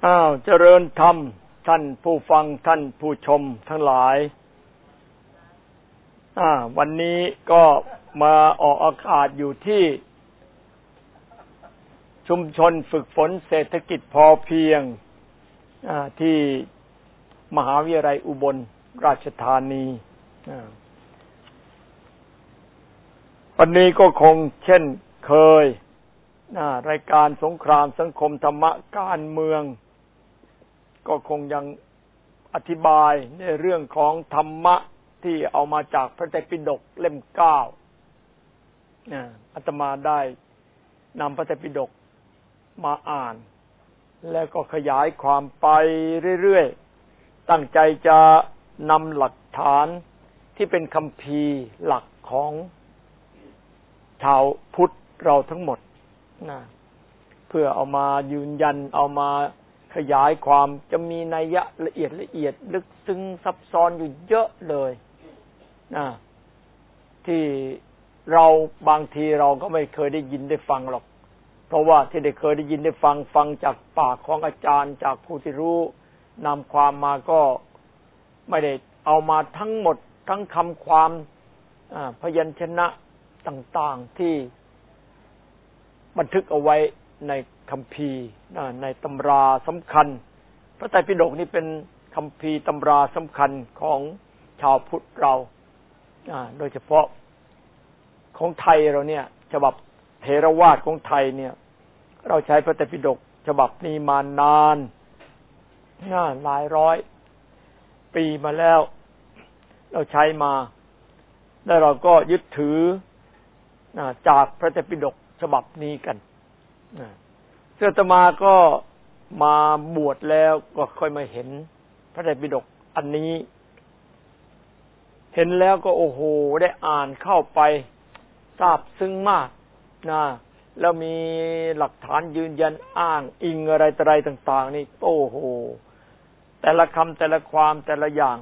เจริญธรรมท่านผู้ฟังท่านผู้ชมทั้งหลายวันนี้ก็มาออกอากาศอยู่ที่ชุมชนฝึกฝนเศรษฐกิจพอเพียงที่มหาวิทยาลัยอุบลราชธานีวันนี้ก็คงเช่นเคยรายการสงครามสังคมธรรมะการเมืองก็คงยังอธิบายในเรื่องของธรรมะที่เอามาจากพระไตรปิฎกเล่ม9อาตมาได้นำพระไตรปิฎกมาอ่านแล้วก็ขยายความไปเรื่อยๆตั้งใจจะนำหลักฐานที่เป็นคัมภีร์หลักของชาวพุทธเราทั้งหมดเพื่อเอามายืนยันเอามาขยายความจะมีนัยยะละเอียดลึกซึ้งซับซ้อนอยู่เยอะเลยที่เราบางทีเราก็ไม่เคยได้ยินได้ฟังหรอกเพราะว่าที่ได้เคยได้ยินได้ฟังจากปากของอาจารย์จากผู้ที่รู้นำความมาก็ไม่ได้เอามาทั้งหมดทั้งคำความพยัญชนะต่างๆที่บันทึกเอาไว้ในคัมภีร์ในตำราสำคัญพระไตรปิฎกนี่เป็นคัมภีร์ตำราสำคัญของชาวพุทธเราโดยเฉพาะของไทยเราเนี่ยฉบับเถรวาทของไทยเนี่ยเราใช้พระไตรปิฎกฉบับนี้มานานหลายร้อยปีมาแล้วเราใช้มาแล้วเราก็ยึดถือจากพระไตรปิฎกฉบับนี้กันอาตมาก็มาบวชแล้วก็ค่อยมาเห็นพระไตรปิฎกอันนี้เห็นแล้วก็โอ้โหได้อ่านเข้าไปซาบซึ้งมากแล้วมีหลักฐานยืนยันอ้างอิงอะไรต่ออะไรต่างๆนี่โอ้โหแต่ละคำแต่ละความแต่ละอย่าง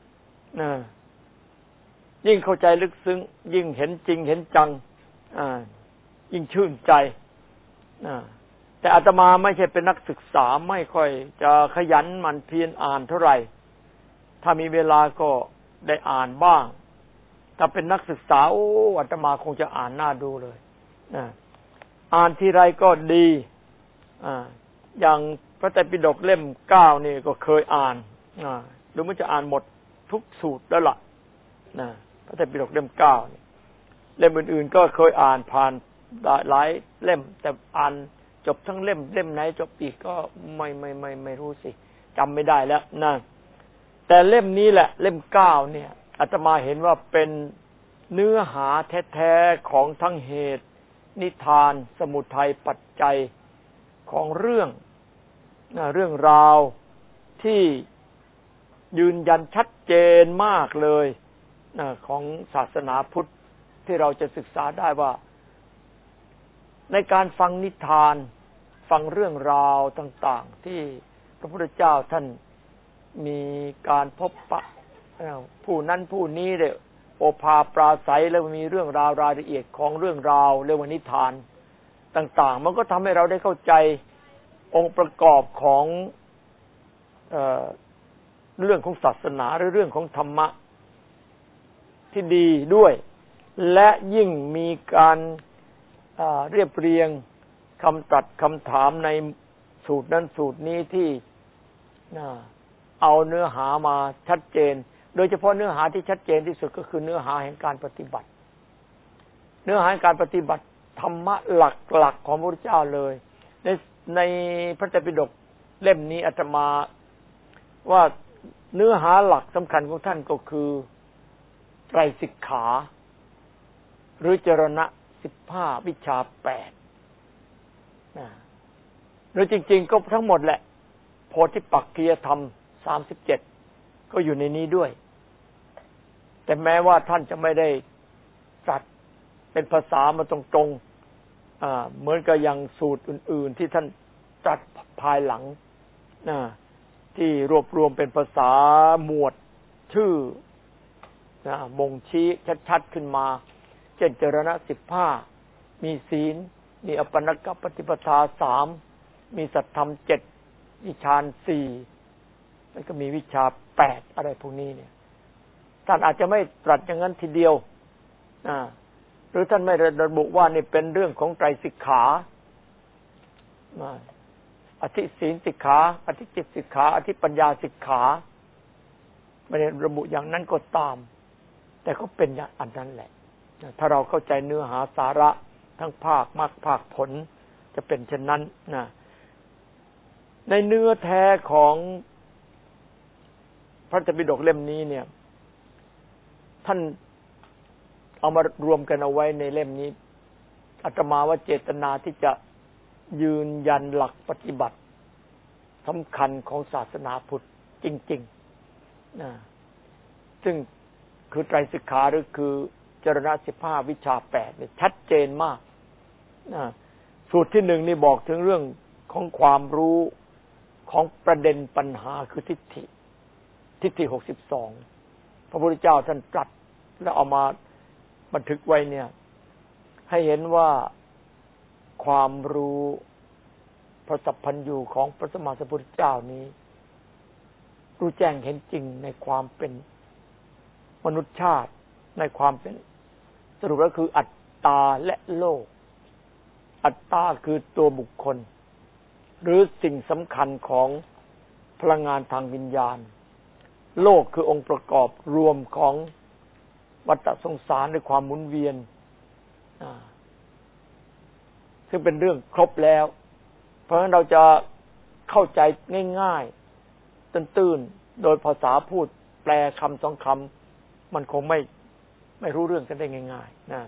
ยิ่งเข้าใจลึกซึ้งยิ่งเห็นจริงเห็นจังยิ่งชื่นใจแต่อาตมาไม่ใช่เป็นนักศึกษาไม่ค่อยจะขยันหมั่นเพียรอ่านเท่าไหร่ถ้ามีเวลาก็ได้อ่านบ้างถ้าเป็นนักศึกษาอาตมาคงจะอ่านหน้าดูเลยอ่านทีไรก็ดีอย่างพระไตรปิฎกเล่ม9นี่ก็เคยอ่านหรือมันจะอ่านหมดทุกสูตรแล้วล่ะพระไตรปิฎกเล่ม9นี่เล่มอื่นๆก็เคยอ่านผ่านหลายเล่มแต่อ่านจบทั้งเล่มไหนจบอีกก็ไม่รู้สิจำไม่ได้แล้วแต่เล่มนี้แหละเล่ม9เนี่ยอาตมาเห็นว่าเป็นเนื้อหาแท้ๆของทั้งเหตุนิทานสมุทัยปัจจัยของเรื่องราวที่ยืนยันชัดเจนมากเลยของศาสนาพุทธที่เราจะศึกษาได้ว่าในการฟังนิทานฟังเรื่องราวต่างๆที่พระพุทธเจ้าท่านมีการพบปะผู้นั้นผู้นี้ได้โอภาปราศัยแล้วมีเรื่องราวรายละเอียดของเรื่องราวเรียกว่านิทานต่างๆมันก็ทำให้เราได้เข้าใจองค์ประกอบของเรื่องของศาสนาหรือเรื่องของธรรมะที่ดีด้วยและยิ่งมีการเรียบเรียงคำตรัสคำถามในสูตรนั้นสูตรนี้ที่เอาเนื้อหามาชัดเจนโดยเฉพาะเนื้อหาที่ชัดเจนที่สุดก็คือเนื้อหาแห่งการปฏิบัติเนื้อหาแห่งการปฏิบัติธรรมะหลักของพระพุทธเจ้าเลยในพระไตรปิฎกเล่มนี้อาตมาว่าเนื้อหาหลักสำคัญของท่านก็คือไตรสิกขาหรือจรณะ15วิชา8โดยจริงๆก็ทั้งหมดแหละโพธิปักขิยธรรม37ก็อยู่ในนี้ด้วยแต่แม้ว่าท่านจะไม่ได้ตรัสเป็นภาษามาตรงๆเหมือนกับอย่างสูตรอื่นๆที่ท่านตรัสภายหลังที่รวบรวมเป็นภาษาหมวดชื่อบ่งชี้ชัดๆขึ้นมาเช่นจรณะ15มีศีลมีอปปนกปฏิปทา3มีสัทธรรม7 วิชา4แล้วก็มีวิชา8อะไรพวกนี้เนี่ยท่านอาจจะไม่ตรัสอย่างนั้นทีเดียวหรือท่านไม่ระบุว่านี่เป็นเรื่องของไตรสิกขาอธิศีลสิกขาอธิจิตสิกขาอธิปัญญาสิกขาไม่ได้ระบุอย่างนั้นก็ตามแต่ก็เป็นอย่างอันนั้นแหละถ้าเราเข้าใจเนื้อหาสาระทั้งภาคมรรคภาคผลจะเป็นเช่นนั้นนะในเนื้อแท้ของพระไตรปิฎกเล่มนี้เนี่ยท่านเอามารวมกันเอาไว้ในเล่มนี้อาตมาว่าเจตนาที่จะยืนยันหลักปฏิบัติสำคัญของศาสนาพุทธจริงๆนะซึ่งคือไตรสิกขาหรือคือจรณะ15วิชา8เนี่ยชัดเจนมากนะสูตรที่1นี่บอกถึงเรื่องของความรู้ของประเด็นปัญหาคือทิฏฐิ62พระพุทธเจ้าท่านตรัสแล้วเอามาบันทึกไว้เนี่ยให้เห็นว่าความรู้พระสัพพัญญูของพระสัมมาสัมพุทธเจ้านี้รู้แจ้งเห็นจริงในความเป็นมนุษยชาติในความเป็นสรุปแล้วคืออัตตาและโลกอัตตาคือตัวบุคคลหรือสิ่งสำคัญของพลังงานทางวิญญาณโลกคือองค์ประกอบรวมของวัฏสงสารหรือความหมุนเวียนซึ่งเป็นเรื่องครบแล้วเพราะฉะนั้นเราจะเข้าใจง่ายๆตื้นๆโดยภาษาพูดแปลคำ2คำมันคงไม่รู้เรื่องกันได้ง่ายๆนะ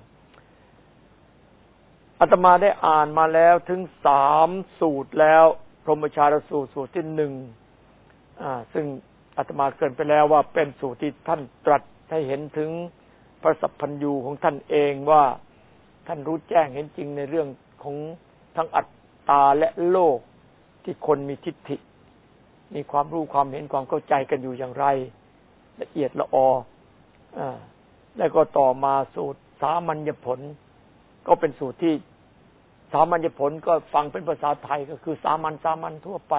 อาตมาได้อ่านมาแล้วถึง3สูตรแล้วพรหมชารสูตรสูตรที่1ซึ่งอาตมาเกริ่นไปแล้วว่าเป็นสูตรที่ท่านตรัสให้เห็นถึงพระสัพพัญญูของท่านเองว่าท่านรู้แจ้งเห็นจริงในเรื่องของทั้งอัตตาและโลกที่คนมีทิฏฐิมีความรู้ความเห็นความเข้าใจกันอยู่อย่างไรละเอียดละออแล้วก็ต่อมาสูตรสามัญญผลก็เป็นสูตรที่สามัญญผลก็ฟังเป็นภาษาไทยก็คือสามัญทั่วไป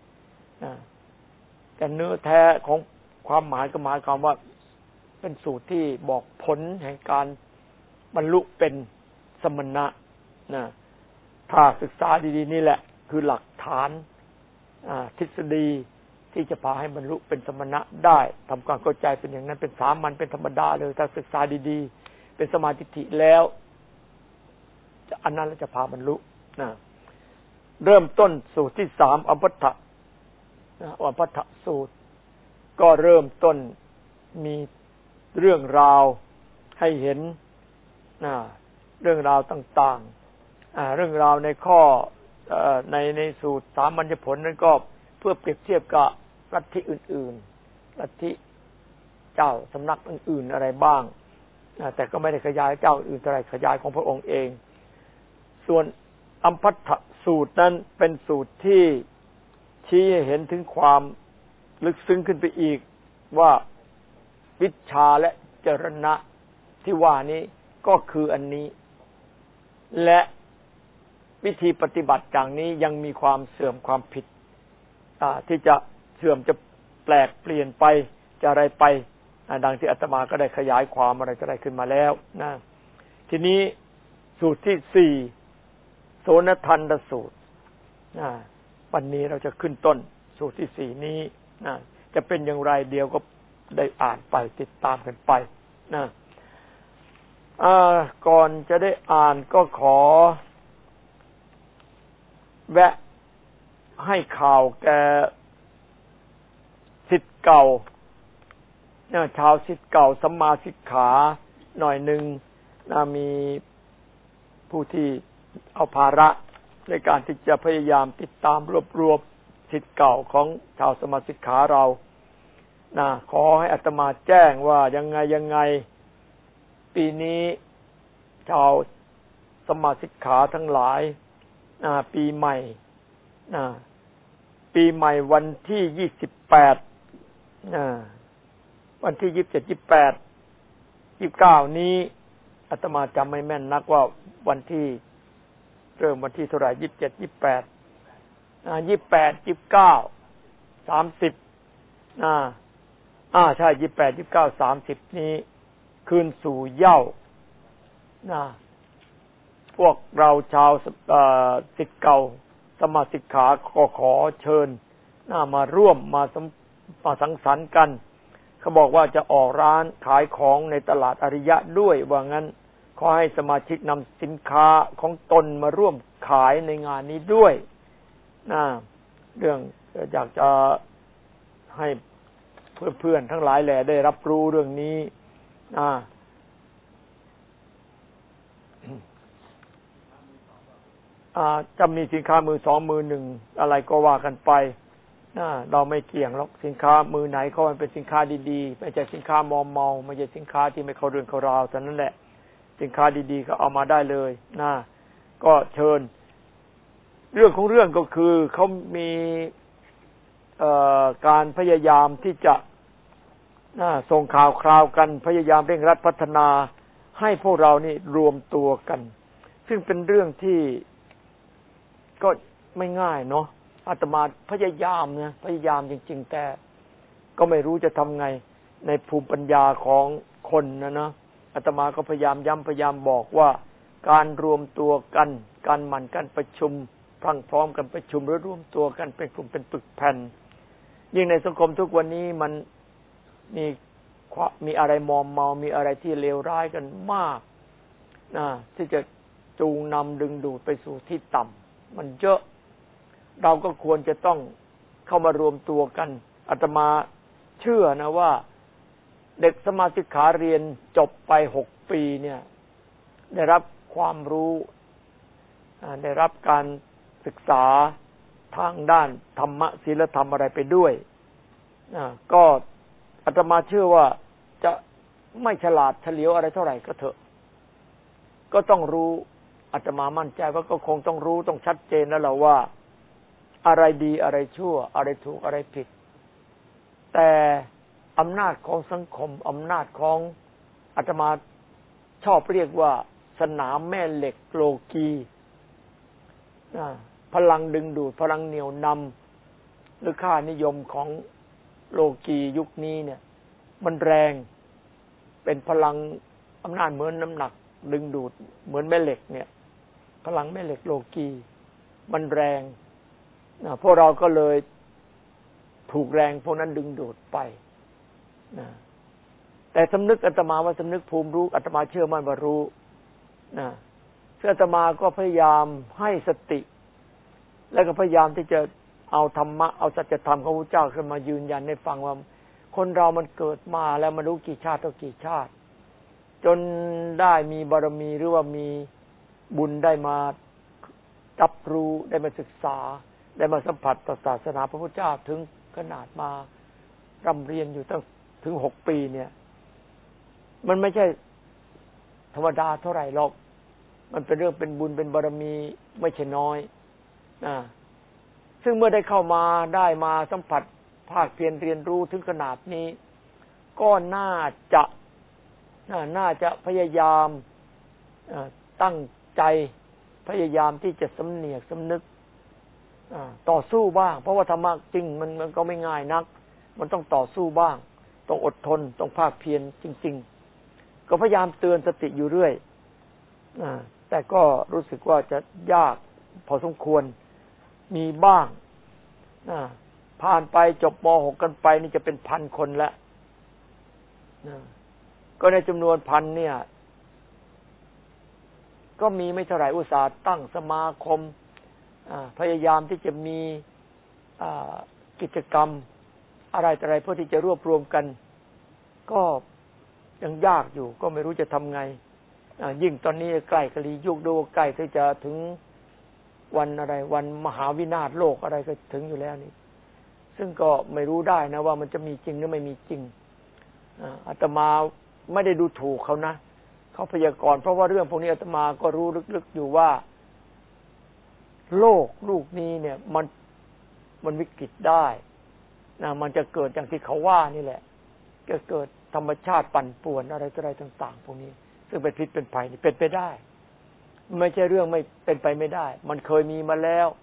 แต่เนื้อแท้ของความหมายก็หมายความว่าเป็นสูตรที่บอกผลแห่งการบรรลุเป็นสมณะนะถ้าศึกษาดีๆนี่แหละคือหลักฐานทฤษฎีที่จะพาให้บรรลุเป็นสมณะได้ทำความเข้าใจเป็นอย่างนั้นเป็นสามัญเป็นธรรมดาเลยถ้าศึกษาดีๆเป็นสมาธิแล้วอันนั้นจะพาบรรลุนะเริ่มต้นสูตรที่3อภัตถสูตรก็เริ่มต้นมีเรื่องราวให้เห็นเรื่องราวต่างๆเรื่องราวในข้อในสูตรสามัญญผลนั้นก็เพื่อเปรียบเทียบกับลัทธิอื่นๆลัทธิเจ้าสำนักอื่นๆอะไรบ้างแต่ก็ไม่ได้ขยายเจ้าอื่นอะไรขยายของพระองค์เองส่วนอภัตถสูตรนั้นเป็นสูตรที่ชี้ให้เห็นถึงความลึกซึ้งขึ้นไปอีกว่าวิชชาและจรณะที่ว่านี้ก็คืออันนี้และวิธีปฏิบัติอย่างนี้ยังมีความเสื่อมความผิดที่จะเสื่อมจะแปลกเปลี่ยนไปจะอะไรไปดังที่อาตมาก็ได้ขยายความอะไรก็ได้ขึ้นมาแล้วนะทีนี้สูตรที่4โสนทันตสูตรวันนี้เราจะขึ้นต้นสูตรที่4นี้จะเป็นอย่างไรเดี๋ยวก็ได้อ่านไปติดตามกันไปนะก่อนจะได้อ่านก็ขอแวะให้ข่าวแก่ศิษย์เก่าชาวศิษย์เก่าสัมมาสิกขาหน่อยหนึ่งมีผู้ที่เอาภาระในการที่จะพยายามติดตามรวบรวมศิษย์เก่าของชาวสัมมาสิกขาเราขอให้อาตมาแจ้งว่ายังไงปีนี้ชาวสัมมาสิกขาทั้งหลายปีใหม่วันที่28วันที่27 28 29นี้อาตมาจำไม่แม่นนักว่าวันที่เริ่มวันที่เท่าไหร่27 28 28 29 30ใช่28 29 30นี้คืนสู่เหย้าพวกเราชาวศิษย์เก่าสมาสิกขาขอเชิญมาร่วมมาสังสรรค์กันเขาบอกว่าจะออกร้านขายของในตลาดอริยะด้วยว่างั้นขอให้สมาชิกนำสินค้าของตนมาร่วมขายในงานนี้ด้วยเรื่องอยากจะให้เพื่อนๆทั้งหลายแหละได้รับรู้เรื่องนี้จะมีสินค้ามือสองมือหนึ่งอะไรก็ว่ากันไปเราไม่เกี่ยงหรอกสินค้ามือไหนเขาเป็นสินค้าดีๆไม่ใช่สินค้ามอมเมาไม่ใช่สินค้าที่ไม่เข้าเรื่องเข้าราวเท่านั้นแหละสินค้าดีๆก็เอามาได้เลยก็เชิญเรื่องของเรื่องก็คือเขามีการพยายามที่จะส่งข่าวคราวกันพยายามเร่งรัดพัฒนาให้พวกเรานี่รวมตัวกันซึ่งเป็นเรื่องที่ก็ไม่ง่ายเนาะอาตมาพยายามพยายามจริงๆแต่ก็ไม่รู้จะทำไงในภูมิปัญญาของคนนะอาตมาก็พยายามย้ำพยายามบอกว่าการรวมตัวกันการหมั่นกันประชุมพรั่งพร้อมกันประชุมหรือรวมตัวกันเป็นกลุ่มเป็นปึกแผ่นยิ่งในสังคมทุกวันนี้มันมีอะไรมอมเมามีอะไรที่เลวร้ายกันมากที่จะจูงนำดึงดูดไปสู่ที่ต่ำมันเยอะเราก็ควรจะต้องเข้ามารวมตัวกันอาตมาเชื่อนะว่าเด็กสมาสิกขาเรียนจบไป6 ปีเนี่ยได้รับความรู้ได้รับการศึกษาทางด้านธรรมะศีลธรรมอะไรไปด้วยก็อาตมาเชื่อว่าจะไม่ฉลาดเฉลียวอะไรเท่าไหร่ก็เถอะก็ต้องรู้อาตมามั่นใจว่าก็คงต้องรู้ต้องชัดเจนแล้วล่ะว่าอะไรดีอะไรชั่วอะไรถูกอะไรผิดแต่อำนาจของสังคมอำนาจของอาตมาชอบเรียกว่าสนามแม่เหล็กโลกีพลังดึงดูดพลังเหนี่ยวนำหรือค่านิยมของโลกียุคนี้เนี่ยมันแรงเป็นพลังอำนาจเหมือนน้ำหนักดึงดูดเหมือนแม่เหล็กเนี่ยพลังแม่เหล็กโลกีมันแรงพวกเราก็เลยถูกแรงพวกนั้นดึงดูดไปแต่สำนึกอาตมาว่าสำนึกภูมิรู้อาตมาเชื่อมั่นว่ารู้อาตมาก็พยายามให้สติแล้วก็พยายามที่จะเอาธรรมะเอาสัจธรรมของพระเจ้าขึ้นมายืนยันให้ฟังว่าคนเรามันเกิดมาแล้วมารู้กี่ชาติต่อกี่ชาติจนได้มีบารมีหรือว่ามีบุญได้มารับรู้ได้มาศึกษาได้มาสัมผัสต่อศาสนาพระพุทธเจ้าถึงขนาดมาร่ำเรียนอยู่ตั้งถึง6 ปีเนี่ยมันไม่ใช่ธรรมดาเท่าไหร่หรอกมันเป็นเรื่องเป็นบุญเป็นบารมีไม่ใช่น้อยซึ่งเมื่อได้เข้ามาได้มาสัมผัสภาคเพียรเรียนรู้ถึงขนาดนี้ก็น่าจะพยายามตั้งใจพยายามที่จะสำเนียกสำนึกต่อสู้บ้างเพราะว่าธรรมะจริงมันก็ไม่ง่ายนักมันต้องต่อสู้บ้างต้องอดทนต้องภาคเพียรจริงๆก็พยายามเตือนสติอยู่เรื่อยแต่ก็รู้สึกว่าจะยากพอสมควรมีบ้างผ่านไปจบม.6 กันไปนี่จะเป็น1,000 คนแล้วก็ในจำนวน1,000เนี่ยก็มีไม่เท่าไหร่อุตส่าห์ตั้งสมาคมพยายามที่จะมีกิจกรรมอะไรต่ออะไรเพื่อที่จะรวบรวมกันก็ยังยากอยู่ก็ไม่รู้จะทำไงยิ่งตอนนี้ใกล้กลียุคดูใกล้ที่จะถึงวันอะไรวันมหาวินาศโลกอะไรก็ถึงอยู่แล้วนี่ซึ่งก็ไม่รู้ได้นะว่ามันจะมีจริงหรือไม่มีจริงอาตมาไม่ได้ดูถูกเขานะเขาพยากรณ์เพราะว่าเรื่องพวกนี้อาตมาก็รู้ลึกๆอยู่ว่าโลกลูกนี้เนี่ยมันวิกฤตได้มันจะเกิดอย่างที่เขาว่านี่แหละจะเกิดธรรมชาติปั่นป่วนอะไรต่างๆพวกนี้ซึ่งเป็นพิษเป็นภัยนี่เป็นไปได้ไม่ใช่เรื่องไม่เป็นไปไม่ได้มันเคยมีมาแล้ว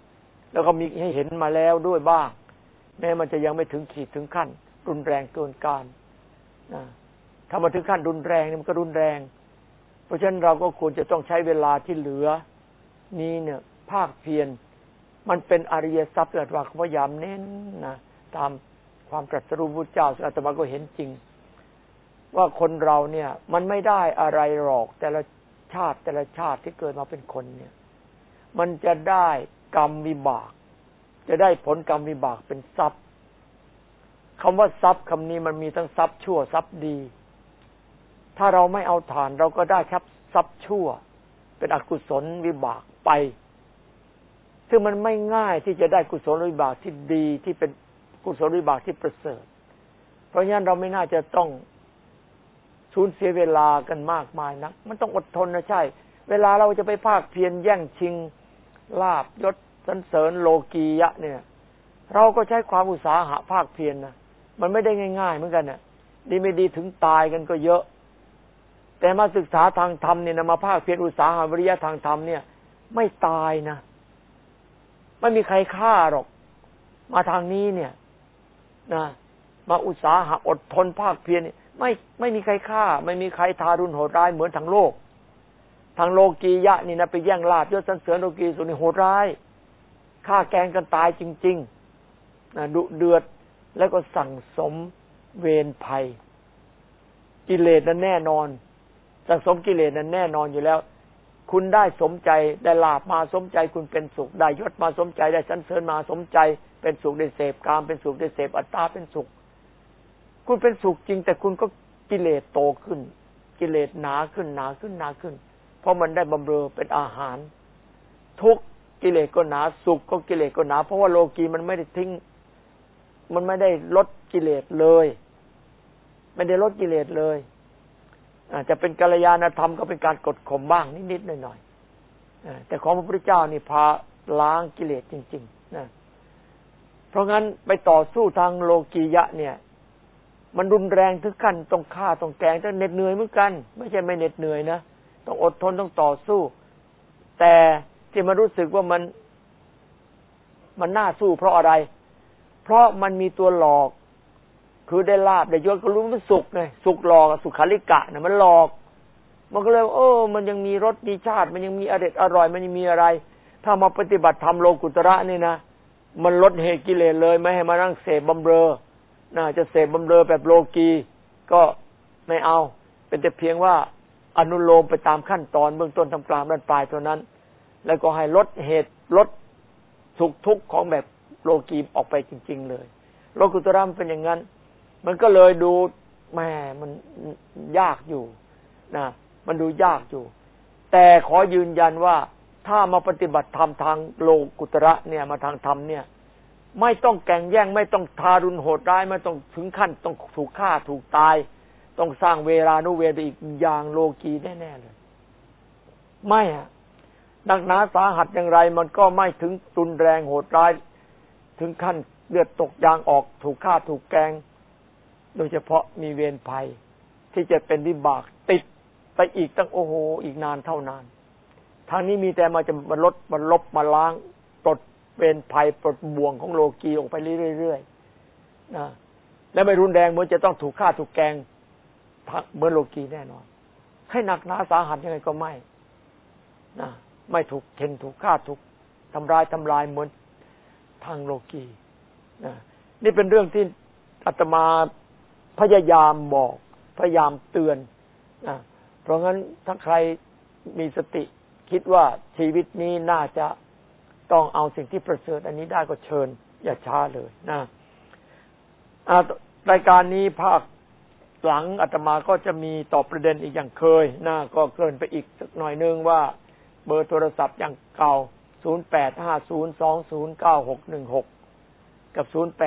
แล้วก็มีให้เห็นมาแล้วด้วยบ้างแม้มันจะยังไม่ถึงขีดถึงขั้นรุนแรงเกินการถ้ามาถึงขั้นรุนแรงมันก็รุนแรงเพราะฉะนั้นเราก็ควรจะต้องใช้เวลาที่เหลือนี้เนี่ยภาคเพียรมันเป็นอริยทรัพย์ที่ว่าพยายามเน้นนะตามความตรัสรู้พุทธเจ้าอาตมาก็เห็นจริงว่าคนเราเนี่ยมันไม่ได้อะไรหรอกแต่ละชาติที่เกิดมาเป็นคนเนี่ยมันจะได้กรรมวิบากจะได้ผลกรรมวิบากเป็นทรัพย์คำว่าทรัพย์คำนี้มันมีทั้งทรัพย์ชั่วทรัพย์ดีถ้าเราไม่เอาฐานเราก็ได้ครับทรัพย์ชั่วเป็นอกุศลวิบากไปซึ่งมันไม่ง่ายที่จะได้กุศลวิบากที่ดีที่เป็นกุศลวิบากที่ประเสริฐเพราะฉะนั้นเราไม่น่าจะต้องสูญเสียเวลากันมากมายนักมันต้องอดทนนะใช่เวลาเราจะไปภาคเพียรแย่งชิงลาภยศสรรเสริญโลกียะเนี่ยเราก็ใช้ความอุตสาหะภาคเพียรนะมันไม่ได้ง่ายๆเหมือนกันน่ะดีไม่ดีถึงตายกันก็เยอะแต่มาศึกษาทางธรรมเนี่ยนะมาภาคเพียรอุตสาหะวิริยะทางธรรมเนี่ยไม่ตายนะไม่มีใครฆ่าหรอกมาทางนี้เนี่ยนะมาอุตสาหะอดทนภาคเพียรไม่มีใครฆ่าไม่มีใครทารุณโหดร้ายเหมือนทางโลกทางโลกียะนี่นะไปแย่งลาภยศสรรเสริญโลกีสุดนี่โหดร้ายฆ่าแกล้งกันตายจริงๆนะดุเดือดแล้วก็สั่งสมเวรภัยกิเลสนั้นแน่นอนสั่งสมกิเลสนั้นแน่นอนอยู่แล้วคุณได้สมใจได้ลาภมาสมใจคุณเป็นสุขได้ยศมาสมใจได้สรรเสริญมาสมใจเป็นสุขได้เสพกามเป็นสุขได้เสพอัตตาเป็นสุขคุณเป็นสุขจริงแต่คุณก็กิเลสโตขึ้นกิเลสหนาขึ้นเพราะมันได้บำเรอเป็นอาหารทุกกิเลสก็หนาสุขก็กิเลสก็หนาเพราะว่าโลกีมันไม่ได้ทิ้งมันไม่ได้ลดกิเลสเลยไม่ได้ลดกิเลสเลยอาจจะเป็นกัลยาณธรรมก็เป็นการกดข่มบ้างนิดๆหน่อยๆแต่ของพระพุทธเจ้านี่พาล้างกิเลสจริงๆนะเพราะงั้นไปต่อสู้ทางโลกียะเนี่ยมันรุนแรงถึงขั้นต้องฆ่าต้องแกล้งต้องเหน็ดเหนื่อยเหมือนกันไม่ใช่ไม่เหน็ดเหนื่อยนะต้องอดทนต้องต่อสู้แต่ที่มันรู้สึกว่ามันน่าสู้เพราะอะไรเพราะมันมีตัวหลอกคือได้ลาภได้ยศก็รู้มันสุขไงสุขหลอกสุขาริกะนะมันหลอกมันก็เลยมันยังมีรสมีชาติมันยังมีอร่อยมันยังมีอะไรถ้ามาปฏิบัติธรรมโลกุตระนี่นะมันลดเหตุกิเลสเลยไม่ให้มานั่งเสพบำเรอจะเสพบำเรอแบบโลกีก็ไม่เอาเป็นแต่เพียงว่าอนุโลมไปตามขั้นตอนเบื้องต้นทำกลางด้านปลายเท่านั้นแล้วก็ให้ลดเหตุลดสุขทุกข์ของแบบโลกีออกไปจริงๆเลยโลกุตระมันเป็นอย่างนั้นมันก็เลยดูแหมมันยากอยู่นะมันดูยากอยู่แต่ขอยืนยันว่าถ้ามาปฏิบัติธรรมทางโลกุตระเนี่ยมาทางธรรมเนี่ยไม่ต้องแข่งแย่งไม่ต้องทารุณโหดร้ายไม่ต้องถึงขั้นต้องถูกฆ่าถูกตายต้องสร้างเวรานุเวรไปอีกอย่างโลกีแน่ๆเลยไม่หนักหนาสาหัสอย่างไรมันก็ไม่ถึงรุนแรงโหดร้ายถึงขั้นเลือดตกยางออกถูกฆ่าถูกแกล้งโดยเฉพาะมีเวรภัยที่จะเป็นวิบากติดไปอีกตั้งอีกนานเท่านานทางนี้มีแต่มาจะมาลดมาลบมาล้างปลดเวรภัยปลดบ่วงของโลกีออกไปเรื่อยๆนะและไม่รุนแรงเหมือนจะต้องถูกฆ่าถูกแกล้งเหมือนโลกีแน่นอนให้หนักหนาสาหัสยังไงก็ไม่ถูกเข็นถูกฆ่าถูกทำลายเหมือนทางโลกีนี่เป็นเรื่องที่อาตมาพยายามบอกพยายามเตือนเพราะงั้นถ้าใครมีสติคิดว่าชีวิตนี้น่าจะต้องเอาสิ่งที่ประเสริฐอันนี้ได้ก็เชิญอย่าช้าเลยนะรายการนี้ภาคหลังอาตมาก็จะมีตอบประเด็นอีกอย่างเคยนะก็เกินไปอีกสักหน่อยนึงว่าเบอร์โทรศัพท์อย่างเก่า0850209616กับ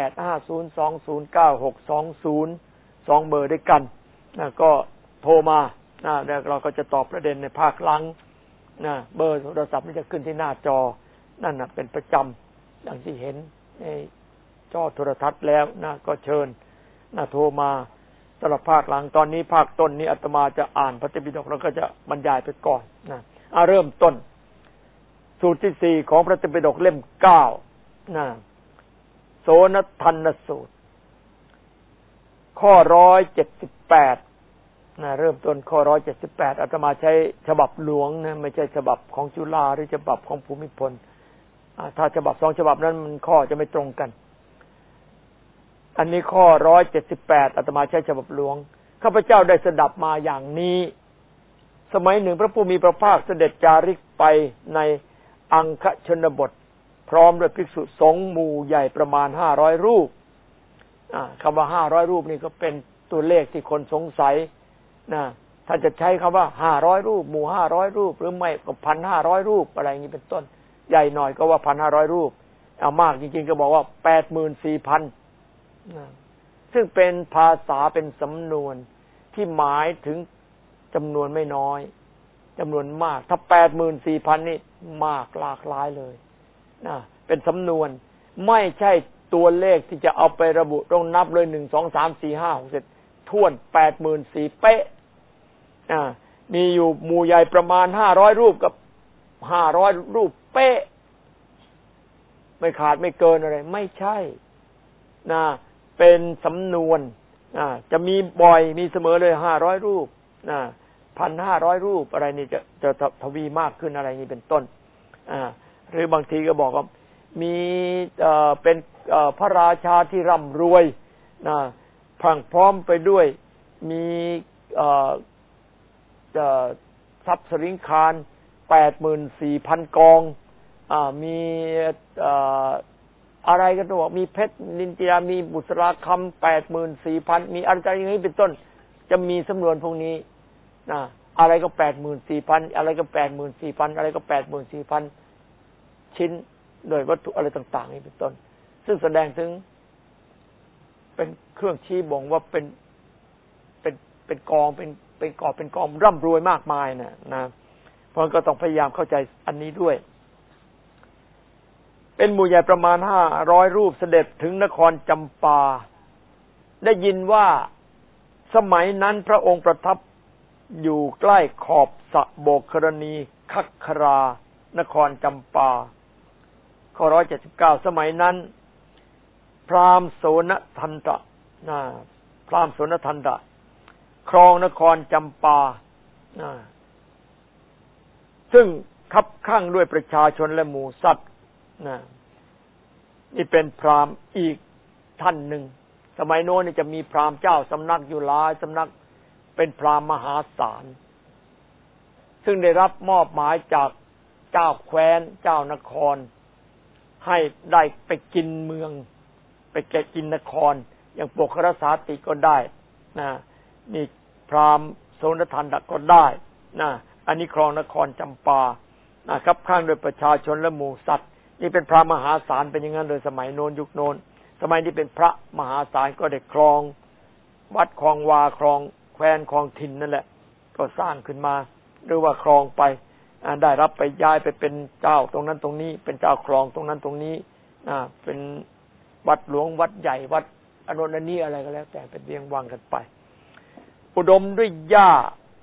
0850209620 2เบอร์ด้วยกันนะก็โทรมาแล้วเราก็จะตอบประเด็นในภาคหลังนะเบอร์โทรศัพท์มันจะขึ้นที่หน้าจอนั่นน่ะเป็นประจำอย่างที่เห็นในจอโทรทัศน์แล้วนะก็เชิญโทรมาสำหรับภาคหลังตอนนี้ภาคต้นนี้อาตมาจะอ่านพระไตรปิฎกแล้วก็จะบรรยายไปก่อนนะเริ่มต้นสูตรที่4ของพระไตรปิฎกเล่ม9 นะโสนทันสูตรข้อ178นะเริ่มต้นข้อ178อาตมาใช้ฉบับหลวงนะไม่ใช่ฉบับของจุฬาหรือฉบับของภูมิพลถ้าฉบับ2ฉบับนั้นมันข้อจะไม่ตรงกันอันนี้ข้อ178อาตมาใช้ฉบับหลวงข้าพเจ้าได้สดับมาอย่างนี้สมัยหนึ่งพระผู้มีพระภาคเสด็จจาริกไปในอังคชนบทพร้อมด้วยภิกษุสงฆ์หมู่ใหญ่ประมาณ500รูปคำว่า500รูปนี่ก็เป็นตัวเลขที่คนสงสัยนะถ้าจะใช้คำว่า500รูปหมู่500รูปหรือไม่ก็ 1,500 รูปอะไรอย่างนี้เป็นต้นใหญ่หน่อยก็ว่า 1,500 รูปเอามากจริงๆก็บอกว่า 84,000 นะซึ่งเป็นภาษาเป็นสำนวนที่หมายถึงจำนวนไม่น้อยจำนวนมากถ้า 84,000 นี่มากหลากหลายเลยนะเป็นสำนวนไม่ใช่ตัวเลขที่จะเอาไประบุต้องนับเลย1 2 3 4 5 6 7ท่วน 84,000 เป๊ะมีอยู่หมู่ใหญ่ประมาณ500รูปกับ500รูปเป๊ะไม่ขาดไม่เกินอะไรไม่ใช่นะเป็นสำนวนจะมีบ่อยมีเสมอเลย500รูป1,500 รูปอะไรนี่จะทวีมากขึ้นอะไรนี่เป็นต้นหรือบางทีก็บอกว่ามีเป็นพระราชาที่ร่ำรวยพรั่งพร้อมไปด้วยมีทรัพย์สินคาร 84,000 กองมีอะไรกันตัวมีเพชรนินจิรามีบุษราคำ 84,000 มีอะไรอย่างนี้เป็นต้นจะมีสำนวนพวกนี้อะไรก็ 84,000 อะไรก็ 84,000 อะไรก็ 84,000 ชิ้นโดยวัตถุอะไรต่างๆนี่เป็นต้นซึ่งแสดงถึงเป็นเครื่องชี้บ่งว่าเป็นกองเป็นกอบเป็นกองร่ำรวยมากมายนะเพราะก็ต้องพยายามเข้าใจอันนี้ด้วยเป็นหมู่ใหญ่ประมาณ500รูปเสด็จถึงนครจำปาได้ยินว่าสมัยนั้นพระองค์ประทับอยู่ใกล้ขอบสระโบกครณีคัคครานครจำปาข้อ179สมัยนั้นพราหมณ์โสนทันตะพราหมณ์โสนทันตะครองนครจำปาซึ่งคับข้างด้วยประชาชนและหมู่สัตว์นี่เป็นพราหมณ์อีกท่านหนึ่งสมัยโน้นนี่จะมีพราหมณ์เจ้าสำนักอยู่หลายสำนักเป็นพราหมณ์มหาศาลซึ่งได้รับมอบหมายจากเจ้าแคว้นเจ้านครให้ได้ไปกินเมืองไปแกกินนครอย่างโปกรสาติก็ได้นี่พราหมณ์โสนทันตะก็ได้อันนี้ครองนครจำปาครับข้างโดยประชาชนและหมู่สัตว์นี่เป็นพระมหาศาลเป็นอย่างนั้นโดยสมัยโน้นยุคโน้นสมัยนี้เป็นพระมหาศาลก็ได้ครองวัดครองวาครองแคว้นครองถิ่นนั่นแหละก็สร้างขึ้นมาหรือว่าครองไปได้รับไปย้ายไปเป็นเจ้าตรงนั้นตรงนี้เป็นเจ้าครองตรงนั้นตรงนี้เป็นวัดหลวงวัดใหญ่วัดอนุนันนี้อะไรก็แล้วแต่เป็นเรียงวางกันไปอุดมด้วยหญ้า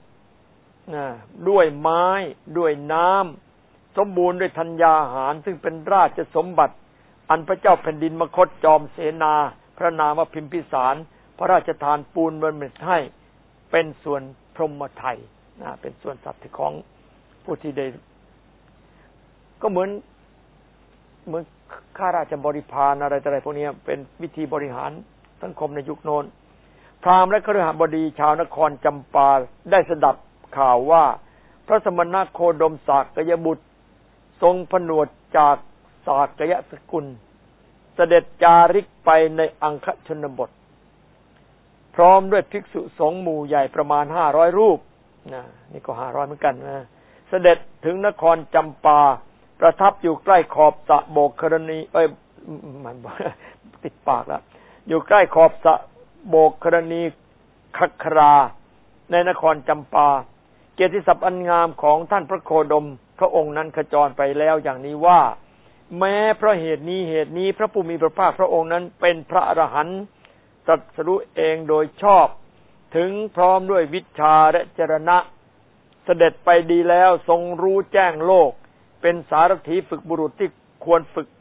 ด้วยไม้ด้วยน้ำสมบูรณ์ด้วยธัญญาหารซึ่งเป็นราชสมบัติอันพระเจ้าแผ่นดินมคธจอมเสนาพระนามว่าพิมพิสารพระราชทานปูนบำเหน็จให้เป็นส่วนพรหมไทยเป็นส่วนสัตว์ของผู้ที่ได้ก็เหมือนข้าราชบริพารอะไรต่ออะไรพวกนี้เป็นวิธีบริหารสังคมในยุคโน้นพราหมณ์และคฤหบดีชาวนครจำปาได้สดับข่าวว่าพระสมณโคดมสากยบุตรทรงผนวดจากสากยสกุลเสด็จจาริกไปในอังคชนบทพร้อมด้วยภิกษุสงฆ์หมู่ใหญ่ประมาณ500รูปนี่ก็500เหมือนกันเสด็จถึงนครจำปาประทับอยู่ใกล้ขอบสระโบกครณีมันติดปากแล้วอยู่ใกล้ขอบสระโบกครณีคัคคราในนครจำปาเกียรติศัพท์อันงามของท่านพระโคดมพระองค์นั้นขจรไปแล้วอย่างนี้ว่าแม้เพราะเหตุนี้พระผู้มีพระภาคพระองค์นั้นเป็นพระอรหันต์ตรัสรู้เองโดยชอบถึงพร้อมด้วยวิชชาและจรณะเสด็จไปดีแล้วทรงรู้แจ้งโลกเป็นสารถีฝึกบุรุษที่ควรฝึก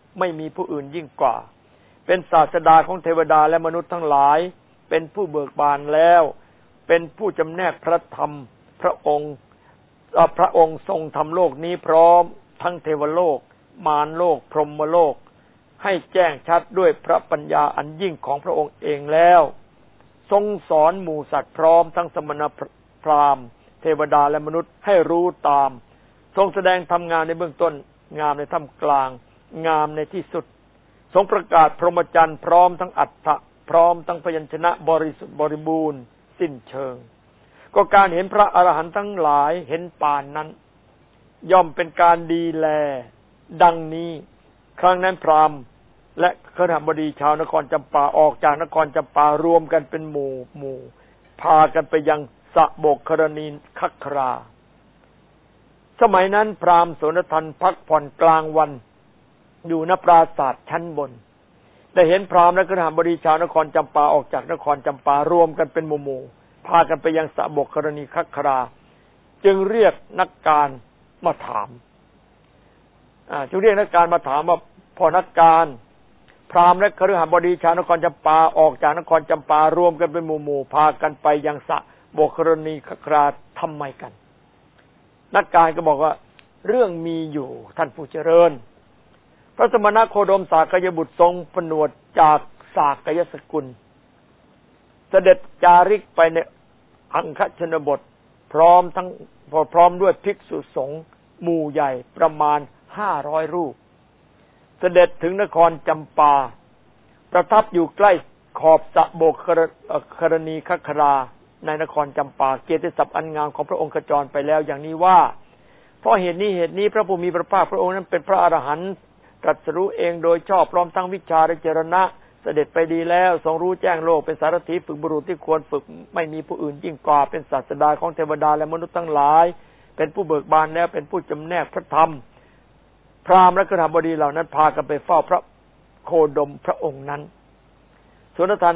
ไม่มีผู้อื่นยิ่งกว่าเป็นศาสดาของเทวดาและมนุษย์ทั้งหลายเป็นผู้เบิกบานแล้วเป็นผู้จำแนกพระธรรมพระองค์ทรงทำโลกนี้พร้อมทั้งเทวโลกมารโลกพรหมโลกให้แจ้งชัดด้วยพระปัญญาอันยิ่งของพระองค์เองแล้วทรงสอนหมู่สัตว์พร้อมทั้งสมณพราหมณ์เทวดาและมนุษย์ให้รู้ตามทรงแสดงทำงานในเบื้องต้นงามในท่ามกลางงามในที่สุดทรงประกาศพรหมจรรย์พร้อมทั้งอัฏฐะพร้อมทั้งพยัญชนะบริสุทธิ์บริบูรณ์สิ้นเชิงก็การเห็นพระอรหันต์ทั้งหลายเห็นปานนั้นย่อมเป็นการดีแลดังนี้ครั้งนั้นพราหมณ์และคฤหบดีชาวนครจำปาออกจากนครจำปารวมกันเป็นหมู่พากันไปยังสะโบกครณีคัคราสมัยนั้นพราหมณ์โสนทันพักผ่อนกลางวันอยู่ณปราสาทชั้นบนได้เห็นพราหมณ์และคฤหบดีชาวนครจำปาออกจากนครจำปารวมกันเป็นหมู่พากันไปยังสะโบกครณีคัคราจึงเรียกนักการมาถามจึงเรียกนักการมาถามว่าพอนักการพราหมณ์และคฤหบดีชาวนครจำปาออกจากนครจำปารวมกันเป็นหมู่พากันไปยังสะโบกครณีคัคราทำไมกันนักการก็บอกว่าเรื่องมีอยู่ท่านผู้เจริญพระสมณโคดมสากยบุตรทรงผนวดจากสากยสกุลเสด็จจาริกไปในอังคชนบทพร้อมด้วยภิกษุสงฆ์หมู่ใหญ่ประมาณ500รูปเสด็จถึงนครจำปาประทับอยู่ใกล้ขอบสะโบกครณีคัคราในนครจำปาเกียรติศัพท์อันงามของพระองค์ขจรไปแล้วอย่างนี้ว่าเพราะเหตุนี้พระผู้มีพระภาคพระองค์นั้นเป็นพระอรหันต์ตรัสรู้เองโดยชอบพร้อมทั้งวิชาและเจรณะเสด็จไปดีแล้วทรงรู้แจ้งโลกเป็นสารถีฝึกบุรุษที่ควรฝึกไม่มีผู้อื่นยิ่งกว่าเป็นศาสดาของเทวดาและมนุษย์ทั้งหลายเป็นผู้เบิกบานแล้วเป็นผู้จำแนกพระธรรมพราหมณ์และคฤหบดีเหล่านั้นพากันไปเฝ้าพระโคดมพระองค์นั้นโสนทัน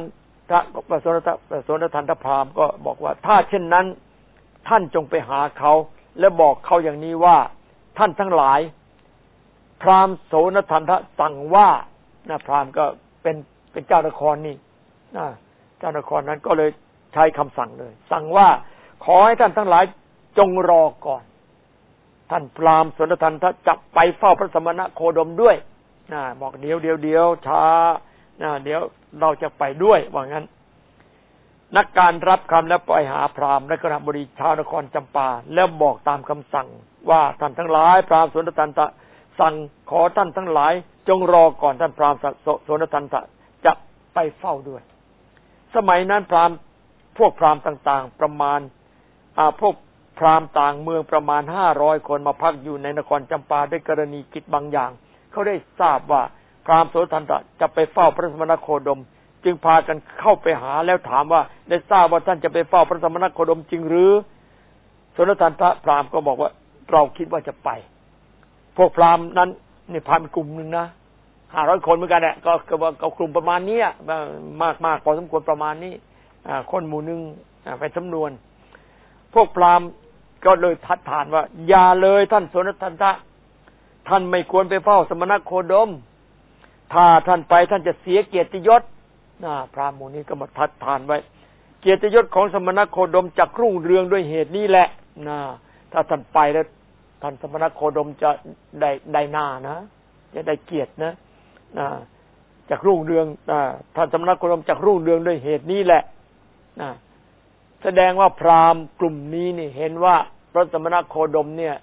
ทพราหมณ์ก็บอกว่าถ้าเช่นนั้นท่านจงไปหาเขาและบอกเขาอย่างนี้ว่าท่านทั้งหลายพราหมณ์โสนทันทะสั่งว่าพราหมณ์ก็เป็นเจ้านครนี่เจ้านครนั้นก็เลยใช้คำสั่งเลยสั่งว่าขอให้ท่านทั้งหลายจงรอก่อนท่านพราหมณ์โสนทันทะจะไปเฝ้าพระสมณโคดมด้วยบอกเดี๋ยวช้าเดี๋ยวเราจะไปด้วยว่างั้นนักการรับคำแล้วไปหาพราหมณ์และคฤหบดีชาวนครจำปาแล้วบอกตามคำสั่งว่าท่านทั้งหลายพราหมณ์โสนทันทะสั่งขอท่านทั้งหลายจงรอก่อนท่านพราหมณ์โสนทันทะจะไปเฝ้าด้วยสมัยนั้นพวกพราหมณ์ต่างๆประมาณพวกพราหมณ์ต่างเมืองประมาณ500คนมาพักอยู่ในนครจำปาด้วยกรณีกิจบางอย่างเขาได้ทราบว่าพราหมณ์โสนทันทะจะไปเฝ้าพระสมณโคดมจึงพากันเข้าไปหาแล้วถามว่าได้ทราบว่าท่านจะไปเฝ้าพระสมณโคดมจริงหรือโสนทันทะพราหมณ์ก็บอกว่าเราคิดว่าจะไปพวกพราหมณ์นั้นนี่พราหมณ์กลุ่มนึงนะ500คนเหมือนกันแหละก็กลุ่มประมาณนี้มากพอสมควรประมาณนี้คนหมู่นึงไปจำนวนพวกพราหมณ์ก็เลยทัดทานว่าอย่าเลยท่านโสนทันทะท่านไม่ควรไปเฝ้าสมณโคดมถ้าท่านไปท่านจะเสียเกียรติยศพราหมณ์หมู่นี้ก็มาทัดทานไว้เกียรติยศของสมณโคดมจะรุ่งเรืองด้วยเหตุนี้แหละถ้าท่านไปแล้วท่านสมณโคดมจะได้หน้านะจะได้เกียรตินะจะรุ่งเรืองท่านสมณโคดมจะรุ่งเรืองด้วยเหตุนี้แหละแสดงว่าพราหมณ์กลุ่มนี้นี่เห็นว่าพระสมณโคดมเนี่ย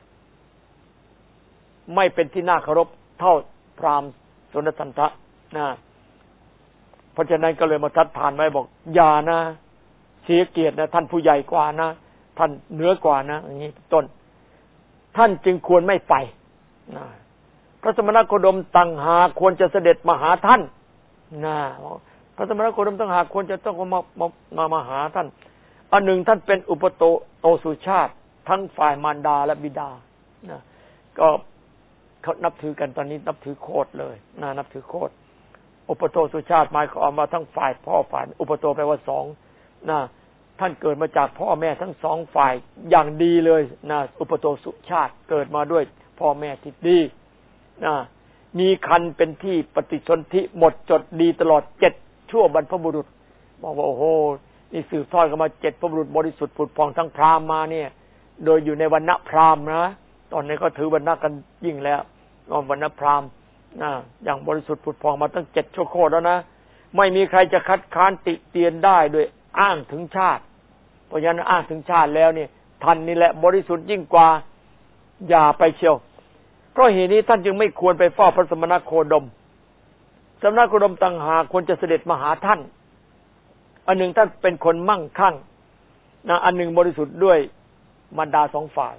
ไม่เป็นที่น่าเคารพเท่าพราหมณ์โสนทันทะเพราะฉะนั้นก็เลยมาทัดทานไว้บอกอย่านะเสียเกียรตินะท่านผู้ใหญ่กว่านะท่านเหนือกว่านะอย่างนี้ต้นท่านจึงควรไม่ไปพระสมณโคดมต่างหากควรจะเสด็จมาหาท่านพระสมณโคดมต่างหากควรจะต้องมาหาท่านอันหนึ่งท่านเป็นอุปโตสุชาติทั้งฝ่ายมารดาและบิดาก็เขานับถือกันตอนนี้นับถือโคตรเลยนับถือโคตรอุปโตสุชาติหมายความว่าทั้งฝ่ายพ่อฝ่ายอุปโตแปลว่าสองท่านเกิดมาจากพ่อแม่ทั้งสองฝ่ายอย่างดีเลยอุปโตสุชาติเกิดมาด้วยพ่อแม่ที่ดีมีคันเป็นที่ปฏิสนธิหมดจดดีตลอด7ชั่วบรรพบุรุษบอกว่าโอ้โหนี่สืบทอดกันมา7พระบุรุษบริสุทธิ์ผุดผ่องทั้งพราหมณ์มาเนี่ยโดยอยู่ในวรรณพราหมณ์นะตอนนี้ก็ถือวรรณะกันยิ่งแล้ววรรณพราหมณ์อย่างบริสุทธิ์ผุดผ่องมาตั้ง7ชั่วโคตรแล้วนะไม่มีใครจะคัดค้านติเตียนได้โดยอ้างถึงชาติเพราะฉะนั้นอ้างถึงชาติแล้วเนี่ยท่านนี่แหละบริสุทธิ์ยิ่งกว่าอย่าไปเชียวเพราะเหตุนี้ท่านจึงไม่ควรไปเฝ้าพระสมณโคดมสมณโคดมต่างหากควรจะเสด็จมาหาท่านอันหนึ่งท่านเป็นคนมั่งคั่งนะอันหนึ่งบริสุทธิ์ด้วยมารดา2ฝ่าย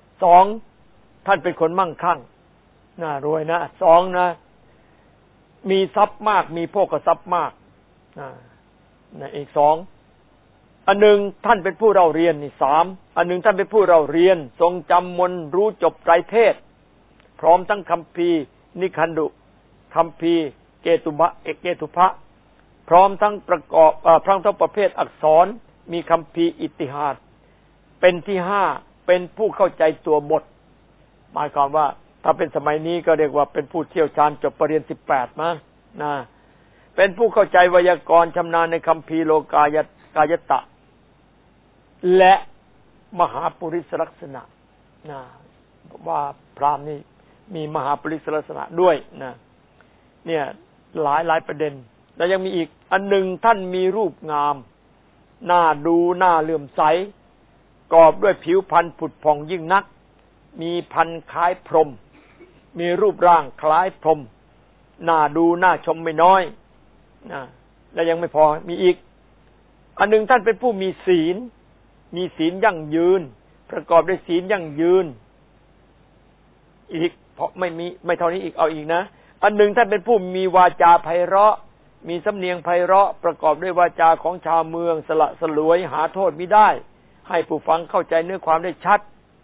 2ท่านเป็นคนมั่งคั่งน่ารวยนะ2นะมีทรัพย์มากมีโภคทรัพย์มากนะอีก2อันหนึ่งท่านเป็นผู้เล่าเรียนนี่3อันหนึ่งท่านเป็นผู้เล่าเรียนทรงจำมนต์รู้จบไตรเทศพร้อมทั้งคัมภีร์นิคันดุคัมภีร์เกตุมะเกตุภะพร้อมทั้งประกอบพร้อมทั้งประเภทอักษรมีคัมภีร์อิติหาสเป็นที่5เป็นผู้เข้าใจตัวบทหมายความว่าถ้าเป็นสมัยนี้ก็เรียกว่าเป็นผู้เชี่ยวชาญจบปริญญา18มั้งนะเป็นผู้เข้าใจไวยากรณ์ชำนาญในคัมภีร์โลกายตะและมหาปุริสลักษณะนะว่าพราหมณ์นี่มีมหาปุริสลักษณะด้วยนะเนี่ยหลายประเด็นแล้วยังมีอีกอันหนึ่งท่านมีรูปงามน่าดูน่าเลื่อมใสกอบด้วยผิวพรรณผุดผ่องยิ่งนักมีพรรณคล้ายพรหมมีรูปร่างคล้ายพรหมน่าดูน่าชมไม่น้อยนะและยังไม่พอมีอีกอันหนึ่งท่านเป็นผู้มีศีลยั่งยืนประกอบด้วยศีลยั่งยืนอีกเพราะไม่เท่านี้อีกเอาอีกนะอันหนึ่งท่านเป็นผู้มีวาจาไพเราะมีสำเนียงไพเราะประกอบด้วยวาจาของชาวเมืองสละสลวยหาโทษมิได้ให้ผู้ฟังเข้าใจเนื้อความได้ชัด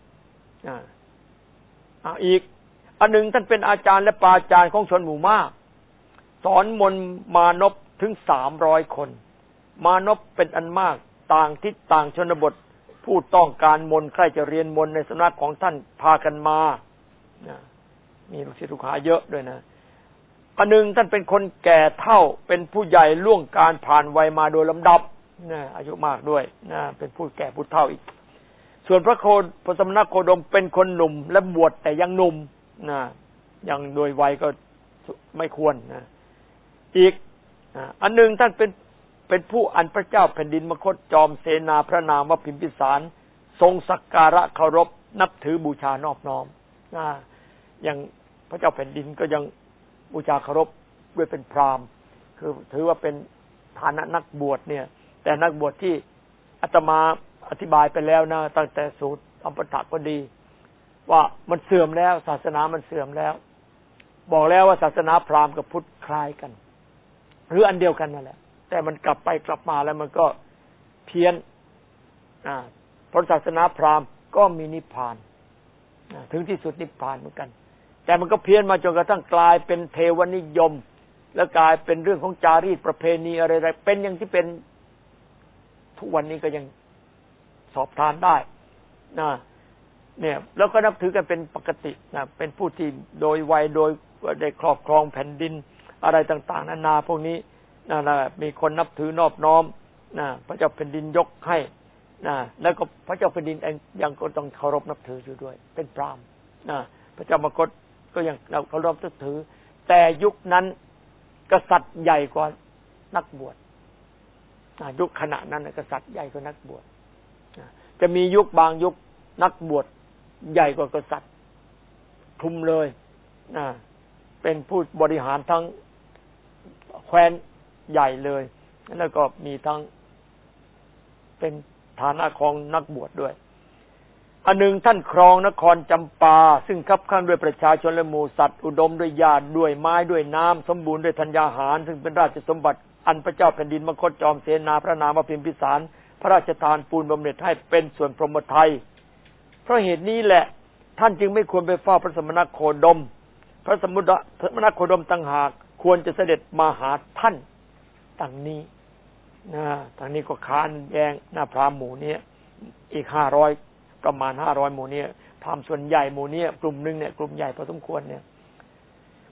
อีกอันหนึ่งท่านเป็นอาจารย์และปาจารย์ของชนหมู่มากสอนมนต์มานพถึง300คนมานพเป็นอันมากต่างทิศต่างชนบทผู้ต้องการมนต์ใครจะเรียนมนต์ในสำนักของท่านพากันมามีลูกศิษย์ลูกหาเยอะด้วยนะอันหนึ่งท่านเป็นคนแก่เฒ่าเป็นผู้ใหญ่ล่วงการผ่านวัยมาโดยลำดับนะอายุมากด้วยนะเป็นผู้แก่ผู้เฒ่าอีกส่วนพระสมณโคดมเป็นคนหนุ่มและบวชแต่ยังหนุ่มนะยังโดยวัยก็ไม่ควรนะอีกอันหนึ่งท่านเป็นผู้อันพระเจ้าแผ่นดินมคธจอมเสนาพระนามว่าพิมพิสารทรงสักการะเคารพนับถือบูชานอบน้อมอย่างพระเจ้าแผ่นดินก็ยังบูชาเคารพด้วยเป็นพราหมณ์คือถือว่าเป็นฐานะนักบวชเนี่ยแต่นักบวชที่อาตมาอธิบายไปแล้วนะตั้งแต่สูตรอัมปถะก็ดีว่ามันเสื่อมแล้วศาสนามันเสื่อมแล้วบอกแล้วว่าศาสนาพราหมณ์กับพุทธคล้ายกันหรืออันเดียวกันนั่นแหละแต่มันกลับไปกลับมาแล้วมันก็เพี้ยนเพราะศาสนาพราหมณ์ก็มีนิพพานถึงที่สุดนิพพานเหมือนกันแต่มันก็เพี้ยนมาจนกระทั่งกลายเป็นเทวนิยมแล้วกลายเป็นเรื่องของจารีตประเพณีอะไรๆเป็นอย่างที่เป็นทุกวันนี้ก็ยังสอบทานได้เนี่ยแล้วก็นับถือกันเป็นปกติเป็นผู้ที่โดยวัยโดยได้ครอบครองแผ่นดินอะไรต่างๆนานาพวกนี้มีคนนับถือนอบน้อมพระเจ้าแผ่นดินยกให้แล้วก็พระเจ้าแผ่นดินเองยังก็ต้องเคารพนับถืออยู่ด้วยเป็นพราหมณ์พระเจ้ามคธก็ยังเราเคารพนับถือแต่ยุคนั้นกษัตริย์ใหญ่กว่านักบวชยุคขณะนั้นกษัตริย์ใหญ่กว่านักบวชจะมียุคบางยุคนักบวชใหญ่กว่ากษัตริย์คลุมเลยเป็นผู้บริหารทั้งแคว้นใหญ่เลยแล้วก็มีทั้งเป็นฐานะของนักบวชด้วยอันหนึ่งท่านครองนครจำปาซึ่งคับข้างด้วยประชาชนและหมู่สัตว์อุดมด้วยหญ้าด้วยไม้ด้วยน้ำสมบูรณ์ด้วยธัญญาหารซึ่งเป็นราชสมบัติอันพระเจ้าแผ่นดินมคธจอมเสนาพระนามว่าพิมพิสารพระราชทานปูนบำเหน็จให้เป็นส่วนพรหมทัยเพราะเหตุนี้แหละท่านจึงไม่ควรไปเฝ้าพระสมณโคดมพระสมณโคดมต่างหากควรจะเสด็จมาหาท่านดังนี้ทางนี้ก็ค้านแย้งพราหมณ์หมู่นี้อีก500ประมาณ500หมู่นี้พราหมณ์ส่วนใหญ่หมู่นี้กลุ่มนึงเนี่ยกลุ่มใหญ่พอสมควรเนี่ย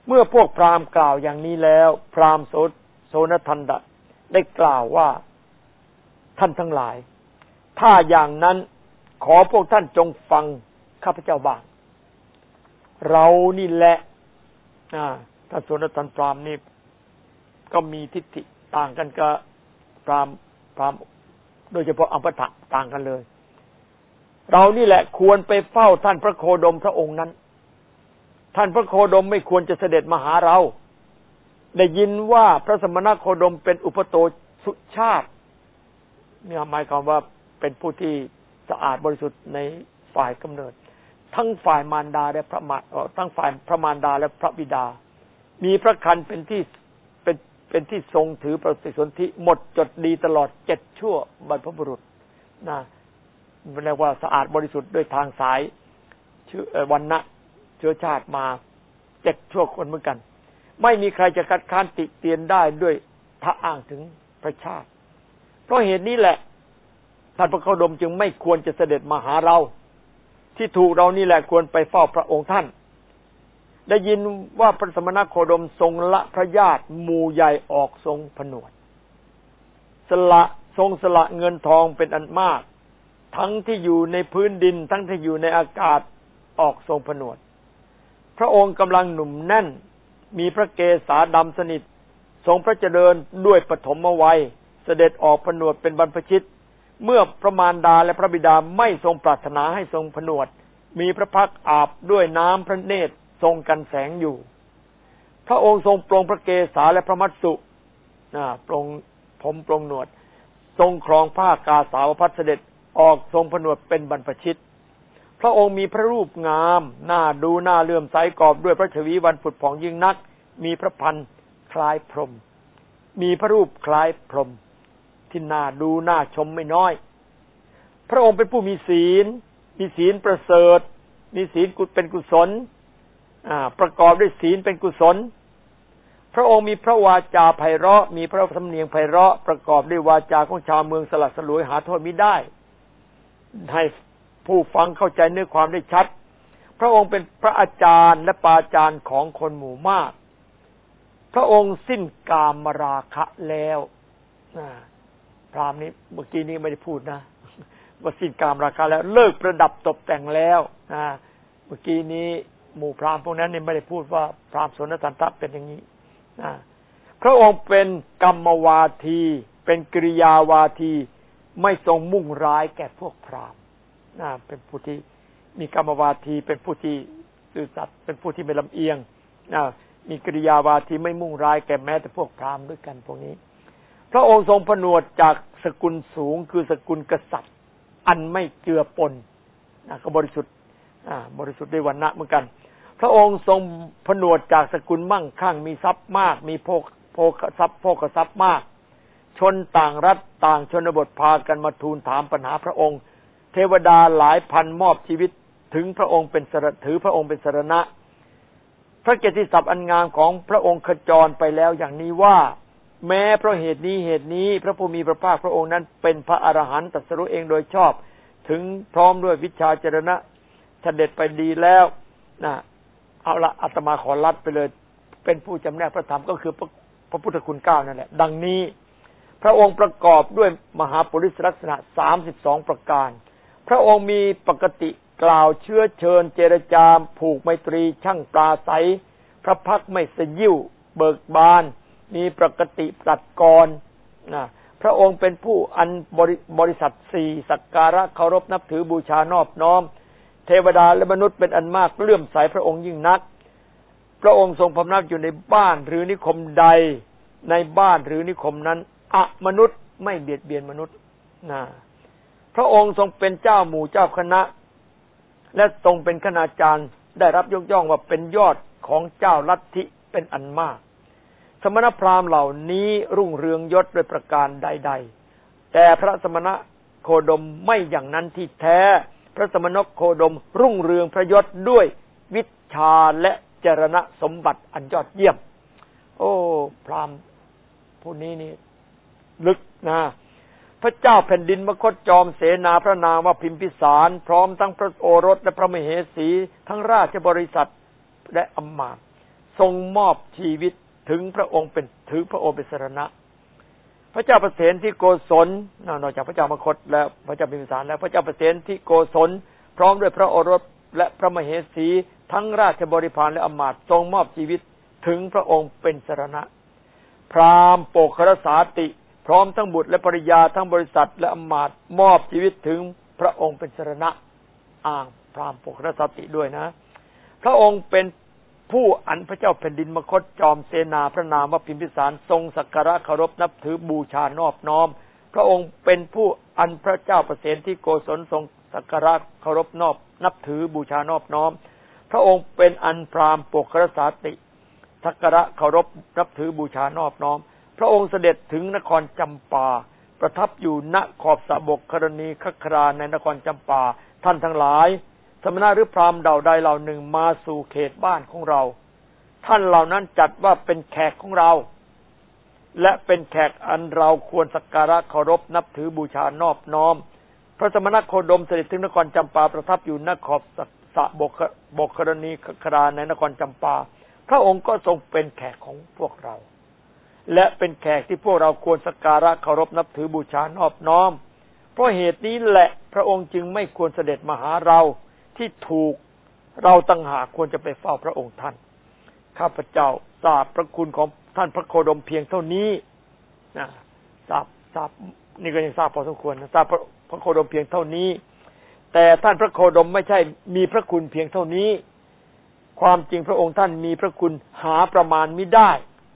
เมื่อพวกพราหมณ์กล่าวอย่างนี้แล้วพราหมณ์โสนทันดะได้กล่าวว่าท่านทั้งหลายถ้าอย่างนั้นขอพวกท่านจงฟังข้าพเจ้าบ้างเรานี่แหละท่านโสนทันพราหมณ์นี่ก็มีทิฏฐิต่างกันกับพราหมณ์โดยเฉพาะอัมพทะต่างกันเลยเรานี่แหละควรไปเฝ้าท่านพระโคดมพระองค์นั้นท่านพระโคดมไม่ควรจะเสด็จมาหาเราได้ยินว่าพระสมณโคดมเป็นอุปโตสุชาติเนี่ยหมายความว่าเป็นผู้ที่สะอาดบริสุทธิ์ในฝ่ายกำเนิดทั้งฝ่ายมารดาและทั้งฝ่ายพระมารดาและพระบิดามีพระคันเป็นที่ทรงถือปฏิสนธิหมดจดดีตลอด7ชั่วบรรพบุรุษนะเรียกว่าสะอาดบริสุทธิ์ด้วยทางสายวรรณะเชื้อชาติมา7ชั่วคนเหมือนกันไม่มีใครจะคัดค้านติเตียนได้ด้วยถ้าอ้างถึงพระชาติเพราะเหตุนี้แหละท่านพระโคดมจึงไม่ควรจะเสด็จมาหาเราที่ถูกเรานี่แหละควรไปเฝ้าพระองค์ท่านได้ยินว่าพระสมณโคดมทรงละพระญาติหมู่ใหญ่ออกทรงผนวดทรงสละเงินทองเป็นอันมากทั้งที่อยู่ในพื้นดินทั้งที่อยู่ในอากาศออกทรงผนวดพระองค์กำลังหนุ่มแน่นมีพระเกศาดำสนิททรงพระเจริญด้วยปฐมวัยเสด็จออกผนวดเป็นบรรพชิตเมื่อพระมารดาและพระบิดาไม่ทรงปรารถนาให้ทรงผนวดมีพระพักตร์อาบด้วยน้ำพระเนตรทรงกันแสงอยู่พระองค์ทรงปรงพระเกศาและพระมัสสุปรงผมปรงหนวดทรงครองผ้ากาสาวพัสเสด็จออกทรงผนวดเป็นบรรพชิตพระองค์มีพระรูปงามน่าดูน่าเลื่อมใสกอบด้วยพระชวีวันผุดผ่องยิ่งนักมีพระพรรณคล้ายพรหมมีพระรูปคล้ายพรหมที่น่าดูน่าชมไม่น้อยพระองค์เป็นผู้มีศีลประเสริฐมีศีลเป็นกุศลประกอบด้วยศีลเป็นกุศลพระองค์มีพระวาจาไพเราะมีพระสำเนียงไพเราะประกอบด้วยวาจาของชาวเมืองสลัดสลวยหาโทษมิได้ให้ผู้ฟังเข้าใจเนื้อความได้ชัดพระองค์เป็นพระอาจารย์และปาจารย์ของคนหมู่มากพระองค์สิ้นกามราคะแล้วพราหมณ์นี้เมื่อกี้นี้ไม่ได้พูดนะว่าสิ้นกามราคะแล้วเลิกประดับตกแต่งแล้วเมื่อกี้นี้หมู่พราหมณ์พวกนั้นนี่ไม่ได้พูดว่าพราหมณ์โสนทันตะเป็นอย่างนี้พระองค์เป็นกรรมวาทีเป็นกิริยาวาทีไม่ทรงมุ่งร้ายแก่พวกพราหมณ์เป็นผู้ที่มีกรรมวาทีเป็นผู้ที่ซื่อสัตย์เป็นผู้ที่ไม่ลำเอียงมีกิริยาวาทีไม่มุ่งร้ายแก่แม้แต่พวกพราหมณ์ด้วยกันพวกนี้พระองค์ทรงผนวดจากสกุลสูงคือสกุลกษัตริย์อันไม่เจือปนก็บริสุทธิ์ด้วยวรรณะเหมือนกันพระองค์ทรงผนวดจากสกุลมั่งคั่งมีทรัพย์มากมีโภคทรัพย์มากชนต่างรัฐต่างชนบทพากันมาทูลถามปัญหาพระองค์เทวดาหลายพันมอบชีวิตถึงพระองค์เป็นถือพระองค์เป็นสรณะพระเกียรติศัพท์อันงามของพระองค์ขจรไปแล้วอย่างนี้ว่าแม้เพราะเหตุนี้พระผู้มีพระภาคพระองค์นั้นเป็นพระอรหันต์ตรัสรู้เองโดยชอบถึงพร้อมด้วยวิชาจรณะเสด็จไปดีแล้วเอาละอาตมาขอรัดไปเลยเป็นผู้จำแนกพระธรรมก็คือพระพุทธคุณ9นั่นแหละดังนี้พระองค์ประกอบด้วยมหาปุริสลักษณะ32ประการพระองค์มีปกติกล่าวเชื้อเชิญเจรจาผูกไมตรีช่างปราศัยพระพักไม่สยิ้วเบิกบานมีปกติปรัดกรพระองค์เป็นผู้อันบริสัทธิ์4สักการะเคารพนับถือบูชานอบน้อมเทวดาและมนุษย์เป็นอันมากเลื่อมใสพระองค์ยิ่งนักพระองค์ทรงพำนักอยู่ในบ้านหรือนิคมใดในบ้านหรือนิคมนั้นมนุษย์ไม่เบียดเบียนมนุษย์พระองค์ทรงเป็นเจ้าหมู่เจ้าคณะและทรงเป็นคณาจารย์ได้รับยกย่องว่าเป็นยอดของเจ้าลัทธิเป็นอันมากสมณพราหมณ์เหล่านี้รุ่งเรืองยศด้วยประการใดๆแต่พระสมณโคดมไม่อย่างนั้นที่แท้พระสมณโคดมรุ่งเรืองพระยศด้วยวิชาและจรณะสมบัติอันยอดเยี่ยมโอ้พราหมณ์ผู้นี้นี่ลึกนะพระเจ้าแผ่นดินมคธจอมเสนาพระนามว่าพิมพิสารพร้อมทั้งพระโอรสและพระมเหสีทั้งราชบริษัทและอำมาตย์ทรงมอบชีวิตถึงพระองค์เป็นถือพระองค์เป็นสรณะพระเจ้าประเสนที่โกศลนอกจากพระเจ้ามคตแล้วพระเจ้าพิมพิสารแล้วพระเจ้าประเสนที่โกศลพร้อมด้วยพระโอรสและพระมเหสีทั้งราชบริพารและอมาตย์ทรงมอบชีวิตถึงพระองค์เป็นสรณะพราหมณ์โปกรสาติพร้อมทั้งบุตรและภริยาทั้งบริษัทและอมาตย์มอบชีวิตถึงพระองค์เป็นสรณะอ้างพราหมณ์โปกรสาติด้วยนะพระองค์เป็นผู้อันพระเจ้าแผ่นดินมคตจอมเสนาพระนามว่าพิมพิสารทรงสักการะเคารพนับถือบูชานอบน้อมพระองค์เป็นผู้อันพระเจ้าประเสนที่โกศลทรงสักการะเคารพนับถือบูชานอบน้อมพระองค์เป็นอันพราหมณ์โปกรสาติสักการะเคารพนับถือบูชานอบน้อมพระองค์เสด็จถึงนครจำปาประทับอยู่ณขอบสระบกกรณีคคราในนครจำปาท่านทั้งหลายสมณะหรือพราหมณ์เหล่าใดเหล่าหนึ่งมาสู่เขตบ้านของเราท่านเหล่านั้นจัดว่าเป็นแขกของเราและเป็นแขกอันเราควรสักการะเคารพนับถือบูชานอบน้อมพระสมณโคดมเสด็จถึงนครจำปาประทับอยู่ณขอบสระบกกรณีคคราในนครจำปาพระองค์ก็ทรงเป็นแขกของพวกเราและเป็นแขกที่พวกเราควรสักการะเคารพนับถือบูชานอบน้อมเพราะเหตุนี้แหละพระองค์จึงไม่ควรเสด็จมาหาเราที่ถูกเราต่างหากควรจะไปเฝ้าพระองค์ท่านข้าพเจ้าทราบพระคุณของท่านพระโคดมเพียงเท่านี้นะทราบนี่ก็ยังทราบพอสมควรนะทราบพระโคดมเพียงเท่านี้แต่ท่านพระโคดมไม่ใช่มีพระคุณเพียงเท่านี้ความจริงพระองค์ท่านมีพระคุณหาประมาณมิได้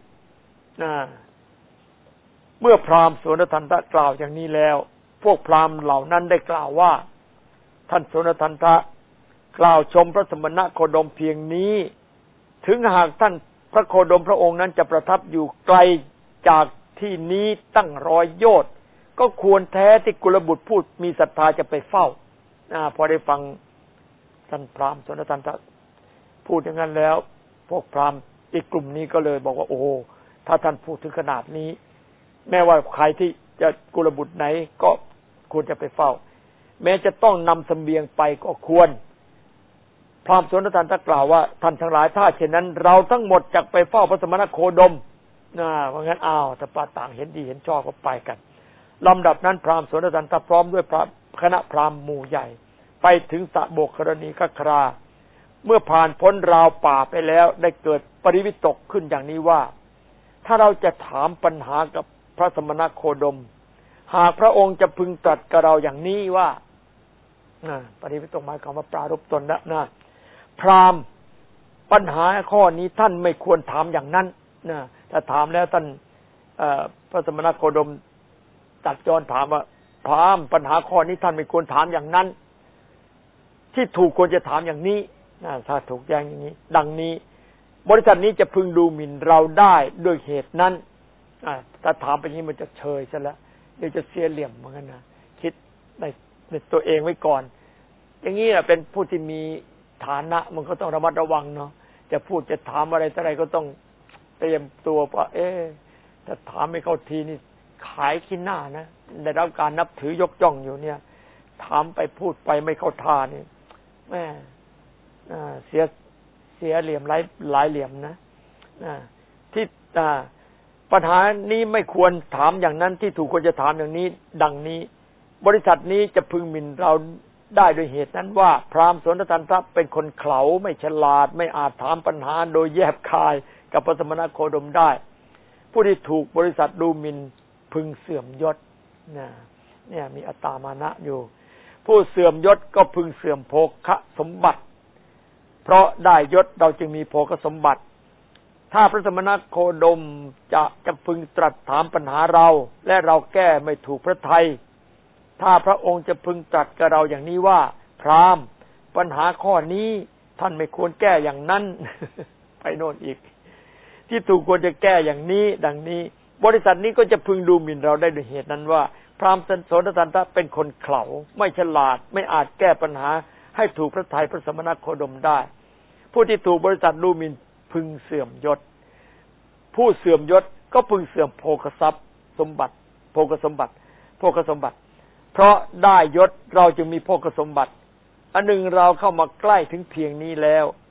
เมื่อพราหมณ์โสนทันทะกล่าวอย่างนี้แล้วพวกพราหมณ์เหล่านั้นได้กล่าวว่าท่านโสนทันทะกล่าวชมพระสมณโคดมเพียงนี้ถึงหากท่านพระโคดมพระองค์นั้นจะประทับอยู่ไกลจากที่นี้ตั้ง100 โยชน์ก็ควรแท้ที่กุลบุตรพูดมีศรัทธาจะไปเฝ้าพอได้ฟังท่านพราหมณ์โสนทันทะพูดอย่างนั้นแล้วพวกพราหมณ์อีกกลุ่มนี้ก็เลยบอกว่าโอ้ถ้าท่านพูดถึงขนาดนี้แม้ว่าใครที่จะกุลบุตรไหนก็ควรจะไปเฝ้าแม้จะต้องนำเสบียงไปก็ควรพราหมณ์โสนทันทะกล่าวว่าท่านทั้งหลายถ้าเช่นนั้นเราทั้งหมดจักไปเฝ้าพระสมณโคดมเพราะงั้นถ้าปาต่างเห็นดีเห็นชอบก็ไปกันลำดับนั้นพราหมณ์โสนทันทะพร้อมด้วยคณะพราหมณ์หมู่ใหญ่ไปถึงสระโบกกรณีคคราเมื่อผ่านพ้นราวป่าไปแล้วได้เกิดปริวิตกขึ้นอย่างนี้ว่าถ้าเราจะถามปัญหากับพระสมณโคดมหากพระองค์จะพึงตรัสกับเราอย่างนี้ว่าปริวิตกหมายความว่าปรารภตนนะพราหมณ์ปัญหาข้อนี้ท่านไม่ควรถามอย่างนั้นนะถ้าถามแล้วท่านพระสมณโคดมตัดย้อนถามว่าพราหมณ์ปัญหาข้อนี้ท่านไม่ควรถามอย่างนั้นที่ถูกควรจะถามอย่างนี้ถ้าถูกอย่างนี้ดังนี้บริษัทนี้จะพึงดูหมิ่นเราได้ด้วยเหตุนั้นถ้าถามไปนี้มันจะเชยซะแล้วเดี๋ยวจะเสียเหลี่ยมเหมือนกันนะคิดในตัวเองไว้ก่อนอย่างนี้แหละเป็นผู้ที่มีฐานะมันก็ต้องระมัดระวังเนาะจะพูดจะถามอะไรก็ต้องเตรียมตัวว่าถ้าถามไม่เข้าทีนี่ขายขี้หน้านะได้รับการนับถือยกย่องอยู่เนี่ยถามไปพูดไปไม่เข้าท่านี่แม่เสียเหลี่ยมหลายเหลี่ยมนะที่ปัญหานี้ไม่ควรถามอย่างนั้นที่ถูกควรจะถามอย่างนี้ดังนี้บริษัทนี้จะพึงหมิ่นเราได้โดยเหตุนั้นว่าพราหมณ์โสนทันทะเป็นคนเขลาไม่ฉลาดไม่อาจถามปัญหาโดยแยบคายกับพระสมณโคดมได้ผู้ที่ถูกบริษัทดูหมิ่นพึงเสื่อมยศเนี่ยมีอัตตามานะอยู่ผู้เสื่อมยศก็พึงเสื่อมโภคสมบัติเพราะได้ยศเราจึงมีโภคสมบัติถ้าพระสมณโคดมจะพึงตรัสถามปัญหาเราและเราแก้ไม่ถูกพระทัยถ้าพระองค์จะพึงตรัสกับเราอย่างนี้ว่าพราหมณ์ปัญหาข้อนี้ท่านไม่ควรแก้อย่างนั้น ไปโน่นอีกที่ถูกควรจะแก้อย่างนี้ดังนี้บริษัทนี้ก็จะพึงดูหมิ่นเราได้ด้วยเหตุนั้นว่าพราหมณ์โสนทันทะเป็นคนเขลาไม่ฉลาดไม่อาจแก้ปัญหาให้ถูกพระทัยพระสมณโคดมได้ผู้ที่ถูกบริษัทดูหมิ่นพึงเสื่อมยศผู้เสื่อมยศก็พึงเสื่อมโภคทรัพย์สมบัติโภคสมบัติเพราะได้ยศเราจึงมีโภคสมบัติอันหนึ่งเราเข้ามาใกล้ถึงเพียงนี้แล้ว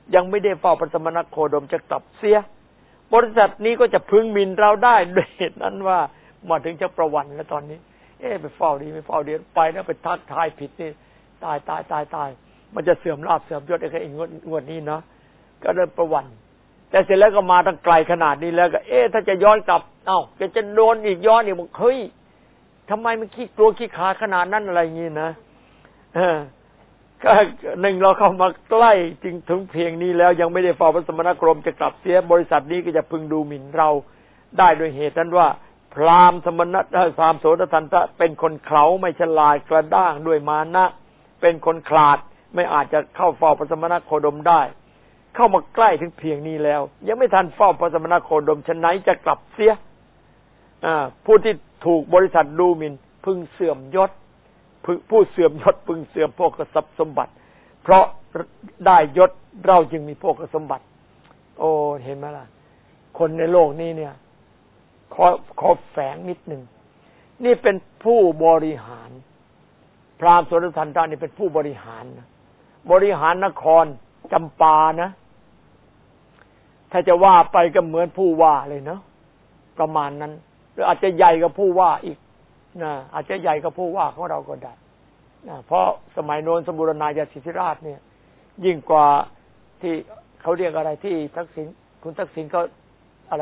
ยังไม่ได้เฝ้าพระสมณโคดมจะกลับเสียบริษัทนี้ก็จะพึงหมิ่นเราได้ด้วยเหตุนั้นว่ามาถึงจะประวันแล้วตอนนี้ไปเฝ้าดีไม่เฝ้าดีไปแล้วไปทักทายผิดนี่ตายมันจะเสื่อมลาภเสื่อมยศไอ้งวดนี้เนาะก็เริ่มประวันแต่เสร็จแล้วก็มาตั้งไกลขนาดนี้แล้วก็ถ้าจะย้อนกลับจะโดนอีกย้อนอีกบอกเฮ้ยทำไมมันขี้กลัวขี้ขาขนาดนั้นอะไรอย่างนี้นะก็หนึ่งเราเข้ามาใกล้จึงถึงเพียงนี้แล้วยังไม่ได้เฝ้าพระสมณโคดมจะกลับเสียบริษัทนี้ก็จะพึงดูหมิ่นเราได้โดยเหตุนั้นว่าพราหมณ์สมณะพราหมณ์โสตทันตะเป็นคนเขลาไม่ฉลาดกระด้างด้วยมานะเป็นคนขลาดไม่อาจจะเข้าเฝ้าพระสมณโคดมได้เข้ามาใกล้ถึงเพียงนี้แล้วยังไม่ทันเฝ้าพระสมณโคดมฉะนั้นจะกลับเสียผู้ที่ถูกบริษัทดูหมิ่นพึงเสื่อมยศผู้เสื่อมยศพึงเสื่อมโภคทรัพย์สมบัติเพราะได้ยศเราจึงมีโภคสมบัติโอ้เห็นไหมล่ะคนในโลกนี้เนี่ยขอแฝงนิดหนึ่งนี่เป็นผู้บริหารพราหมณ์โสตทันตะนี่เป็นผู้บริหารนะบริหารนครจำปานะถ้าจะว่าไปก็เหมือนผู้ว่าเลยเนาะประมาณนั้นหรืออาจจะใหญ่กว่าผู้ว่าอีกนะอาจจะใหญ่กว่าผู้ว่าของเราก็ได้นะเพราะสมัยโน้นสมบูรณาญาสิทธิราชเนี่ยยิ่งกว่าที่เขาเรียกอะไรที่ทักษิณคุณทักษิณเขาอะไร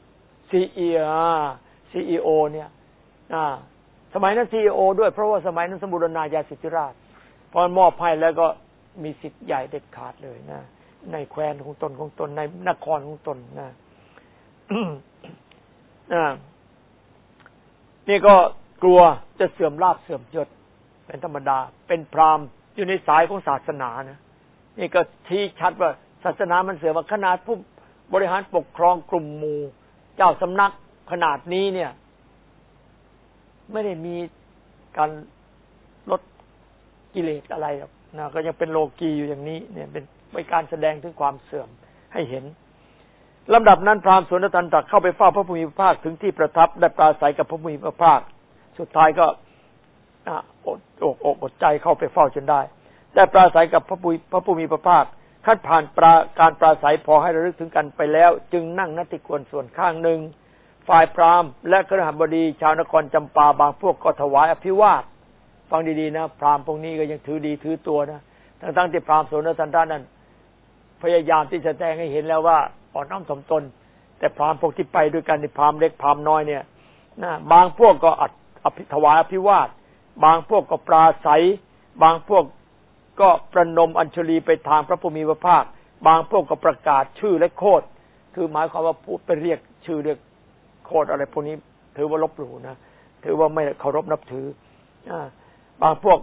CEO เนี่ยสมัยนั้น CEO ด้วยเพราะว่าสมัยนั้นสมบูรณาญาสิทธิราชพอมอบให้แล้วก็มีสิทธิ์ใหญ่เด็ดขาดเลยนะในแคว้นของตนในนครของตนนะ นี่ก็กลัวจะเสื่อมลาภเสื่อมยศเป็นธรรมดาเป็นพราหมณ์อยู่ในสายของศาสนานะนี่ก็ชี้ชัดว่าศาสนามันเสื่อมขนาดผู้บริหารปกครองกลุ่มหมู่เจ้าสำนักขนาดนี้เนี่ยไม่ได้มีการลดกิเลสอะไรหรอกนะก็ยังเป็นโลกีอยู่อย่างนี้เนี่ยเป็นการแสดงถึงความเสื่อมให้เห็นลำดับนั้นพราหมณ์โสตทันตะเข้าไปเฝ้าพระผู้มีพระภาคถึงที่ประทับได้ปราศัยกับพระผู้มีพระภาคสุดท้ายก็อดใจเข้าไปเฝ้าจนได้ปราศัยกับพระผู้มีพระภาคขั้นผ่านการปราศัยพอให้ระลึกถึงกันไปแล้วจึงนั่งณที่ควรส่วนข้างหนึ่งฝ่ายพราหมณ์และคฤหบดีชาวนครจำปาบางพวกก็ถวายอภิวาทฟังดีๆนะพราหมณ์พวกนี้ก็ยังถือดีถือตัวนะทั้งที่พราหมณ์โสตทันตะนั้นพยายามที่จะแสดงให้เห็นแล้วว่าอ่อนน้อมถ่อมตนแต่พราหมณ์พวกที่ไปด้วยกันในพราหมณ์เล็กพราหมณ์น้อยเนี่ยนะบางพวกก็ถวายอภิวาทบางพวกก็ปราศัยบางพวกก็ประนมอัญชลีไปทางพระผู้มีพระภาคบางพวกก็ประกาศชื่อและโคดคือหมายความว่าพูดไปเรียกชื่อเรียกโคดอะไรพวกนี้ถือว่าลบหลู่นะถือว่าไม่เคารพนับถือบางพวก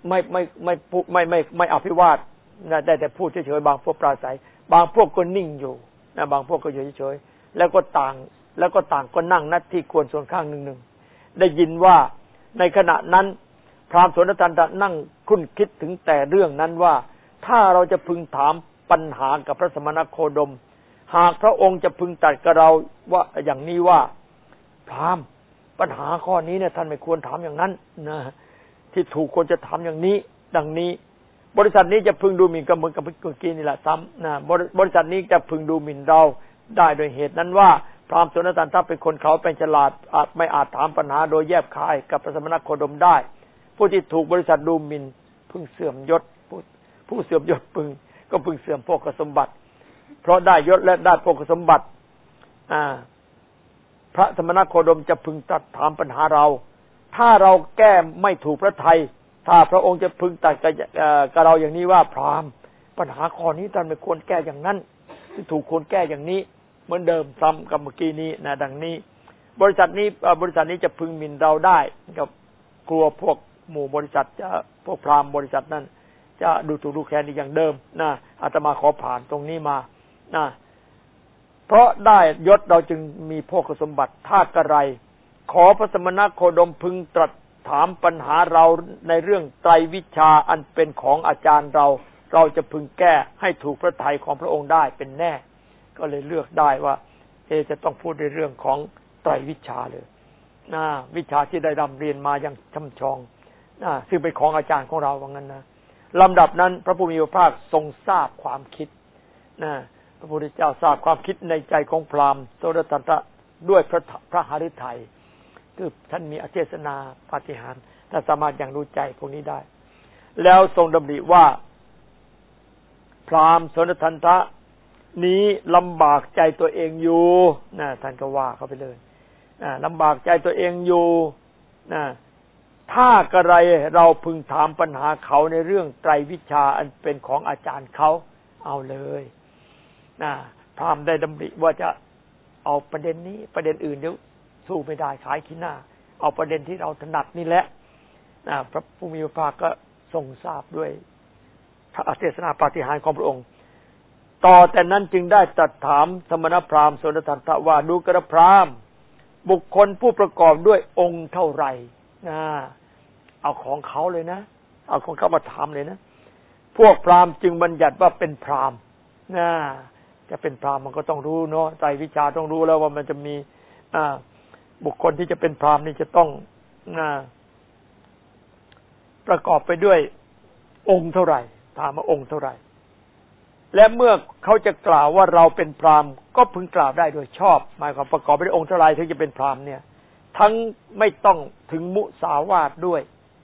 ไม่อภิวาทนะได้แต่พูดเฉยๆบางพวกปราศัยบางพวกก็นิ่งอยู่นะบางพวกก็อยู่เฉยๆแล้วก็ต่างก็นั่งณที่ควรส่วนข้างหนึ่งได้ยินว่าในขณะนั้นพราหมณ์โสตทันตะนั่งคุ้นคิดถึงแต่เรื่องนั้นว่าถ้าเราจะพึงถามปัญหากับพระสมณโคดมหากพระองค์จะพึงตรัสกับเราว่าอย่างนี้ว่าพราหมณ์ปัญหาข้อนี้เนี่ยท่านไม่ควรถามอย่างนั้นนะที่ถูกควรจะถามอย่างนี้ดังนี้บริษัทนี้จะพึงดูหมิ่นก็เหมือนกับเมื่อกี้นี่แหละซ้ำนะบริษัทนี้จะพึงดูหมิ่นเราได้โดยเหตุนั้นว่าพราหมณ์โสตทันตะเป็นคนเขาเป็นฉลาดไม่อาจถามปัญหาโดยแยบคายกับพระสมณโคดมได้ผู้ที่ถูกบริษัทดูหมิ่นพึงเสื่อมยศผู้เสื่อมยศก็พึงเสื่อมโภคสมบัติเพราะได้ยศและได้โภคสมบัติพระสมณโคดมจะพึงตรัสถามปัญหาเราถ้าเราแก้ไม่ถูกพระทัยถ้าพระองค์จะพึงตรัสกับเราอย่างนี้ว่าพราหมณ์ปัญหาข้อนี้ท่านไม่ควรแก้อย่างนั้นที่ถูกควรแก้อย่างนี้เหมือนเดิมซ้ำกับเมื่อกี้นี้นะดังนี้บริษัทนี้จะพึงหมิ่นเราได้กับกลัวพวกหมู่บริษัทจะพวกพราหมณ์บริษัทนั้นจะดูถูกดูแคลนอีกอย่างเดิมนะอาตมาขอผ่านตรงนี้มานะเพราะได้ยศเราจึงมีโภคสมบัติถ้ากระไรขอพระสมณโคดมพึงตรัสถามปัญหาเราในเรื่องไตรวิชาอันเป็นของอาจารย์เราจะพึงแก้ให้ถูกพระทัยของพระองค์ได้เป็นแน่ก็เลยเลือกได้ว่าจะต้องพูดในเรื่องของไตรวิชาเลยวิชาที่ได้ร่ำเรียนมาอย่างช่ำชองซึ่งเป็นของอาจารย์ของเราว่างั้นนะลำดับนั้นพระผู้มีพระภาคทรงทราบความคิดนะพระพุทธเจ้าทราบความคิดในใจของพราหมณ์โสดทันตะด้วยพระหฤทัยคือท่านมีอเทศนาปาฏิหาริย์ท่านสามารถอย่างรู้ใจพวกนี้ได้แล้วทรงดำริว่าพราหมณ์โสดทันตะนี้ลำบากใจตัวเองอยู่นะท่านก็ว่าเข้าไปเลยลำบากใจตัวเองอยู่นะถ้ากระไรเราพึงถามปัญหาเขาในเรื่องไตรวิชาอันเป็นของอาจารย์เขาเอาเลยนะพราหมณ์ได้ดำริว่าจะเอาประเด็นนี้ประเด็นอื่นเดี๋ยวสู้ไม่ได้ขายขี้หน้าเอาประเด็นที่เราถนัดนี่แหละพระผู้มีพระภาคก็ทรงทราบด้วยพระเทศนาปาฏิหาริย์ของพระองค์ต่อแต่นั้นจึงได้ตรัสถามสมณพราหมณ์โสดทันตะว่าดูกระพราหมณ์บุคคลผู้ประกอบด้วยองค์เท่าไหร่เอาของเขาเลยนะเอาของเขามาถามเลยนะพวกพราหมณ์จึงบัญญัติว่าเป็นพราหมณ์จะเป็นพราหมณ์มันก็ต้องรู้เนาะใจวิชาต้องรู้แล้วว่ามันจะมีบุคคลที่จะเป็นพราหมณ์นี่จะต้องประกอบไปด้วยองค์เท่าไหร่ถามว่าองค์เท่าไหร่และเมื่อเขาจะกล่าวว่าเราเป็นพราหมณ์ก็พึงกล่าวได้โดยชอบหมายความประกอบไปด้วยองค์เท่าไหร่ถึงจะเป็นพราหมณ์เนี่ยทั้งไม่ต้องถึงมุสาวาทด้วย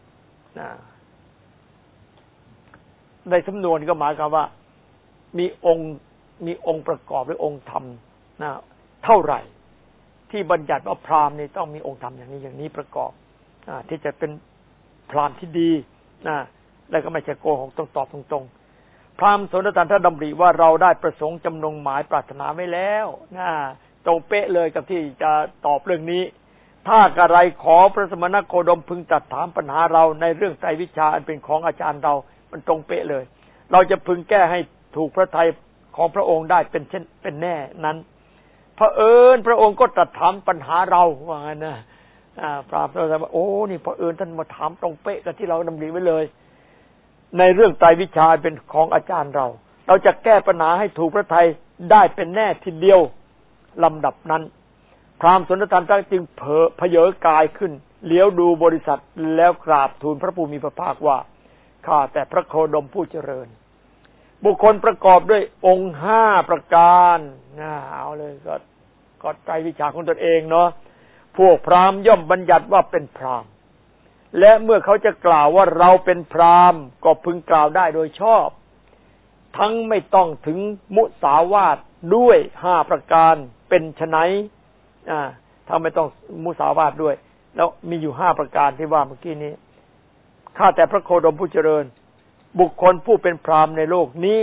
ในสำนวนก็หมายความว่ามีองค์ประกอบด้วยองค์ธรรมเท่าไหร่ที่บัญญัติว่าพราหมณ์นี่ต้องมีองค์ธรรมอย่างนี้ประกอบที่จะเป็นพราหมณ์ที่ดีแล้วก็ไม่ใช่โกหกต้องตอบตรงๆพราหมณ์โสดทันตะดำริว่าเราได้ประสงค์จำนงหมายปรารถนาไว้แล้วตรงเป๊ะเลยกับที่จะตอบเรื่องนี้ถ้ากระไรขอพระสมณโคดมพึงตรัสถามปัญหาเราในเรื่องไตรวิชาอันเป็นของอาจารย์เรามันตรงเป๊ะเลยเราจะพึงแก้ให้ถูกพระทัยของพระองค์ได้เป็นแน่นั้นเผอิญพระองค์ก็ตรัสถามปัญหาเราว่างั้นนะพราหมณ์ก็เลยว่าโอ้นี่เผอิญท่านมาถามตรงเป๊ะกับที่เราดำริไว้เลยในเรื่องไตรวิชาเป็นของอาจารย์เราจะแก้ปัญหาให้ถูกพระทัยได้เป็นแน่ทีเดียวลำดับนั้นพราหมณ์โสดทันตะจึงเผยกายขึ้นเลี้ยวดูบริษัทแล้วกราบทูลพระผู้มีพระภาคว่าข้าแต่พระโคดมผู้เจริญบุคคลประกอบด้วยองค์5ประการเอาเลยก็ไตรวิชาของตนเองเนาะพวกพราหมณ์ย่อมบัญญัติว่าเป็นพราหมณ์และเมื่อเขาจะกล่าวว่าเราเป็นพราหมณ์ก็พึงกล่าวได้โดยชอบทั้งไม่ต้องถึงมุสาวาทด้วย5ประการเป็นไฉนถ้าไม่ต้องมุสาวาทด้วยแล้วมีอยู่5ประการที่ว่าเมื่อกี้นี้ข้าแต่พระโคดมผู้เจริญบุคคลผู้เป็นพราหมณ์ในโลกนี้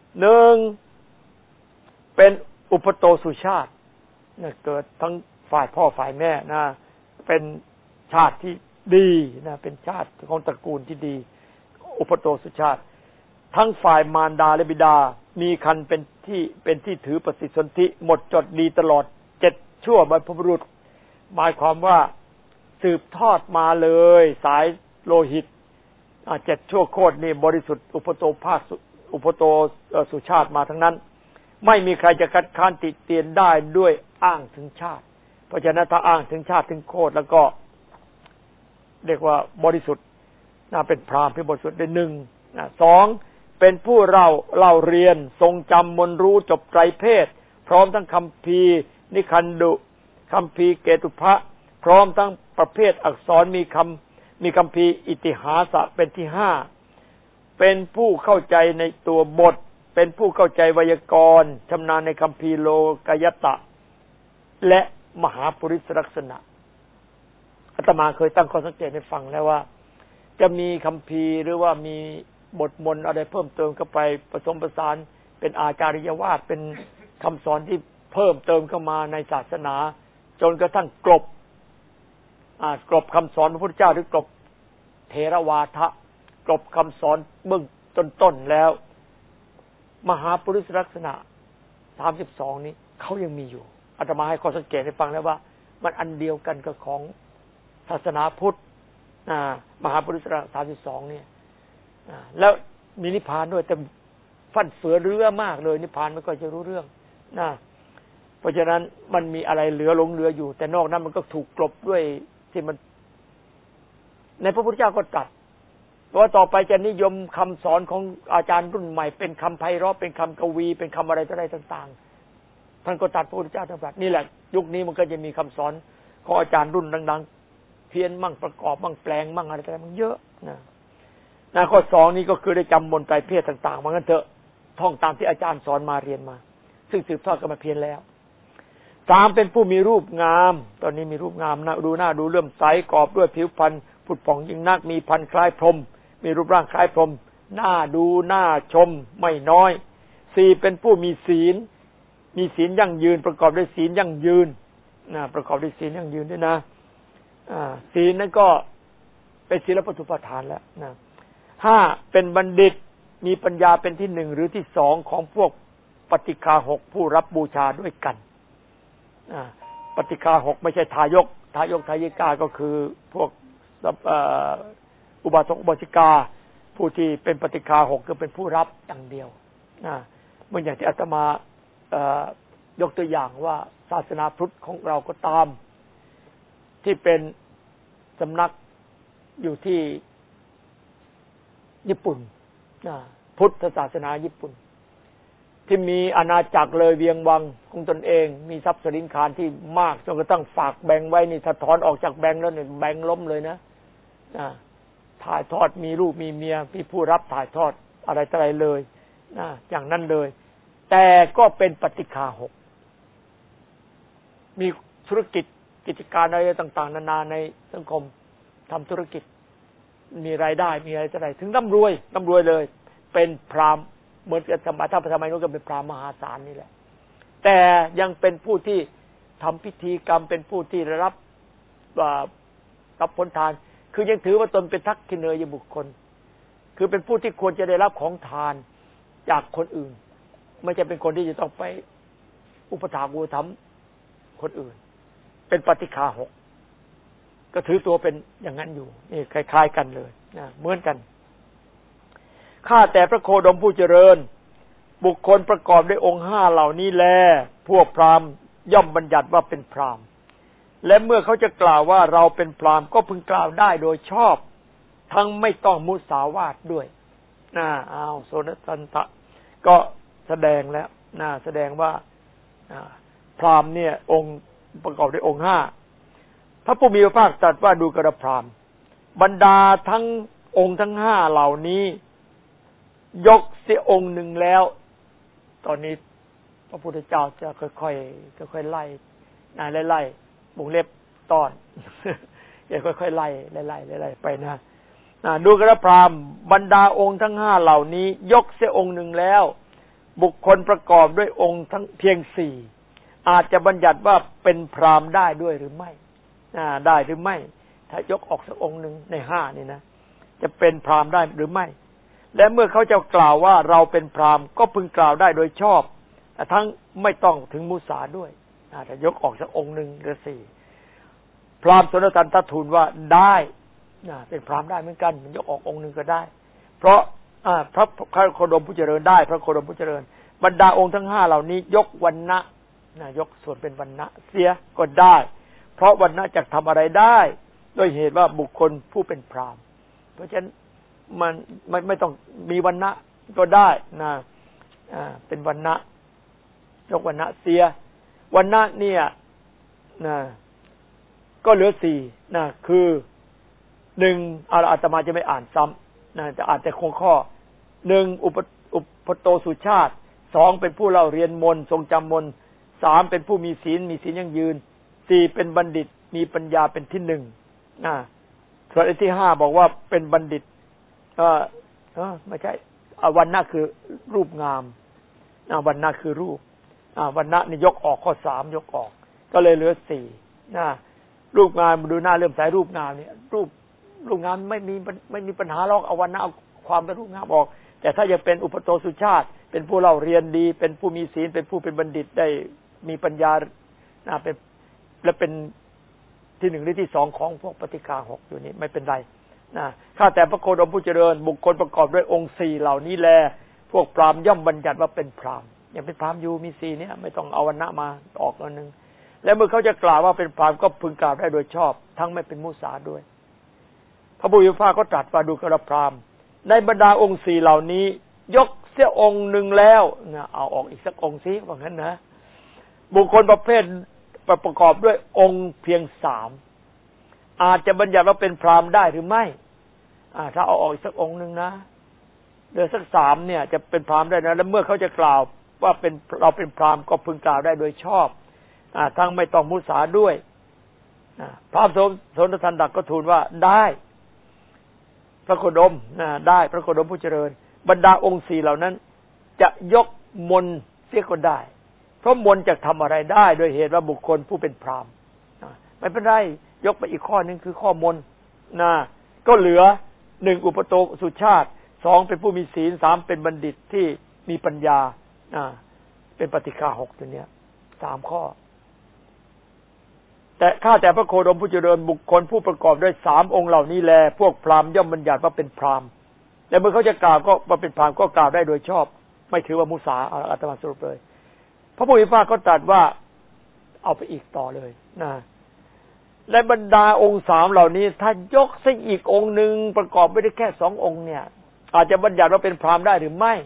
1เป็นอุปโตสุชาติเกิดทั้งฝ่ายพ่อฝ่ายแม่เป็นชาติที่ดีเป็นชาติของตระกูลที่ดีอุปโตสุชาติทั้งฝ่ายมารดาและบิดามีคันเป็นที่ถือปฏิสนธิหมดจดดีตลอด7ชั่วบรรพบุรุษหมายความว่าสืบทอดมาเลยสายโลหิต7ชั่วโคตรนี่บริสุทธิ์อุปโตภาคอุปโตสุชาติมาทั้งนั้นไม่มีใครจะคัดค้านติเตียนได้ด้วยอ้างถึงชาติเพราะฉะนั้นถ้าอ้างถึงชาติถึงโคตรแล้วก็เรียกว่าบริสุทธิ์เป็นพราหมณ์ที่บริสุทธิ์ได้2เป็นผู้เล่าเรียนทรงจำมนรู้จบไตรเพศพร้อมทั้งคัมภีร์นิคันดุคัมภีร์เกตุพะพร้อมทั้งประเภทอักษรมีคัมภีร์อิติหาสะเป็นที่5เป็นผู้เข้าใจในตัวบทเป็นผู้เข้าใจไวยากรณ์ชำนาญในคัมภีร์โลกยตะและมหาปุริสลักษณะอาตมาเคยตั้งข้อสังเกตให้ฟังแล้วว่าจะมีคัมภีร์หรือว่ามีบทมนต์อะไรเพิ่มเติมเข้าไปผสมผสานเป็นอาจาริยวาทเป็นคำสอนที่เพิ่มเติมเข้ามาในศาสนาจนกระทั่งกลบคำสอนพระพุทธเจ้าหรือกลบเถรวาทะกลบคำสอนเบื้องต้นแล้วมหาปุริสลักษณะ32นี้เขายังมีอยู่อาตมาให้ข้อสังเกตให้ฟังแล้วว่ามันอันเดียวกันกับของศาสนาพุทธมหาปุริสลักษณะ32เนี่ยแล้วมีนิพพานด้วยแต่ฟั่นเฟือเรือมากเลยนิพพานไม่ค่อยจะรู้เรื่องเพราะฉะนั้นมันมีอะไรเหลือหลงเหลืออยู่แต่นอกนั้นมันก็ถูกกลบด้วยที่มันในพระพุทธเจ้าก็ตรัสเพราะต่อไปจะนิยมคำสอนของอาจารย์รุ่นใหม่เป็นคำไพเราะเป็นคำกวีเป็นคำอะไรต่างๆท่านก็ตัดพระพุทธเจ้าตรัสนี่แหละยุคนี้มันก็จะมีคำสอนของอาจารย์รุ่นดังๆเพี้ยนมั่งประกอบมั่งแปลงมั่งอะไรๆมันเยอะนะข้อสองนี้ก็คือได้จำมนต์ไตรเพศต่างๆมางั้นเถอะท่องตามที่อาจารย์สอนมาเรียนมาซึ่งสืบทอดกันมาเพียงแล้วสามเป็นผู้มีรูปงามตอนนี้มีรูปงามนะดูหน้าดูเลื่อมใสกอบด้วยผิวพรรณผุดผ่องยิ่งนักมีพรรณคล้ายพรหมมีรูปร่างคล้ายพรหมหน้าดูหน้าชมไม่น้อยสี่เป็นผู้มีศีลยั่งยืนประกอบด้วยศีลยั่งยืนนะประกอบด้วยศีลยั่งยืนด้วยนะศีลนั้นก็เป็นศีลปัจจุปทานแล้วนะห้าเป็นบัณฑิตมีปัญญาเป็นที่หนึ่งหรือที่สองของพวกปฏิฆาหกผู้รับบูชาด้วยกันปฏิฆาหกไม่ใช่ทายกทายิกาก็คือพวกอุบาสกอุบาสิกาผู้ที่เป็นปฏิฆาหกก็เป็นผู้รับอย่างเดียวเหมือนอย่างที่อาตมายกตัวอย่างว่าศาสนาพุทธของเราก็ตามที่เป็นสำนักอยู่ที่ญี่ปุ่นพุทธศาสนาญี่ปุ่นที่มีอาณาจักรเลยเวียงวังของตนเองมีทรัพย์สินคารที่มากจนกระทั่งฝากแบงค์ไว้นี่ถ้าถอนออกจากแบงค์แล้วเนี่ยแบงค์ล้มเลยนะถ่ายทอดมีลูกมีเมียมีผู้รับถ่ายทอดอะไรเลยอย่างนั้นเลยแต่ก็เป็นปฏิฆาหกมีธุรกิจกิจการอะไรต่างๆนานาในสังคมทำธุรกิจมีรายได้มีอะไรถึงร่ำรวยเลยเป็นพราหมณ์เหมือนกับสมัยนู้นก็เป็นพราหมณ์มหาศาลนี่แหละแต่ยังเป็นผู้ที่ทำพิธีกรรมเป็นผู้ที่รับผลทานคือยังถือว่าตนเป็นทักษิเนยบุคคลคือเป็นผู้ที่ควรจะได้รับของทานจากคนอื่นไม่ใช่เป็นคนที่จะต้องไปอุปถากอุปถัมภ์คนอื่นเป็นปฏิฆาหกก็ถือตัวเป็นอย่างนั้นอยู่นี่คล้ายๆกันเลยเหมือนกันข้าแต่พระโคดมผู้เจริญบุคคลประกอบด้วยองค์ห้าเหล่านี้แลพวกพราหมณ์ย่อมบัญญัติว่าเป็นพราหมณ์และเมื่อเขาจะกล่าวว่าเราเป็นพราหมณ์ก็พึงกล่าวได้โดยชอบทั้งไม่ต้องมุสาวาทด้วยโสนตันตะก็แสดงแล้วแสดงว่าพราหมณ์เนี่ยองค์ประกอบด้วยองค์ห้าพระผู้มีพระภาคตรัสว่าดูกระพราหมณ์บรรดาทั้งองค์ทั้งห้าเหล่านี้ยกเสียองค์หนึ่งแล้วตอนนี้พระพุทธเจ้าจะค่อยๆไล่ไล่วงเล็บตอนอย่าค่อยๆไล่ไปนะดูกระพราหมณ์บรรดาองค์ทั้งห้าเหล่านี้ยกเสียองค์หนึ่งแล้วบุคคลประกอบด้วยองค์ทั้งเพียงสี่อาจจะบัญญัติว่าเป็นพราหมณ์ได้ด้วยหรือไม่ได้หรือไม่ถ้ายกออกสักองค์หนึ่งในห้านี่นะจะเป็นพราหมณ์ได้หรือไม่และเมื่อเขาจะกล่าวว่าเราเป็นพราหมณ์ก็พึงกล่าวได้โดยชอบทั้งไม่ต้องถึงมุสาด้วยถ้ายกออกสักองค์หนึ่งหรือสี่พราหมณ์โสนตันตทูลว่าได้เป็นพราหมณ์ได้เหมือนกันมันยกออกองค์หนึ่งก็ได้เพราะพระโคดมผู้เจริญได้พระโคดมผู้เจริญบรรดาองค์ทั้งห้าเหล่านี้ยกวรรณะยกส่วนเป็นวรรณะเสียก็ได้เพราะวรรณะจะทำอะไรได้ด้วยเหตุว่าบุคคลผู้เป็นพราหมณ์เพราะฉะนั้นมันไม่ต้องมีวรรณะก็ได้เป็นวรรณะยกวรรณะเสียวรรณะเนี่ยก็เหลือสี่คือหนึ่งอาตมาจะไม่อ่านซ้ำจะอ่านแต่คงข้อหนึ่งอุปโตสุชาติสองเป็นผู้เล่าเรียนมนต์ทรงจำมนต์สามเป็นผู้มีศีลยั่งยืนสี่เป็นบัณฑิตมีปัญญาเป็นที่หนึ่งส่วนอันที่ห้าบอกว่าเป็นบัณฑิตไม่ใช่วรรณะคือรูปงามวรรณะคือรูปวรรณะนี่ยกออกข้อสามยกออกก็เลยเหลือสี่รูปงามดูหน้าเริ่มสายรูปงามเนี่ยรูปงามไม่มีปัญหาหรอกเอาวรรณะเอาความเป็นรูปงามออกแต่ถ้าจะเป็นอุปโตสุชาติเป็นผู้เล่าเรียนดีเป็นผู้มีศีลเป็นผู้เป็นบัณฑิตได้มีปัญญาเป็นและเป็นที่หนึ่งหรือที่สองของพวกปฏิฆาหกอยู่นี่ไม่เป็นไรข้าแต่พระโคดมผู้เจริญบุคคลประกอบด้วยองค์สี่เหล่านี้แลพวกพราหมณ์ย่อมบัญญัติว่าเป็นพราหมณ์อย่างเป็นพราหมณ์อยู่มีสี่เนี่ยไม่ต้องเอาวรรณะมาออกอันนึงและเมื่อเขาจะกล่าวว่าเป็นพราหมณ์ก็พึงกล่าวได้โดยชอบทั้งไม่เป็นมุสาด้วยพระพุทธเจ้าก็ตรัสว่าดูกระพราหมณ์ในบรรดาองค์สี่เหล่านี้ยกเสียองค์หนึ่งแล้วนะเอาออกอีกสักองค์สิว่างั้นนะบุคคลประเภทประกอบด้วยองค์เพียง3อาจจะบัญญัติว่าเป็นพราหมณ์ได้หรือไม่ถ้าเอาออกอีกสักองค์หนึ่งนะเหลือสัก3เนี่ยจะเป็นพราหมณ์ได้นะแล้วเมื่อเขาจะกล่าวว่าเป็นเราเป็นพราหมณ์ก็พึงกล่าวได้โดยชอบทั้งไม่ต้องมุสาด้วยพระโสนทันดาก็ทูลว่าได้พระโคดมได้พระโคดมผู้เจริญบรรดาองค์4เหล่านั้นจะยกมนต์เสียก็ได้เพราะมนต์จะทำอะไรได้โดยเหตุว่าบุคคลผู้เป็นพราหมณ์ไม่เป็นไรยกไปอีกข้อนึงคือข้อมนต์ก็เหลือ1อุปโตสุชาติ2เป็นผู้มีศีล3เป็นบัณฑิตที่มีปัญญาเป็นปฏิฆา6ตัวเนี้ย3ข้อแต่ข้าแต่พระโคดมผู้เจริญบุคคลผู้ประกอบด้วย3องค์เหล่านี้แลพวกพราหมณ์ย่อมบัญญัติว่าเป็นพราหมณ์แต่เมื่อเขาจะกล่าวก็ว่าเป็นพราหมณ์ก็กล่าวได้โดยชอบไม่ถือว่ามุสาอาตมาสรุปเลยพระพุทธเจ้าก็ตรัสว่าเอาไปอีกต่อเลยและบรรดาองค์3เหล่านี้ถ้ายกซะอีกองค์หนึ่งประกอบไม่ได้แค่2องค์เนี่ยอาจจะบัญญัติว่าเป็นพราหมณ์ได้หรือไม่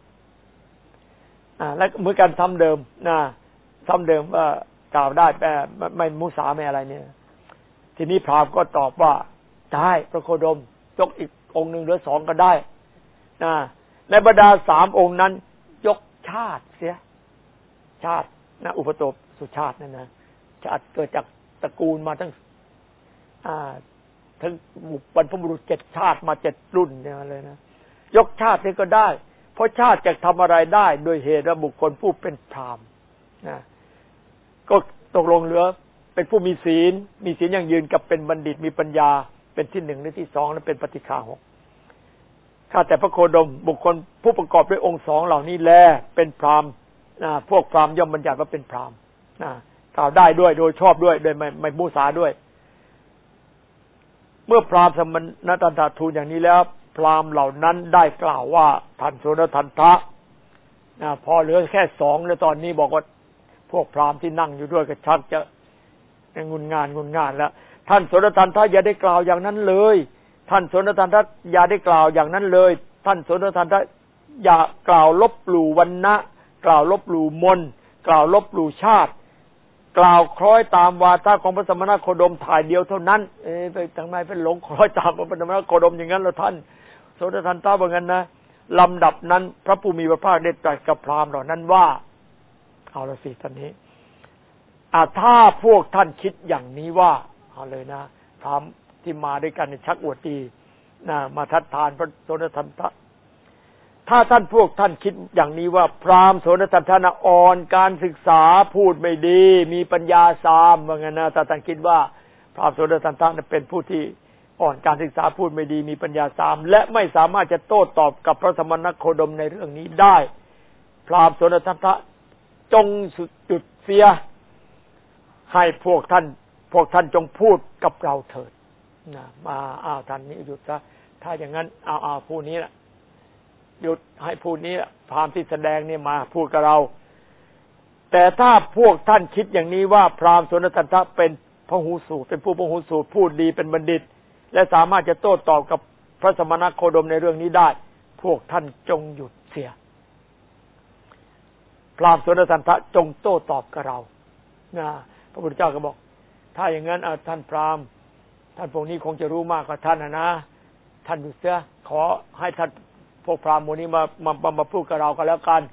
และเหมือนกันทำเดิมทำเดิมว่ากล่าวได้ไม่มุสาไม่อะไรเนี่ยทีนี้พราหมณ์ก็ตอบว่าได้พระโคดมยกอีกองค์หนึ่งหรือ2ก็ได้ในบรรดา3องค์นั้นยกชาติเสียชาติอุปโตสุชาตินั่นนะชาติเกิดจากตระกูลมาทั้งบรรพบุรุษ7ชาติมา7รุ่นเนี่ยเลยนะยกชาตินี่ก็ได้เพราะชาติจะทำอะไรได้โดยเหตุว่าบุคคลผู้เป็นพราหมณ์ก็ตกลงเหลือเป็นผู้มีศีลอย่างยืนกับเป็นบัณฑิตมีปัญญาเป็นที่1หรือที่2และเป็นปฏิฆา6ข้าแต่พระโคดมบุคคลผู้ประกอบด้วยองค์2เหล่านี้แลเป็นพราหมณ์พวกพราหมณ์ย่อมบัญญัติว่าเป็นพราหมณ์กล่าวได้ด้วยโดยชอบด้วยโดยไม่มุสาด้วยเมื่อพราหมณ์สมณทันตทูลอย่างนี้แล้วพราหมณ์เหล่านั้นได้กล่าวว่าท่านโสนทันทะพอเหลือแค่2แล้วตอนนี้บอกว่าพวกพราหมณ์ที่นั่งอยู่ด้วยก็ชักจะงุนงานแล้วท่านโสนทันทะอย่าได้กล่าวอย่างนั้นเลยท่านโสนทันทะอย่าได้กล่าวอย่างนั้นเลยท่านโสนทันทะอย่ากล่าวลบหลู่วรรณะกล่าวลบหลู่มนต์กล่าวลบหลู่ชาติกล่าวคล้อยตามวาทะของพระสมณโคดมถ่ายเดียวเท่านั้นไปทางไหนเป็นหลงคล้อยตามพระสมณโคดมอย่างนั้นแล้วท่านโสนทันทะว่างั้นนะลำดับนั้นพระผู้มีพระภาคได้ตรัสกับพราหมณ์เหล่านั้นว่าเอาละสิท่านนี้ถ้าพวกท่านคิดอย่างนี้ว่าเอาเลยนะพราหมณ์ที่มาด้วยกันชักอวดดีมาทัดทานพระโสนทันทะถ้าพวกท่านคิดอย่างนี้ว่าพราหมณ์โสนทันทะอ่อนการศึกษาพูดไม่ดีมีปัญญาซามว่างั้นนะถ้าท่านคิดว่าพราหมณ์โสนทันทะเป็นผู้ที่อ่อนการศึกษาพูดไม่ดีมีปัญญาซามและไม่สามารถจะโต้ตอบกับพระสมณโคดมในเรื่องนี้ได้พราหมณ์โสนทันทะจงหยุดเสียให้พวกท่านจงพูดกับเราเถิดมาท่านนี้หยุดซะถ้าอย่างนั้นผู้นี้ล่ะหยุดให้ผู้นี้พราหมณ์ที่แสดงนี่มาพูดกับเราแต่ถ้าพวกท่านคิดอย่างนี้ว่าพราหมณ์โสนทันทะเป็นพหูสูตรเป็นผู้พหูสูตรพูดดีเป็นบัณฑิตและสามารถจะโต้ตอบกับพระสมณโคดมในเรื่องนี้ได้พวกท่านจงหยุดเสียพราหมณ์โสนทันทะจงโต้ตอบกับเราพระพุทธเจ้าก็บอกถ้าอย่างนั้นท่านพราหมณ์ท่านพวกนี้คงจะรู้มากกว่าท่านนะท่านหยุดเสียขอให้ท่านพวกพราหมณ์หมู่นี้มาพูดกับเราก็แล้วกัน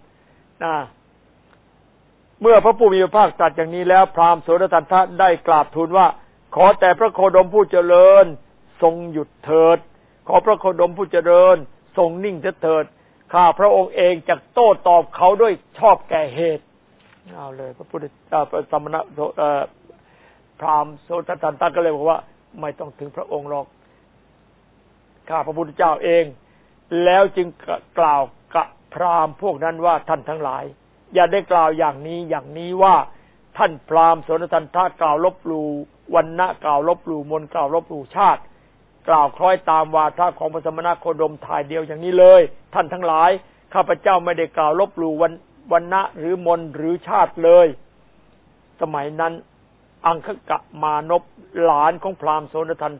เมื่อพระผู้มีพระภาคตรัสอย่างนี้แล้วพราหมณ์โสนทันทะได้กราบทูลว่าขอแต่พระโคดมผู้เจริญทรงหยุดเถิดขอพระโคดมผู้เจริญทรงนิ่งเถิดข้าพระองค์เองจะโต้ตอบเขาด้วยชอบแก่เหตุเอาเลยพระพุทธพระสมณะพราหมณ์โสนทันทะก็เลยบอกว่าไม่ต้องถึงพระองค์หรอกข้าพระพุทธเจ้าเองแล้วจึงกล่าวกับพราหมณ์พวกนั้นว่าท่านทั้งหลายอย่าได้กล่าวอย่างนี้ว่าท่านพราหมณ์โสนทันทะกล่าวลบหลู่วรรณะกล่าวลบหลู่มนต์กล่าวลบหลู่ชาติกล่าวคล้อยตามวาทะของพระสมณโคดมถ่ายเดียวอย่างนี้เลยท่านทั้งหลายข้าพเจ้าไม่ได้กล่าวลบหลู่วรรณะหรือมนต์หรือชาติเลยสมัยนั้นอังคกะมานพหลานของพราหมณ์โสนทันทะ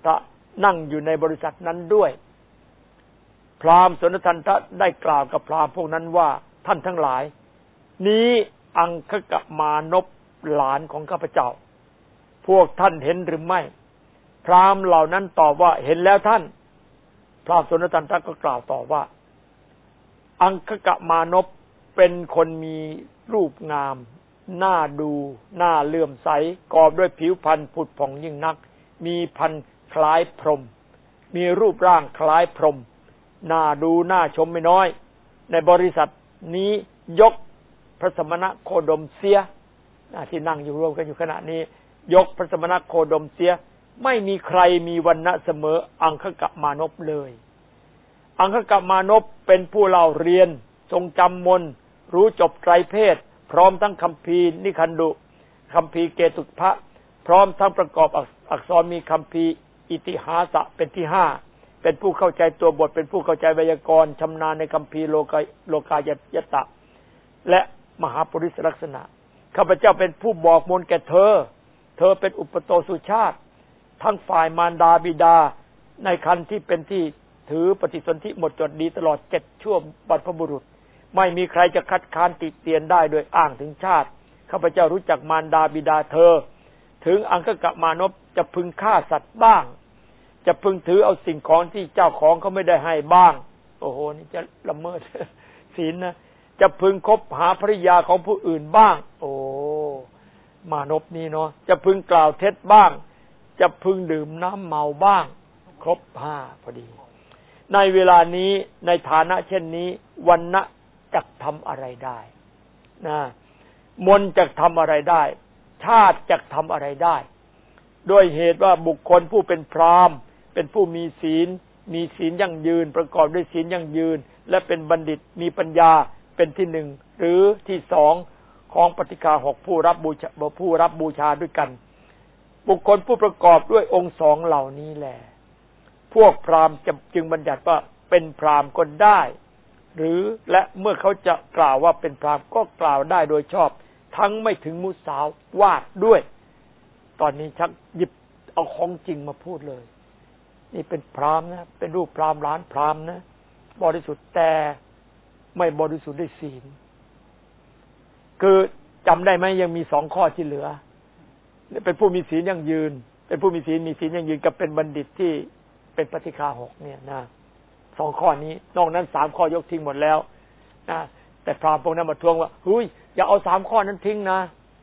นั่งอยู่ในบริษัทนั้นด้วยพราหมณ์สนทันทะได้กล่าวกับพราหมณ์พวกนั้นว่าท่านทั้งหลายนี้อังคกมานพหลานของข้าพเจ้าพวกท่านเห็นหรือไม่พราหมณ์เหล่านั้นตอบว่าเห็นแล้วท่านพราหมณ์สนทันทะก็กล่าวต่อว่าอังคกมานพเป็นคนมีรูปงามน่าดูน่าเลื่อมใสกอบด้วยผิวพรรณผุดผ่องยิ่งนักมีพรรณคล้ายพรหมมีรูปร่างคล้ายพรหมน่าดูน่าชมไม่น้อยในบริษัทนี้ยกพระสมณโคดมเสียที่นั่งอยู่รวมกันอยู่ขณะนี้ยกพระสมณโคดมเสียไม่มีใครมีวรรณะเสมออังคกมานพเลยอังคกมานพเป็นผู้เล่าเรียนทรงจำมนรู้จบไตรเพศพร้อมทั้งคัมภีร์นิคันดุคัมภีร์เกตุพะพร้อมทั้งประกอบอักษรมีคัมภีร์อิติหาสะเป็นที่ห้าเป็นผู้เข้าใจตัวบทเป็นผู้เข้าใจไวยากรณ์ชำนาญในคัมภีร์โลกายตะและมหาปริศลักษณะข้าพเจ้าเป็นผู้บอกมนแก่เธอเป็นอุปโตสุชาติทั้งฝ่ายมารดาบิดาในคันที่เป็นที่ถือปฏิสนธิหมดจดดีตลอด7ชั่วบรรพบุรุษไม่มีใครจะคัดค้านติเตียนได้โดยอ้างถึงชาติข้าพเจ้ารู้จักมารดาบิดาเธอถึงอังคกมานพจะพึงฆ่าสัตว์บ้างจะพึงถือเอาสิ่งของที่เจ้าของเขาไม่ได้ให้บ้างโอ้โหนี่จะละเมิดศีลนะจะพึงคบหาภริยาของผู้อื่นบ้างโอ้มานพนี่เนาะจะพึงกล่าวเท็จบ้างจะพึงดื่มน้ำเมาบ้างครบ5พอดีในเวลานี้ในฐานะเช่นนี้วรรณะจะทำอะไรได้นะมนต์จะทำอะไรได้ชาติจะทำอะไรได้ด้วยเหตุว่าบุคคลผู้เป็นพราหมณ์เป็นผู้มีศีลยั่งยืนประกอบด้วยศีลยั่งยืนและเป็นบัณฑิตมีปัญญาเป็นที่หนึ่งหรือที่สองของปฏิฆา6ผู้รับบูชาด้วยกันบุคคลผู้ประกอบด้วยองค์สองเหล่านี้แหละพวกพราหมณ์จึงบัญญัติว่าเป็นพราหมณ์ก็ได้หรือและเมื่อเขาจะกล่าวว่าเป็นพราหมณ์ก็กล่าวได้โดยชอบทั้งไม่ถึงมุสาวาทด้วยตอนนี้ชักหยิบเอาของจริงมาพูดเลยนี่เป็นพราหมณ์นะเป็นรูปพราหมณ์หลานพราหมณ์นะบริสุทธิ์แต่ไม่บริสุทธิ์ด้วยศีลคือจำได้ไหมยังมี2ข้อที่เหลือเป็นผู้มีศีลยั่งยืนเป็นผู้มีศีลยั่งยืนกับเป็นบัณฑิตที่เป็นปฏิฆา6เนี่ยนะ2ข้อนี้นอกนั้น3ข้อยกทิ้งหมดแล้วนะแต่พราหมณ์พวกนั้นมาทวงว่าเฮ้ยอย่าเอา3ข้อนั้นทิ้งนะ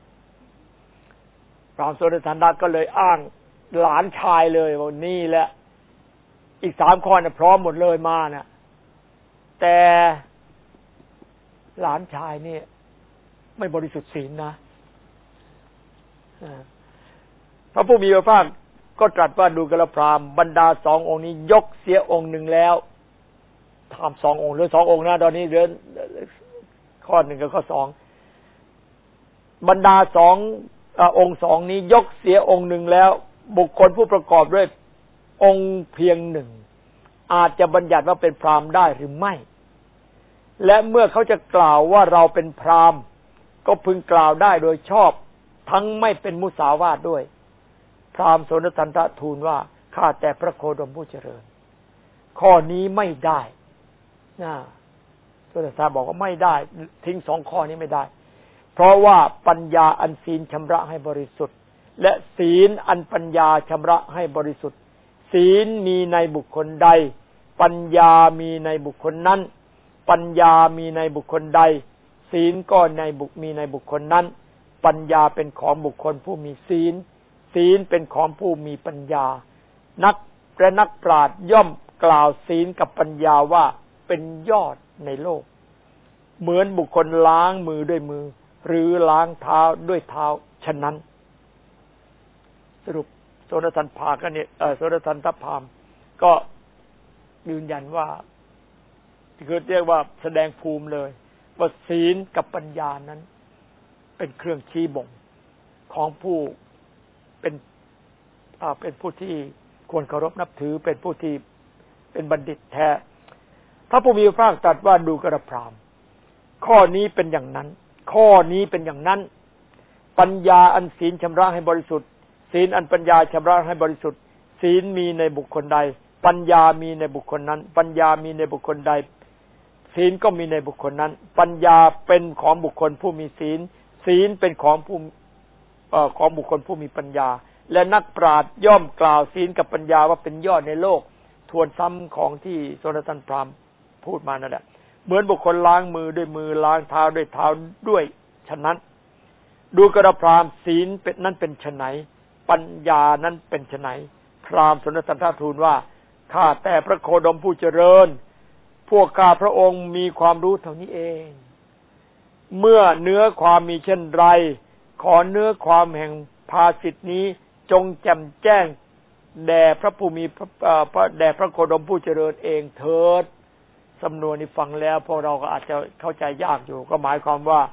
พราหมณ์โสดทันดาก็เลยอ้างหลานชายเลยว่านี่แหละอีก3ข้อน่ะพร้อมหมดเลยมาน่ะแต่หลานชายนี่ไม่บริสุทธิ์ศีลนะพระผู้มีพระภาคก็ตรัสว่าดูกระพราหมณ์บรรดา2องค์นี้ยกเสียองค์หนึ่งแล้วทำ2องค์หรือ2องค์นะตอนนี้เหลือข้อ1กับข้อ2บรรดาองค์2นี้ยกเสียองค์หนึ่งแล้วบุคคลผู้ประกอบด้วยองค์เพียงหนึ่งอาจจะบัญญัติว่าเป็นพราหมณ์ได้หรือไม่และเมื่อเขาจะกล่าวว่าเราเป็นพราหมณ์ก็พึงกล่าวได้โดยชอบทั้งไม่เป็นมุสาวาทด้วยพราหมณ์โสนทันทะทูลว่าข้าแต่พระโคดมผู้เจริญข้อนี้ไม่ได้นะโสนทันทะบอกว่าไม่ได้ทิ้ง2ข้อนี้ไม่ได้เพราะว่าปัญญาอันศีลชำระให้บริสุทธิ์และศีลอันปัญญาชำระให้บริสุทธิ์ศีลมีในบุคคลใดปัญญามีในบุคคลนั้นปัญญามีในบุคคลใดศีลก็มีในบุคคลนั้นปัญญาเป็นของบุคคลผู้มีศีลศีลเป็นของผู้มีปัญญานักปราชญ์ย่อมกล่าวศีลกับปัญญาว่าเป็นยอดในโลกเหมือนบุคคลล้างมือด้วยมือหรือล้างเท้าด้วยเท้าฉะนั้นสรุปโสนทันพากันเนี่ยโสนทันทพามก็ยืนยันว่าคือเรียกว่าแสดงภูมิเลยว่าศีลกับปัญญานั้นเป็นเครื่องชี้บ่งของผู้เป็นผู้ที่ควรเคารพนับถือเป็นผู้ที่เป็นบัณฑิตแท้พระผู้มีพระภาคตรัสว่าดูกระพราหมณ์ข้อนี้เป็นอย่างนั้นข้อนี้เป็นอย่างนั้นปัญญาอันศีลชำระให้บริสุทธิ์ศีลอันปัญญาชำระให้บริสุทธิ์ศีลมีในบุคคลใดปัญญามีในบุคคลนั้นปัญญามีในบุคคลใดศีลก็มีในบุคคลนั้นปัญญาเป็นของบุคคลผู้มีศีลศีลเป็นของของบุคคลผู้มีปัญญาและนักปราชญ์ย่อมกล่าวศีลกับปัญญาว่าเป็นยอดในโลกทวนซ้ำของที่โซนทันพราหมณ์พูดมานั่นแหละเหมือนบุคคลล้างมือด้วยมือล้างเท้าด้วยเท้าด้วยฉะนั้นดูกระพราหมณ์ศีลเป็นนั้นเป็นไฉนปัญญานั้นเป็นไฉนพราหมณ์โซนทันทูลว่าข้าแต่พระโคดมผู้เจริญพวกข้าพระองค์มีความรู้เท่านี้เองเมื่อเนื้อความมีเช่นไรขอเนื้อความแห่งภาสิทธินี้จงแจ่มแจ้งแด่พระผู้มีแด่พระโคดมผู้เจริญเองเถิดสำนวนนี้ฟังแล้วพวกเราก็อาจจะเข้าใจยากอยู่ก็หมายความว่า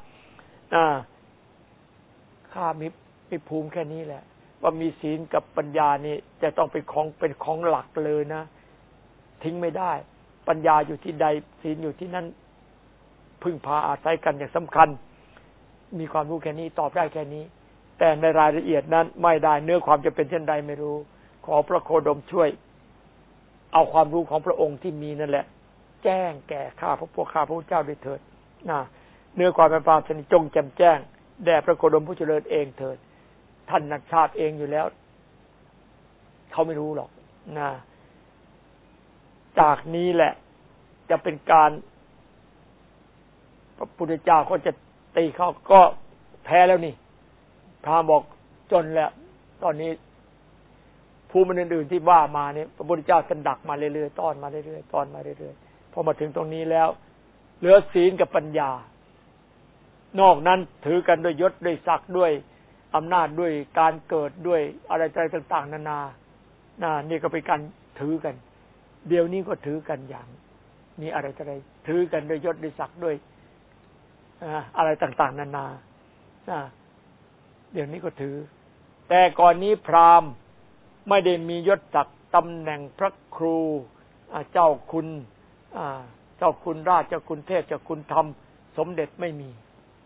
ข้ามีภูมิแค่นี้แหละว่ามีศีลกับปัญญานี่จะต้องเป็นของหลักเลยนะทิ้งไม่ได้ปัญญาอยู่ที่ใดศีลอยู่ที่นั่นพึ่งพาอาศัยกันอย่างสำคัญมีความรู้แค่นี้ตอบได้แค่นี้แต่ในรายละเอียดนั้นไม่ได้เนื้อความจะเป็นเช่นใดไม่รู้ขอพระโคดมช่วยเอาความรู้ของพระองค์ที่มีนั่นแหละแจ้งแก่ข้าพระพุทธเจ้าด้วยเถิดเนื้อความเป็นปราศนิจงแจ่มแจ้งแด่พระโคดมผู้เจริญเองเถิดท่านนักชาติเองอยู่แล้วเขาไม่รู้หรอกจากนี้แหละจะเป็นการพระพุทธเจ้าก็จะตีเขาก็แพ้แล้วนี่พราหมณ์บอกจนแล้วตอนนี้ภูมิอื่นๆที่ว่ามาเนี่ยพระพุทธเจ้าท่านดักมาเรื่อยๆต้อนมาเรื่อยๆต้อนมาเรื่อยๆพอมาถึงตรงนี้แล้วเหลือศีลกับปัญญานอกนั้นถือกันด้วยยศด้วยศักดิ์ด้วยอำนาจด้วยการเกิดด้วยอะไรต่างๆนานานี่ก็เป็นการถือกันเดี๋ยวนี้ก็ถือกันอย่างมีอะไรถือกันด้วยยศด้วยศักดิ์ด้วยอะไรต่างๆนานาเดี๋ยวนี้ก็ถือแต่ก่อนนี้พราหมณ์ไม่ได้มียศศักดิ์ตำแหน่งพระครูเจ้าคุณเจ้าคุณราชเจ้าคุณเทพเจ้าคุณธรรมสมเด็จไม่มี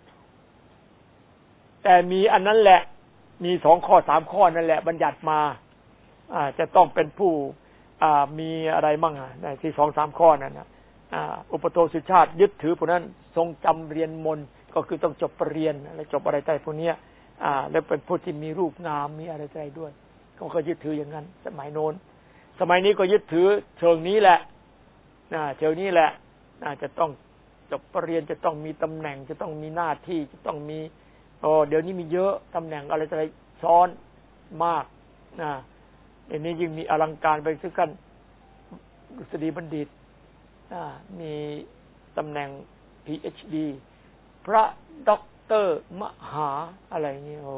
แต่มีอันนั้นแหละมี2 ข้อ 3 ข้อนั่นแหละบัญญัติมาจะต้องเป็นผู้มีอะไรมั่งที่2 3 ข้อนั่นนะอุปโตสุชาติยึดถือผู้นั้นทรงจำเรียนมนต์ก็คือต้องจบปริญญาและจบอะไรใต้พวกนี้แล้วเป็นผู้ที่มีรูปงามมีอะไรใจด้วยก็ยึดถืออย่างนั้นสมัยโน้นสมัยนี้ก็ยึดถือเชิงนี้แหละเชิงนี้แหละจะต้องจบปริญญาจะต้องมีตำแหน่งจะต้องมีหน้าที่จะต้องมีเดี๋ยวนี้มีเยอะตำแหน่งอะไรซ้อนมากเดี๋ยวนี้ยิ่งมีอลังการไปถึงขั้นดุษฎีบัณฑิตมีตำแหน่ง PhD พระด็อกเตอร์มหาอะไรเงี้ย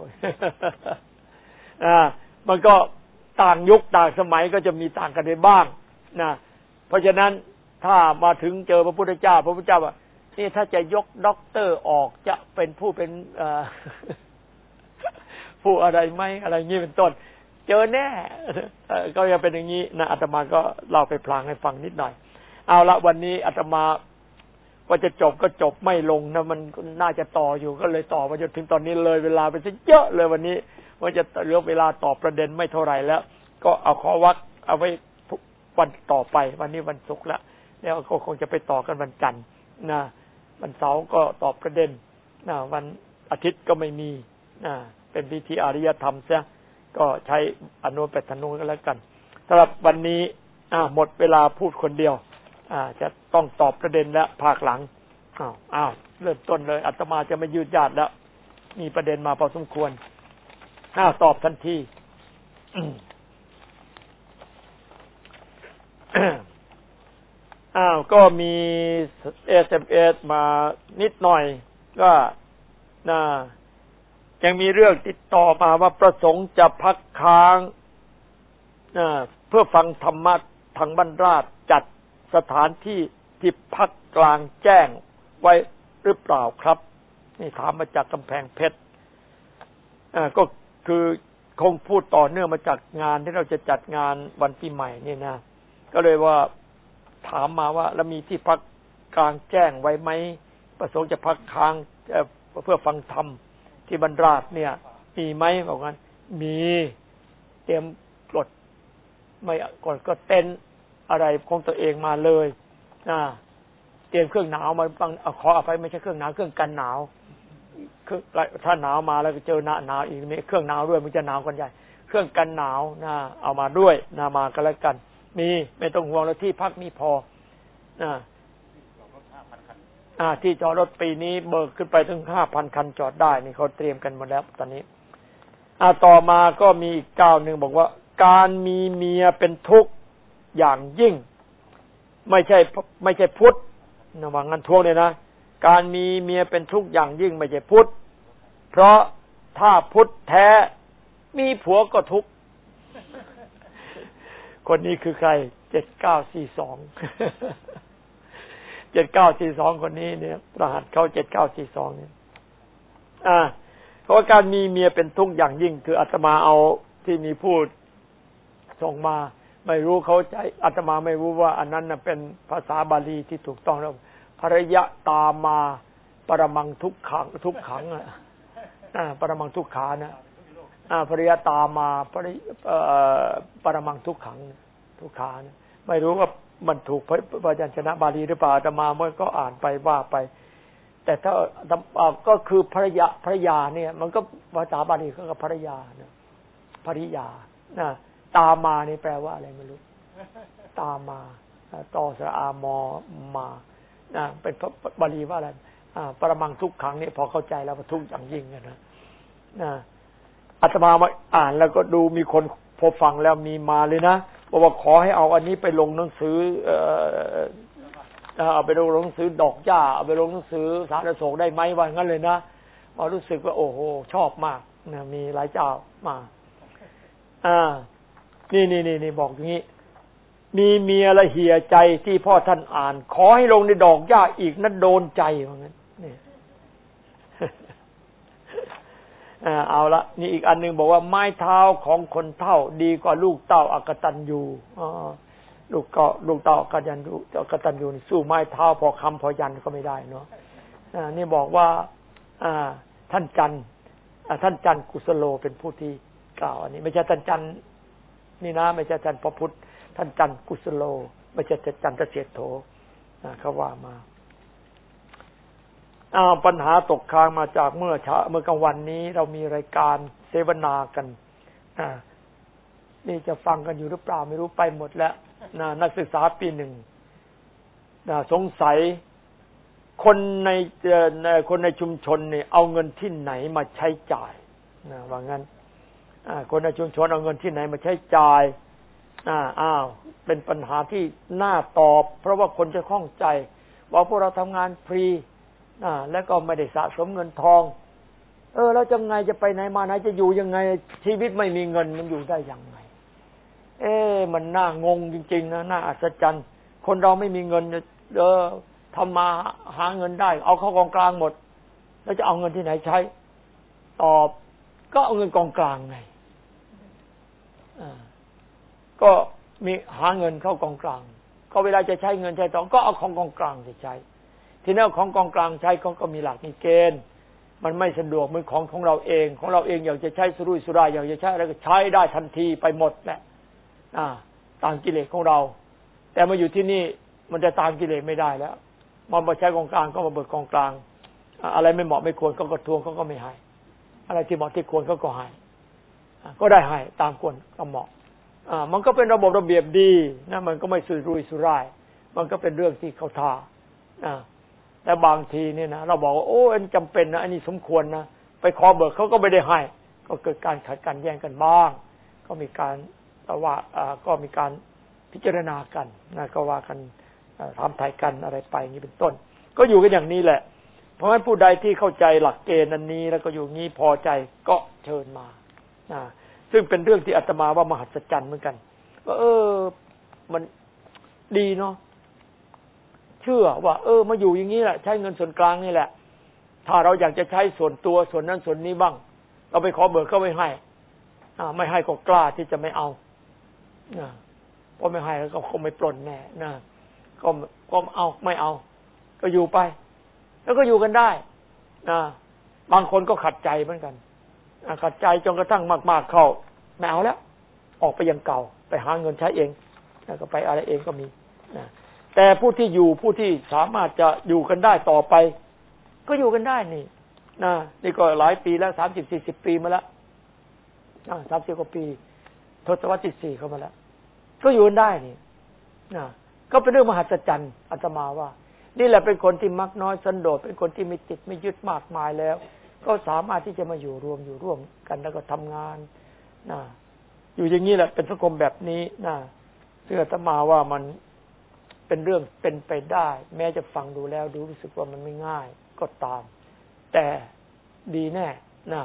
มันก็ต่างยุคต่างสมัยก็จะมีต่างกันไปบ้างเพราะฉะนั้นถ้ามาถึงเจอพระพุทธเจ้าว่านี่ถ้าจะยกด็อกเตอร์ออกจะเป็นผู้เป็นผู้อะไรไหมอะไรงี้เป็นต้นเจอแน่ก็จะเป็นอย่างนี้นะอาตมาก็เล่าไปพลางให้ฟังนิดหน่อยเอาละวันนี้อาตมาว่าจะจบก็จบไม่ลงนะมันน่าจะต่ออยู่ก็เลยต่อมาจนถึงตอนนี้เลยเวลาไปซะเยอะเลยวันนี้ว่าจะเหลือเวลาตอบประเด็นไม่เท่าไหร่แล้วก็เอาขอวักเอาไว้วันต่อไปวันนี้วันศุกร์ละแล้วก็คงจะไปต่อกันวันจันทร์วันเสาร์ก็ตอบประเด็นวันอาทิตย์ก็ไม่มีเป็นพิธีอริยธรรมซะก็ใช้อนุปัฏฐานุกันแล้วกันสำหรับวันนี้หมดเวลาพูดคนเดียวจะต้องตอบประเด็นและภาคหลังเริ่มต้นเลยอาตมาจะไม่ยืดยาดแล้วมีประเด็นมาพอสมควรตอบทันทีก็มี SMS มานิดหน่อยก็ยังมีเรื่องติดต่อมาว่าประสงค์จะพักค้างเพื่อฟังธรรมะทางบ้านราชจัดสถานที่ที่พักกลางแจ้งไว้หรือเปล่าครับนี่ถามมาจากกำแพงเพชรก็คือคงพูดต่อเนื่องมาจากงานที่เราจะจัดงานวันปีใหม่นี่นะก็เลยว่าถามมาว่าแล้วมีที่พักกลางแจ้งไว้ไหมประสงค์จะพักค้างเพื่อฟังธรรมที่บรรดาเนี่ยมีไหมบอกงั้นมีเตรียมกดไม่ก็เต็นอะไรของตัวเองมาเลยเตรียมเครื่องหนาวมาขออภัยไม่ใช่เครื่องหนาวเครื่องกันหนาวถ้าหนาวมาแล้วก็เจอหนาวอีกมีเครื่องหนาวด้วยมันจะหนาวกันใหญ่เครื่องกันหนาวเอามาด้วยมากันแล้วกันมีไม่ต้องห่วงแล้วที่พักมีพอที่จอดรถปีนี้เบิกขึ้นไปถึง 5,000 คันจอดได้นี่เขาเตรียมกันหมดแล้วตอนนี้ต่อมาก็มีอีกก้าวนึงบอกว่าการมีเมียเป็นทุกข์อย่างยิ่งไม่ใช่พุทธนะว่างั้นทวงเลยนะการมีเมียเป็นทุกข์อย่างยิ่งไม่ใช่พุทธเพราะถ้าพุทธแท้มีผัวก็ทุกข์คนนี้คือใคร7942 7942คนนี้เนี่ยรหัสเขา7942เนี่ยเพราะว่าการมีเมียเป็นทุกข์อย่างยิ่งคืออาตมาเอาที่มีพูดส่งมาไม่รู้เขาใจอาตมาไม่รู้ว่าอันนั้นน่ะเป็นภาษาบาลีที่ถูกต้องแล้วภรยะตามาปรมังทุกขังปรมังทุกขานะภรยะตามาปรมังทุกขังทุกขานะไม่รู้ว่ามันถูกพยัญชนะบาลีหรือเปล่าอาตมาเมื่อก็อ่านไปว่าไปแต่ถ้าก็คือภรยาเนี่ยมันก็ภาษาบาลีก็ภรยานะภริยาตามานี่แปลว่าอะไรไม่รู้ตามาตอสระอามอมาเป็นบาลีว่าอะไรปรมังทุกขังนี่พอเข้าใจแล้วว่าทุกข์อย่างยิ่งนะอาตมามาอ่านแล้วก็ดูมีคนพอฟังแล้วมีมาเลยนะบอกว่าขอให้เอาอันนี้ไปลงหนังสือเอาไปลงหนังสือดอกหญ้าเอาไปลงหนังสือสารโศกได้ไหมว่างั้นเลยนะรู้สึกว่าโอ้โหชอบมากนะมีหลายเจ้ามานี่บอกอย่างนี้มีเมียละเหี่ยใจที่พ่อท่านอ่านขอให้ลงในดอกหญ้าอีกนั้นโดนใจว่างั้นนี่ เอาละนี่อีกอันนึงบอกว่าไม้เท้าของคนเฒ่าดีกว่าลูกเต้าอกตัญญูลูกเต้าอกตัญญูนี่สู้ไม้เท้าพอคำพอยันก็ไม่ได้เนาะนี่บอกว่าท่านจันกุสโลเป็นผู้ที่กล่าวอันนี้ไม่ใช่ท่านจันนี่นะไม่ใช่จันพระพุทธท่านจันกุสโลไม่ใช่จันทเศรษโธเขาว่ามาปัญหาตกค้างมาจากเมื่อกลางวันนี้เรามีรายการเสวนากันนี่จะฟังกันอยู่หรือเปล่าไม่รู้ไปหมดแล้วนักศึกษาปี 1สงสัยคนในชุมชนเนี่ยเอาเงินที่ไหนมาใช้จ่ายว่างั้นคนในชุมชนเอาเงินที่ไหนมาใช้จ่ายเป็นปัญหาที่น่าตอบเพราะว่าคนจะข้องใจว่าพวกเราทำงานฟรีแล้วก็ไม่ได้สะสมเงินทองแล้วจะไงจะไปไหนมาไหนจะอยู่ยังไงชีวิตไม่มีเงินมันอยู่ได้ยังไงมันน่างงจริงๆนะน่าอัศจรรย์คนเราไม่มีเงินทำมาหาเงินได้เอาเข้ากองกลางหมดแล้วจะเอาเงินที่ไหนใช้ตอบก็เอาเงินกองกลางไงก็มีหาเงินเข้ากองกลางก็เวลาจะใช้เงินใช้ทองก็เอาของกองกลางไปใช้ทีนี้ของกองกลางใช้เขาก็มีหลักมีเกณฑ์มันไม่สะดวกเหมือนของเราเองอยากจะใช้สุรุ่ยสุร่ายอยากจะใช้อะไรก็ใช้ได้ทันทีไปหมดแหละตามกิเลสของเราแต่มาอยู่ที่นี่มันจะตามกิเลสไม่ได้แล้วมันมาใช้กองกลางก็มาเบิกกองกลางอะไรไม่เหมาะไม่ควรก็ทวงเขาก็ไม่ให้อะไรที่เหมาะที่ควรเขาก็ให้ก็ได้ให้ตามควรก็เหมาะมันก็เป็นระบบระเบียบดีนะมันก็ไม่สุรุ่ยสุร่ายมันก็เป็นเรื่องที่เขาท่าแต่บางทีเนี่ยนะเราบอกว่าโอ้อันจำเป็นนะอันนี้สมควรนะไปขอเบิกเขาก็ไม่ได้ให้ก็เกิดการขัดกันแย่งกันบ้างก็มีการว่าก็มีการพิจารณากันนะก็ว่ากันทำไถ่กันอะไรไปอย่างนี้เป็นต้นก็อยู่กันอย่างนี้แหละเพราะฉะนั้นผู้ใดที่เข้าใจหลักเกณฑ์อันนี้แล้วก็อยู่งี้พอใจก็เชิญมาซึ่งเป็นเรื่องที่อาตมาว่ามหัศจรรย์เหมือนกันว่ามันดีเนาะเชื่อว่ามาอยู่อย่างนี้แหละใช้เงินส่วนกลางนี่แหละถ้าเราอยากจะใช้ส่วนตัวส่วนนั้นส่วนนี้บ้างเราไปขอเบิกเขาไม่ให้ไม่ให้ก็กล้าที่จะไม่เอาเพราะไม่ให้แล้วก็คงไม่ปล้นแน่นะก็เอาไม่เอาก็อยู่ไปแล้วก็อยู่กันได้บางคนก็ขัดใจเหมือนกันขัดใจจนกระทั่งมากๆเข้าไม่เอาแล้วออกไปยังเก่าไปหาเงินใช้เองแล้วก็ไปอะไรเองก็มีนะแต่ผู้ที่อยู่ผู้ที่สามารถจะอยู่กันได้ต่อไปก็อยู่กันได้นี่นะนี่ก็หลายปีแล้ว30-40 ปีมาแล้ว30 กว่าปีทศวรรษที่4เข้ามาแล้วก็อยู่กันได้นี่นะก็เป็นเรื่องมหัศจรรย์อาตมาว่านี่แหละเป็นคนที่มักน้อยสันโดษเป็นคนที่ไม่ติดไม่ยึดมากมายแล้วก็สามารถที่จะมาอยู่ร่วมกันแล้วก็ทำงานนะอยู่อย่างนี้แหละเป็นสังคมแบบนี้นะซึ่งอาตมาว่ามันเป็นเรื่องเป็นไปได้แม้จะฟังดูแล้วดูรู้สึกว่ามันไม่ง่ายก็ตามแต่ดีแน่นะ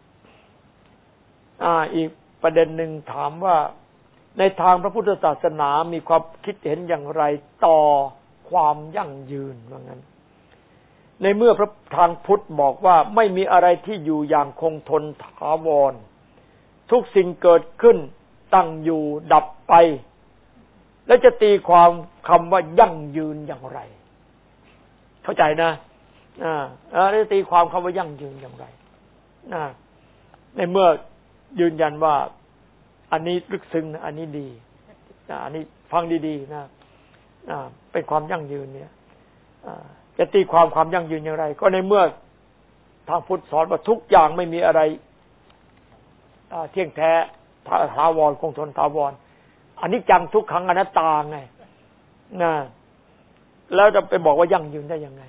อีกประเด็นหนึ่งถามว่าในทางพระพุทธศาสนามีความคิดเห็นอย่างไรต่อความยั่งยืนว่างั้นในเมื่อพระทางพุทธบอกว่าไม่มีอะไรที่อยู่อย่างคงทนถาวรทุกสิ่งเกิดขึ้นตั้งอยู่ดับไปแล้วจะตีความคำว่ายั่งยืนอย่างไรเข้าใจนะแล้วจะตีความคำว่ายั่งยืนอย่างไรในเมื่อยืนยันว่าอันนี้ลึกซึ้งนะอันนี้ดีอันนี้ฟังดีๆนะเป็นความยั่งยืนเนี่ยจะตีความยั่งยืนอย่างไรก็ในเมื่อทางพุทธสอนว่าทุกอย่างไม่มีอะไรเที่ยงแท้ถาวรคงทนถาวรอันนี้จังทุกขังอนัตตาไงนะแล้วจะไปบอกว่ายั่งยืนได้ยังไง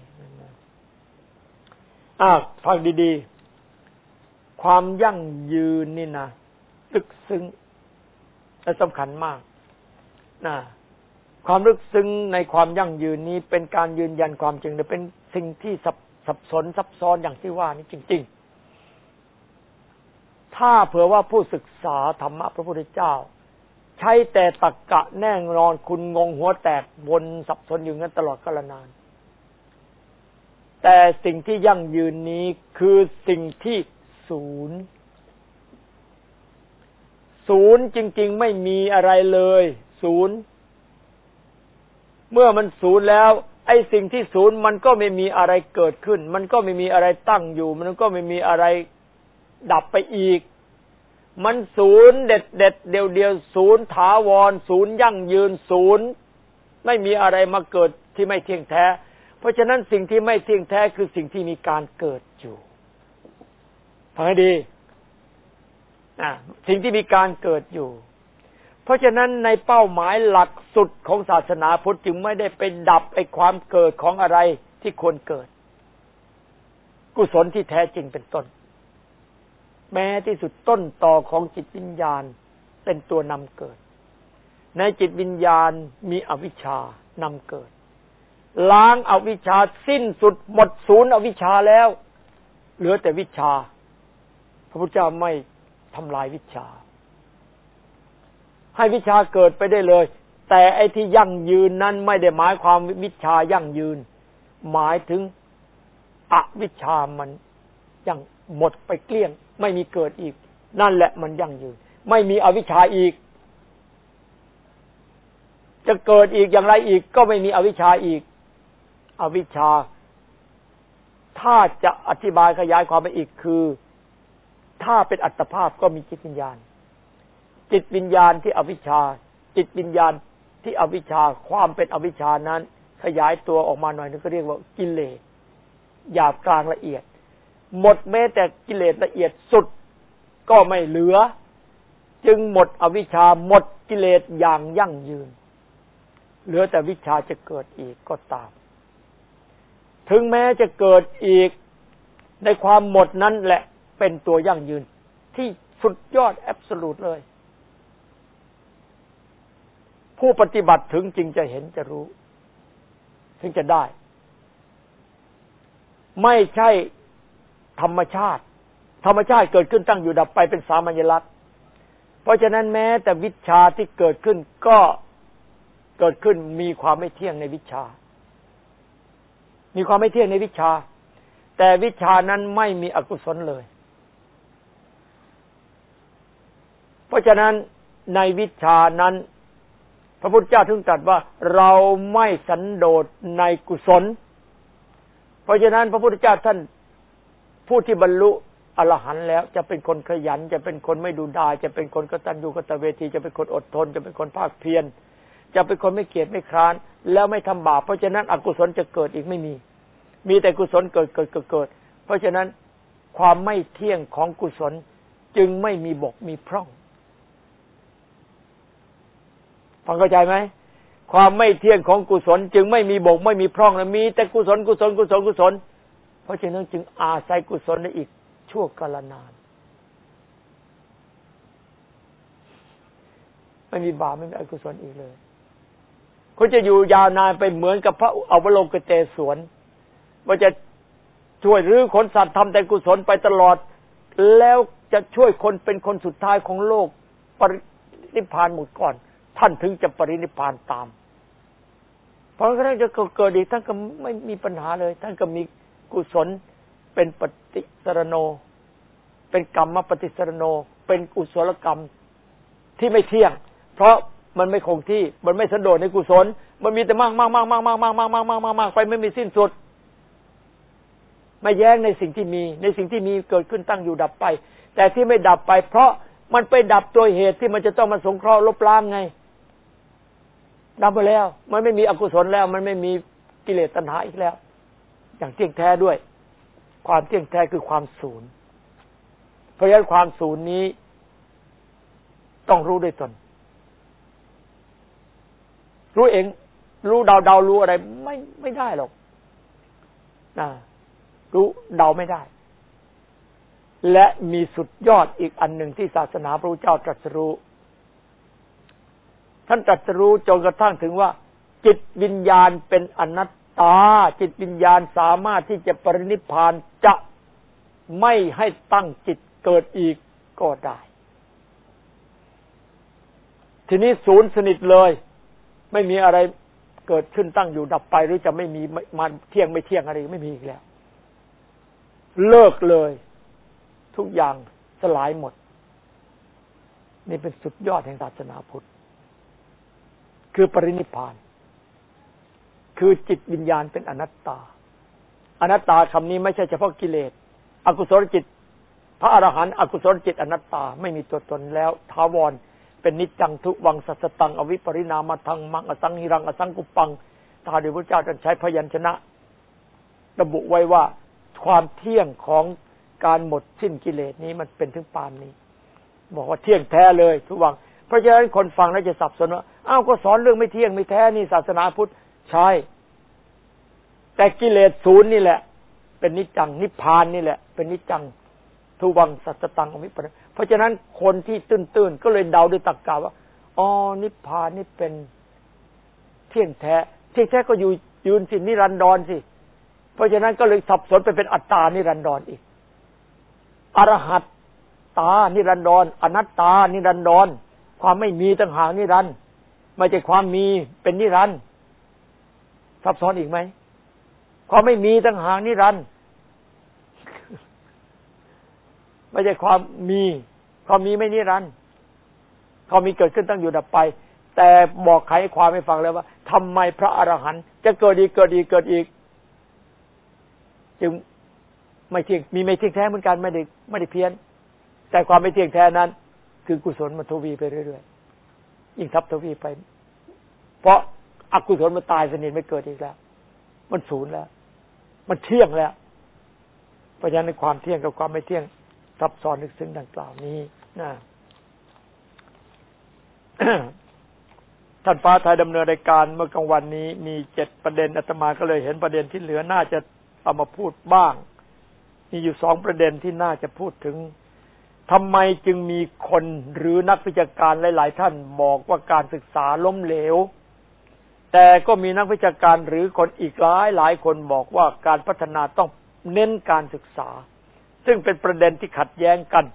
ฟังดีๆความยั่งยืนนี่นะลึกซึ้งและสำคัญมากนะความลึกซึ้งในความยั่งยืนนี้เป็นการยืนยันความจริงแต่เป็นสิ่งที่ซับซ้อนอย่างที่ว่านี่จริงๆถ้าเผื่อว่าผู้ศึกษาธรรมะพระพุทธเจ้าใช้แต่ตรรกะแน่นอนคุณงงหัวแตกวนสับสนอยู่งั้นตลอดกาลนานแต่สิ่งที่ยั่งยืนนี้คือสิ่งที่ศูนย์จริงๆไม่มีอะไรเลยศูนย์เมื่อมันศูนย์แล้วไอ้สิ่งที่ศูนย์มันก็ไม่มีอะไรเกิดขึ้นมันก็ไม่มีอะไรตั้งอยู่มันก็ไม่มีอะไรดับไปอีกมันศูนย์เด็ดเดียวศูนย์ถาวรศูนย์ยั่งยืนศูนย์ไม่มีอะไรมาเกิดที่ไม่เที่ยงแท้เพราะฉะนั้นสิ่งที่ไม่เที่ยงแท้คือสิ่งที่มีการเกิดอยู่ฟังให้ดีสิ่งที่มีการเกิดอยู่เพราะฉะนั้นในเป้าหมายหลักสุดของศาสนาพุทธจึงไม่ได้ไปดับไอ้ความเกิดของอะไรที่ควรเกิดกุศลที่แท้จริงเป็นต้นแม้ที่สุดต้นตอของจิตวิญญาณเป็นตัวนำเกิดในจิตวิญญาณมีอวิชชานำเกิดล้างอวิชชาสิ้นสุดหมดศูนย์อวิชชาแล้วเหลือแต่วิชชาพระพุทธเจ้าไม่ทำลายวิชชาให้วิชาเกิดไปได้เลยแต่ไอ้ที่ยั่งยืนนั้นไม่ได้หมายความวิชายั่งยืนหมายถึงอวิชชามันยั่งหมดไปเกลี้ยงไม่มีเกิดอีกนั่นแหละมันยั่งยืนไม่มีอวิชชาอีกจะเกิดอีกอย่างไรอีกก็ไม่มีอวิชชาอีกอวิชชาถ้าจะอธิบายขยายความไปอีกคือถ้าเป็นอัตภาพก็มีจิตวิญญาณจิตวิญญาณที่อวิชชาจิตวิญญาณที่อวิชชาความเป็นอวิชชานั้นขยายตัวออกมาหน่อยนึงก็เรียกว่ากิเลสหยาบกลางละเอียดหมดแม้แต่กิเลสละเอียดสุดก็ไม่เหลือจึงหมดอวิชชาหมดกิเลสอย่างยั่งยืนเหลือแต่วิชชาจะเกิดอีกก็ตามถึงแม้จะเกิดอีกในความหมดนั้นแหละเป็นตัวยั่งยืนที่สุดยอดแอบโซลูทเลยผู้ปฏิบัติถึงจริงจะเห็นจะรู้ถึงจะได้ไม่ใช่ธรรมชาติเกิดขึ้นตั้งอยู่ดับไปเป็นสามัญลักษณ์เพราะฉะนั้นแม้แต่วิชชาที่เกิดขึ้นก็เกิดขึ้นมีความไม่เที่ยงในวิชชามีความไม่เที่ยงในวิชชาแต่วิชชานั้นไม่มีอกุศลเลยเพราะฉะนั้นในวิชชานั้นพระพุทธเจ้าถึงตรัสว่าเราไม่สันโดษในกุศลเพราะฉะนั้นพระพุทธเจ้าท่านผู้ที่บรรลุอรหันต์แล้วจะเป็นคนขยันจะเป็นคนไม่ดูดายจะเป็นคนกตัญญูกตเวทีจะเป็นคนอดทนจะเป็นคนภาคเพียรจะเป็นคนไม่เกียจไม่คร้านแล้วไม่ทำบาปเพราะฉะนั้นอกุศลจะเกิดอีกไม่มีแต่กุศลเกิดเพราะฉะนั้นความไม่เที่ยงของกุศลจึงไม่มีบกมีพร่องฟังเข้าใจไหมความไม่เที่ยงของกุศลจึงไม่มีบกไม่มีพร่องและมีแต่กุศลเพราะฉะนั้นจึงอาศัยกุศลได้อีกชั่วกาลนานไม่มีบาปไม่มีอกุศลอีกเลยเขาจะอยู่ยาวนานไปเหมือนกับพระอวโลกเตศวรว่าจะช่วยรื้อขนสัตว์ทำแต่กุศลไปตลอดแล้วจะช่วยคนเป็นคนสุดท้ายของโลกปรินิพพานหมดก่อนท่านถึงจะปรินิพพานตามเพราะฉะนั้นจะเกิดอีกท่านก็ไม่มีปัญหาเลยท่านก็มีกุศลเป็นปฏิสรโนเป็นกรรมปฏิสรโนเป็นกุศลกรรมที่ไม่เที่ยงเพราะมันไม่คงที่มันไม่สันโดษในกุศลมันมีแต่มากไปไม่มีสิ้นสุดไม่แย้งในสิ่งที่มีเกิดขึ้นตั้งอยู่ดับไปแต่ที่ไม่ดับไปเพราะมันไปดับตัวเหตุที่มันจะต้องมาสงเคราะห์ลบล้างไงดับไปแล้วมันไม่มีอกุศลแล้วมันไม่มีกิเลสตัณหาอีกแล้วอย่างเที่ยงแท้ด้วยความเที่ยงแท้คือความศูนย์เพราะฉะนั้นความศูนย์นี้ต้องรู้ด้วยตนรู้เองรู้เดารู้อะไรไม่ได้หรอกรู้เดาไม่ได้และมีสุดยอดอีกอันหนึ่งที่ศาสนาพระพุทธเจ้าตรัสรู้ท่านตรัสรู้จนกระทั่งถึงว่าจิตวิญญาณเป็นอนัตตาจิตวิญญาณสามารถที่จะปรินิพพานจะไม่ให้ตั้งจิตเกิดอีกก็ได้ทีนี้ศูนย์สนิทเลยไม่มีอะไรเกิดขึ้นตั้งอยู่ดับไปหรือจะไม่มีมาเที่ยงไม่เที่ยงอะไรไม่มีอีกแล้วเลิกเลยทุกอย่างสลายหมดนี่เป็นสุดยอดแห่งศาสนาพุทธคือปรินิพพานคือจิตวิญญาณเป็นอนัตตาอนัตตาคำนี้ไม่ใช่เฉพาะกิเลสอกุศลจิตพระอรหันต์อกุศลจิตอนัตตาไม่มีตัวตนแล้วถาวรเป็นนิจจังทุวังสัสสตังอวิปริณามทังมังอสังหิรังอสังกุปปังตามที่พระเจ้าท่านใช้พยัญชนะระบุไว้ว่าความเที่ยงของการหมดสิ้นกิเลสนี้มันเป็นถึงปานนี้บอกว่าเที่ยงแท้เลยทุกวังเพราะฉะนั้นคนฟังแล้วจะสับสนว่าอ้าวก็สอนเรื่องไม่เที่ยงไม่แท้นี่ศาสนาพุทธใช่แต่กิเลสศูนย์นี่แหละเป็นนิจจังนิพพานนี่แหละเป็นนิจจังทุวังสัจตังอวิปริณเพราะฉะนั้นคนที่ตื้นๆก็เลยเดาด้วยตรรกะว่าอ๋อนิพพานนี่เป็นเที่ยงแท้ก็อยู่ยืนสินิรันดรสิเพราะฉะนั้นก็เลยสับสนไปเป็นอัตตานิรันดรอีกอรหัตตานิรันดรอนัตตานิรันดรความไม่มีต่างหากนิรันดร์ไม่ใช่ความมีเป็นนิรันดร์ซับซ้อนอีกไหมความไม่มีต่างหากนิรันดร์ไม่ใช่ความมีไม่นิรันดร์ความมีเกิดขึ้นตั้งอยู่ดับไปแต่บอกไขความให้ฟังแล้วว่าทำไมพระอรหันต์จะเกิดอีกจึงไม่เที่ยงมีไม่เที่ยงแท้เหมือนกันไม่ได้เพี้ยนแต่ความไม่เที่ยงแท้นั้นคือกุศลมันทวีไปเรื่อยๆยิ่งทับทวีไปเพราะอกุศลมันตายสนิทไม่เกิดอีกแล้วมันศูนย์แล้วมันเที่ยงแล้วเพราะฉะนั้นในความเที่ยงกับความไม่เที่ยงซับซ้อนลึกซึ้งดังกล่าวนี้นะท่านฟ้าไทยดำเนินรายการเมื่อกลางวันนี้มี7ประเด็นอาตมาก็เลยเห็นประเด็นที่เหลือน่าจะเอามาพูดบ้างมีอยู่2ประเด็นที่น่าจะพูดถึงทำไมจึงมีคนหรือนักวิชาการหลายๆท่านบอกว่าการศึกษาล้มเหลวแต่ก็มีนักวิชาการหรือคนอีกหลายคนบอกว่าการพัฒนาต้องเน้นการศึกษาซึ่งเป็นประเด็นที่ขัดแย้งกัน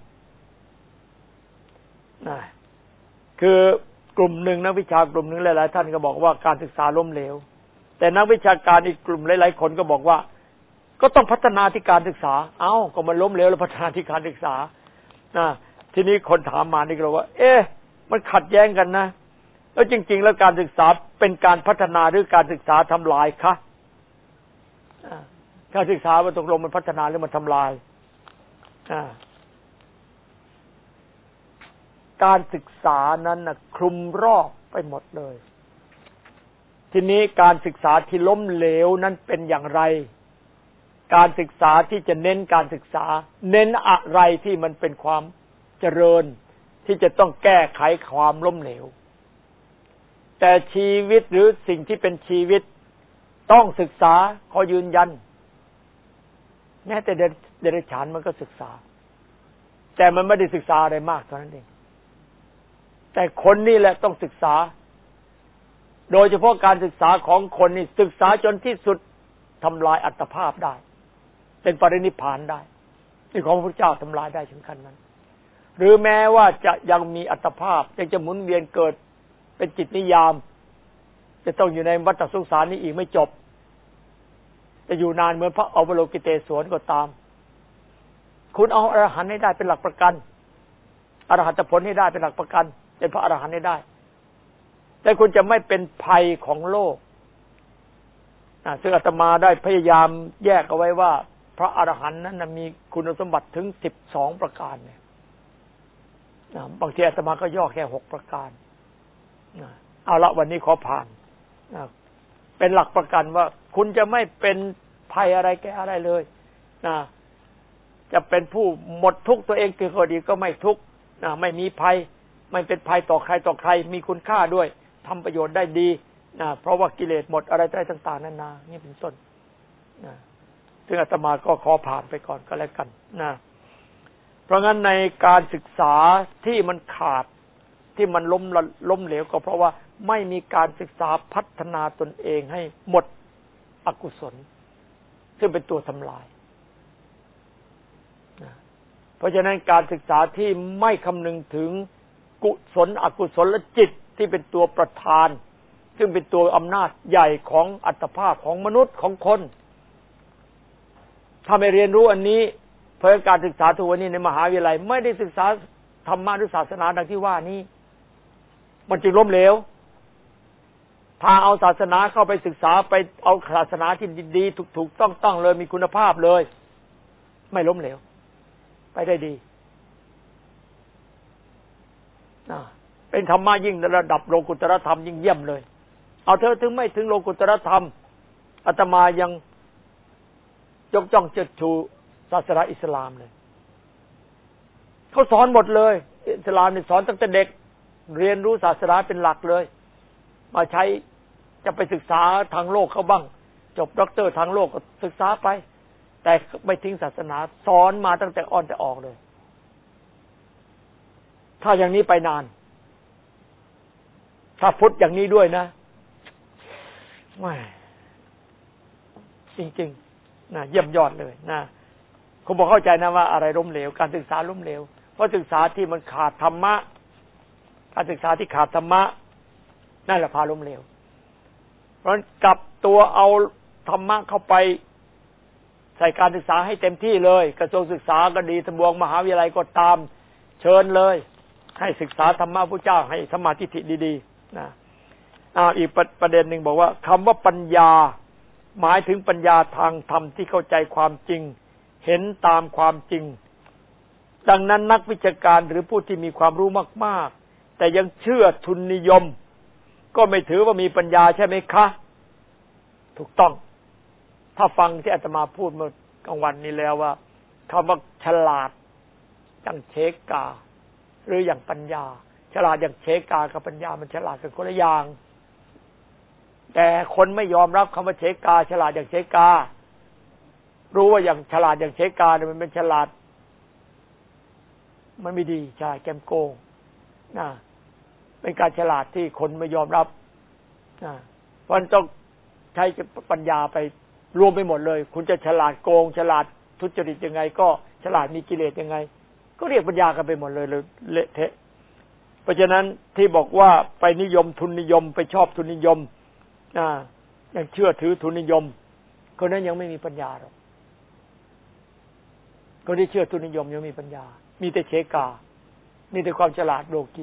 คือกลุ่มหนึ่งนักวิชากลุ่มหนึ่งหลายๆท่านก็บอกว่าการศึกษาล้มเหลวแต่นักวิชาการอีกกลุ่มหลายๆคนก็บอกว่าก็ต้องพัฒนาที่การศึกษาก็มันล้มเหลวแล้วพัฒนาที่การศึกษาทีนี้คนถามมานี่ก็ว่ามันขัดแย้งกันนะแล้วจริงๆแล้วการศึกษาเป็นการพัฒนาหรือการศึกษาทำลายคะการศึกษามันตกลงมันพัฒนาหรือมันทำลายการศึกษานั้นนะคลุมรอบไปหมดเลยทีนี้การศึกษาที่ล้มเหลวนั้นเป็นอย่างไรการศึกษาที่จะเน้นการศึกษาเน้นอะไรที่มันเป็นความเจริญที่จะต้องแก้ไขความล้มเหลวแต่ชีวิตหรือสิ่งที่เป็นชีวิตต้องศึกษาขอยืนยันแม้แต่เดรัจฉานมันก็ศึกษาแต่มันไม่ได้ศึกษาอะไรมากเท่านั้นเองแต่คนนี่แหละต้องศึกษาโดยเฉพาะการศึกษาของคนนี่ศึกษาจนที่สุดทำลายอัตภาพได้เป็นปรินิพพานได้ที่ของพระพุทธเจ้าทำลายได้ถึงขั้นนั้นหรือแม้ว่าจะยังมีอัตภาพยังจะหมุนเวียนเกิดเป็นจิตนิยามจะต้องอยู่ในวัฏสงสารนี้อีกไม่จบจะอยู่นานเหมือนพระอวโลกิเตศวรก็ตามคุณเอาอรหันต์ให้ได้เป็นหลักประกันอรหัตผลให้ได้เป็นหลักประกันเป็นพระอรหันต์ให้ได้แต่คุณจะไม่เป็นภัยของโลกซึ่งอาตมาได้พยายามแยกเอาไว้ว่าพระอรหันต์นั้นมีคุณสมบัติถึง12ประการเนี่ยบางทีอาตมาก็ย่อแค่6ประการเอาละวันนี้ขอผ่านเป็นหลักประกันว่าคุณจะไม่เป็นภัยอะไรแก่อะไรเลยจะเป็นผู้หมดทุกข์ตัวเองก็ดีก็ไม่ทุกข์ไม่มีภัยไม่เป็นภัยต่อใครต่อใครมีคุณค่าด้วยทำประโยชน์ได้ดีเพราะว่ากิเลสหมดอะไรต่างๆนานานี่เป็นต้นซึ่งอาตมาก็ขอผ่านไปก่อนก็แล้วกันเพราะงั้นในการศึกษาที่มันขาดที่มันล้มเหลวก็เพราะว่าไม่มีการศึกษาพัฒนาตนเองให้หมดอกุศลซึ่งเป็นตัวทำลายเพราะฉะนั้นการศึกษาที่ไม่คำนึงถึงกุศลอกุศลและจิตที่เป็นตัวประธานซึ่งเป็นตัวอำนาจใหญ่ของอัตภาพของมนุษย์ของคนถ้าไม่เรียนรู้อันนี้เพื่อการศึกษาทุกวันนี้ในมหาวิทยาลัยไม่ได้ศึกษาธรรมะหรือศาสนาดังที่ว่านี้มันจึงล้มเหลวพาเอาศาสนาเข้าไปศึกษาไปเอาศาสนาที่ดีๆถูกๆต้องเลยมีคุณภาพเลยไม่ล้มเหลวไปได้ดีเป็นธรรมะยิ่งระดับโลกุตตรธรรมยิ่งเยี่ยมเลยเอาเธอถึงไม่ถึงโลกุตตรธรรมอาตมายังยกย่องเชิดชูศาสนาอิสลามเลยเขาสอนหมดเลยอิสลามนี่สอนตั้งแต่เด็กเรียนรู้ศาสนาเป็นหลักเลยมาใช้จะไปศึกษาทางโลกเขาบ้างจบด็อกเตอร์ทางโลกก็ศึกษาไปแต่ไม่ทิ้งศาสนาสอนมาตั้งแต่อ่อนแต่ออกเลยถ้าอย่างนี้ไปนานถ้าพุทธอย่างนี้ด้วยนะไม่จริงๆเยี่ยมยอดเลยคุณบอกเข้าใจนะว่าอะไรล้มเหลวการศึกษาล้มเหลวเพราะศึกษาที่มันขาดธรรมะการศึกษาที่ขาดธรรมะนั่นแหละพาล้มเหลวเพราะกลับตัวเอาธรรมะเข้าไปใส่การศึกษาให้เต็มที่เลยกระทรวงศึกษาก็ดีทบวงมหาวิทยาลัยก็ตามเชิญเลยให้ศึกษาธรรมะพุทธเจ้าให้สมาธิดีๆอีกประเด็นหนึ่งบอกว่าคำว่าปัญญาหมายถึงปัญญาทางธรรมที่เข้าใจความจริงเห็นตามความจริงดังนั้นนักวิชาการหรือผู้ที่มีความรู้มากๆแต่ยังเชื่อทุนนิยมก็ไม่ถือว่ามีปัญญาใช่ไหมคะถูกต้องถ้าฟังที่อาตมาพูดเมื่อกลางวันนี้แล้วว่าคำว่าฉลาดอย่างเชกาหรืออย่างปัญญาฉลาดอย่างเชกากับปัญญามันฉลาดกันคนละอย่างแต่คนไม่ยอมรับคำว่าเชกาฉลาดอย่างเชการู้ว่าอย่างฉลาดอย่างเชกาเนี่ยมันเป็นฉลาดมันไม่ดีฉลาดแกมโกงเป็นการฉลาดที่คนไม่ยอมรับเพราะต้องใช้ปัญญาไปรวมไปหมดเลยคุณจะฉลาดโกงฉลาดทุจริตยังไงก็ฉลาดมีกิเลสยังไงก็เรียกปัญญากันไปหมดเลยเละเทะเพราะฉะนั้นที่บอกว่าไปนิยมทุนนิยมไปชอบทุนนิยมยังเชื่อถือทุนนิยมคนนั้นยังไม่มีปัญญาหรอกคนที่เชื่อทุนนิยมยังมีปัญญามีแต่เชกามีแต่ความฉลาดโลกี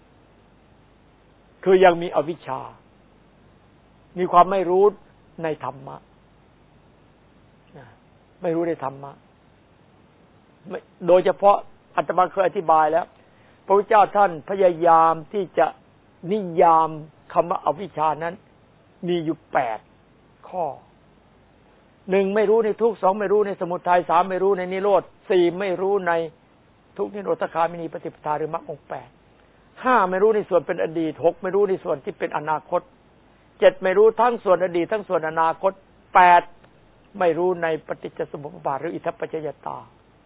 คือยังมีอวิชชามีความไม่รู้ในธรรมะไม่รู้ในธรรมะโดยเฉพาะอาตมาเคยอธิบายแล้วพระพุทธเจ้าท่านพยายามที่จะนิยามคำว่าอวิชชานั้นมีอยู่8ข้อ1ไม่รู้ในทุกข์2ไม่รู้ในสมุทัย3ไม่รู้ในนิโรธ4ไม่รู้ในทุกข์นิโรธคามินีปฏิปทาหรือมรรคองค์8 5ไม่รู้ในส่วนเป็นอดีต6ไม่รู้ในส่วนที่เป็นอนาคต7ไม่รู้ทั้งส่วนอดีตทั้งส่วนอนาคต8ไม่รู้ในปฏิจจสมุปบาทหรืออิทัปปัจจยตา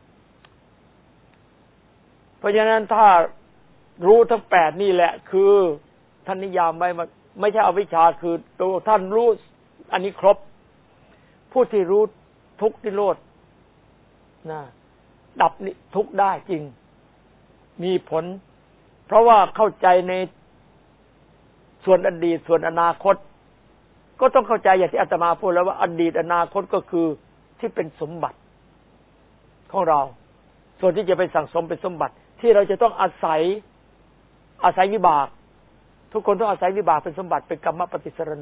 เพราะฉะนั้นถ้ารู้ทั้ง8นี่แหละคือท่านนิยามไว้ไม่ใช่อวิชชาคือตัวท่านรู้อันนี้ครบผู้ที่รู้ทุกข์นิโรธนะดับทุกข์ได้จริงมีผลเพราะว่าเข้าใจในส่วนอดีตส่วนอนาคตก็ต้องเข้าใจอย่างที่อาตมาพูดแล้วว่าอดีตอนาคตก็คือที่เป็นสมบัติของเราส่วนที่จะไปสั่งสมเป็นสมบัติที่เราจะต้องอาศัยวิบากทุกคนต้องอาศัยวิบากเป็นสมบัติเป็นกรรมปฏิสรโน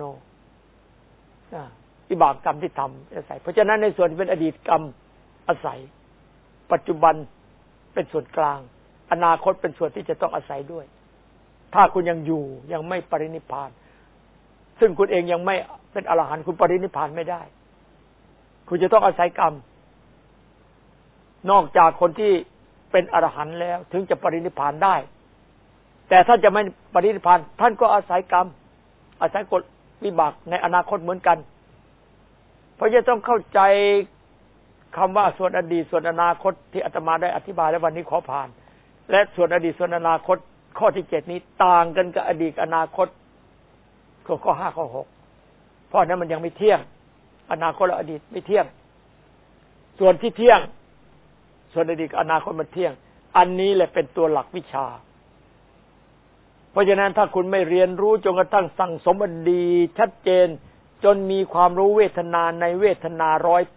วิบากกรรมที่ทำอาศัยเพราะฉะนั้นในส่วนที่เป็นอดีตกรรมอาศัยปัจจุบันเป็นส่วนกลางอนาคตเป็นส่วนที่จะต้องอาศัยด้วยถ้าคุณยังอยู่ยังไม่ปรินิพพานซึ่งคุณเองยังไม่เป็นอรหันต์คุณปรินิพพานไม่ได้คุณจะต้องอาศัยกรรมนอกจากคนที่เป็นอรหันต์แล้วถึงจะปรินิพพานได้แต่ถ้าจะไม่ปรินิพพานท่านก็อาศัยกรรมอาศัยกฎวิบากในอนาคตเหมือนกันเพราะจะต้องเข้าใจคำว่าส่วนอดีตส่วนอนาคตที่อาตมาได้อธิบายแล้ววันนี้ขอผ่านและส่วนอดีตส่วนอนาคตข้อที่7นี้ต่างกันกับอดีตอนาคตข้อ5ข้อ6เพราะนั้นมันยังไม่เที่ยงอนาคตและอดีตไม่เที่ยงส่วนที่เที่ยงส่วนอดีตกับอนาคตมันเที่ยงอันนี้แหละเป็นตัวหลักวิชาเพราะฉะนั้นถ้าคุณไม่เรียนรู้จนกระทั่งสั่งสมอดีตชัดเจนจนมีความรู้เวทนาในเวทนา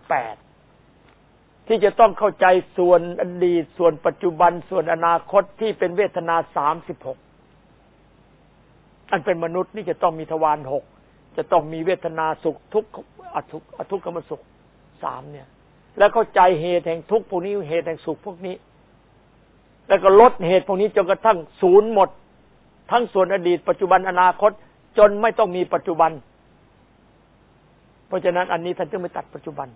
108ที่จะต้องเข้าใจส่วนอดีตส่วนปัจจุบันส่วนอนาคตที่เป็นเวทนา36อันเป็นมนุษย์นี่จะต้องมีทวาร6จะต้องมีเวทนาสุขทุกข์อทุกขมสุข3เนี่ยแล้วเข้าใจเหตุแห่งทุกข์พวกนี้เหตุแห่งสุขพวกนี้แล้วก็ลดเหตุพวกนี้จนกระทั่งศูนย์หมดทั้งส่วนอดีตปัจจุบันอนาคตจนไม่ต้องมีปัจจุบันเพราะฉะนั้นอันนี้ท่านจึงไม่ตัดปัจจุบัน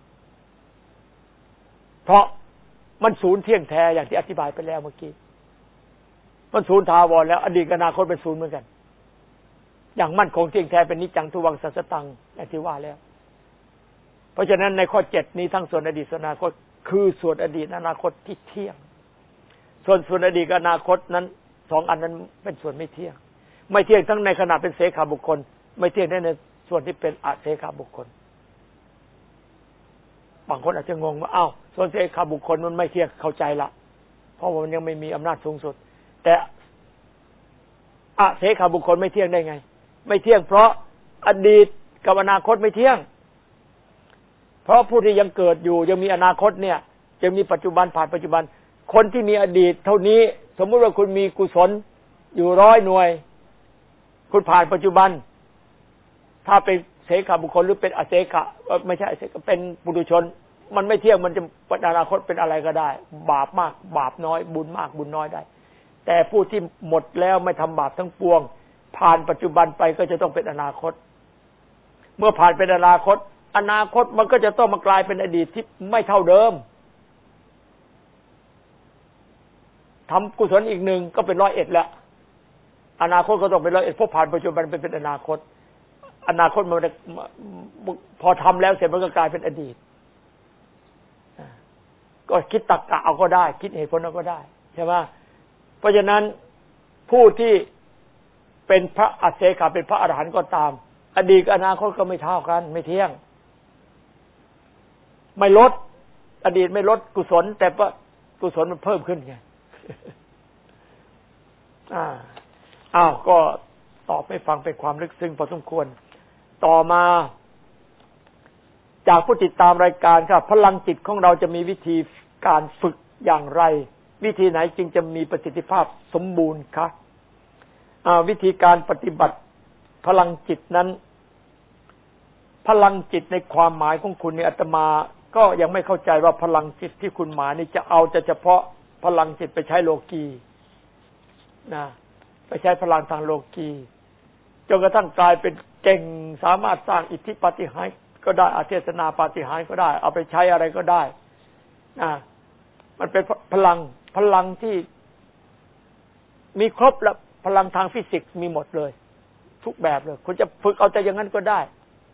เพราะมันศูนย์เที่ยงแท้อย่างที่อธิบายไปแล้วเมื่อกี้มันศูนย์ถาวรแล้วอดีตอนาคตเป็นศูนย์เหมือนกันอย่างมั่นคงเที่ยงแท้เป็นนิจจังทุวังสัสตังอย่างที่ว่าแล้วเพราะฉะนั้นในข้อ7นี้ทั้งส่วนอดีตส่วนอนาคตคือส่วนอดีตอนาคตที่เที่ยงส่วนอดีตกับอนาคตนั้น2อันนั้นเป็นส่วนไม่เที่ยงไม่เที่ยงทั้งในขณะเป็นเสขบุคคลไม่เที่ยงในส่วนที่เป็นอเสขบุคคลบางคนอาจจะงงว่าอ้าวส่วนเสขบุคคลมันไม่เที่ยงเข้าใจละเพราะว่ามันยังไม่มีอำนาจสูงสุดแต่อเสขบุคคลไม่เที่ยงได้ไงไม่เที่ยงเพราะอดีตกับอนาคตไม่เที่ยงเพราะผู้ที่ยังเกิดอยู่ยังมีอนาคตเนี่ยจะมีปัจจุบันผ่านปัจจุบันคนที่มีอดีตเท่านี้สมมุติว่าคุณมีกุศลอยู่100หน่วยคุณผ่านปัจจุบันถ้าเป็นเสขบุคคลหรือเป็นอเสขไม่ใช่อเสขเป็นปุถุชนมันไม่เที่ยงมันจะเป็นอนาคตเป็นอะไรก็ได้บาปมากบาปน้อยบุญมากบุญน้อยได้แต่ผู้ที่หมดแล้วไม่ทำบาปทั้งปวงผ่านปัจจุบันไปก็จะต้องเป็นอนาคตเมื่อผ่านเป็นอนาคตมันก็จะต้องมากลายเป็นอดีตที่ไม่เท่าเดิมทำกุศลอีกหนึ่งก็เป็น101แล้วอนาคตก็ต้องเป็น101เพราะผ่านปัจจุบันเป็นอนาคตมันพอทำแล้วเสร็จมันก็กลายเป็นอดีตก็คิดตรรกะเอาก็ได้คิดเหตุผลเอาก็ได้ใช่ไหมเพราะฉะนั้นผู้ที่เป็นพระอเสขะเป็นพระอรหันต์ก็ตามอดีตกับอนาคตก็ไม่เท่ากันไม่เที่ยงไม่ลดอดีตไม่ลดกุศลแต่ว่ากุศลมันเพิ่มขึ้นไงก็ตอบให้ฟังเป็นความลึกซึ้งพอสมควรต่อมาจากผู้ติดตามรายการครับพลังจิตของเราจะมีวิธีการฝึกอย่างไรวิธีไหนจึงจะมีประสิทธิภาพสมบูรณ์คะวิธีการปฏิบัติพลังจิตนั้นพลังจิตในความหมายของคุณเนี่ยอาตมาก็ยังไม่เข้าใจว่าพลังจิตที่คุณหมายนี่จะเอาจะเฉพาะพลังจิตไปใช้โลกีนะไปใช้พลังทางโลกีจนกระทั่งกลายเป็นเก่งสามารถสร้างอิทธิปาฏิหาริย์ก็ได้อาเทศนาปาฏิหาริย์ก็ได้เอาไปใช้อะไรก็ได้นะมันเป็นพลังที่มีครบแล้วพลังทางฟิสิกส์มีหมดเลยทุกแบบเลยคุณจะฝึกเอาแต่อย่างนั้นก็ได้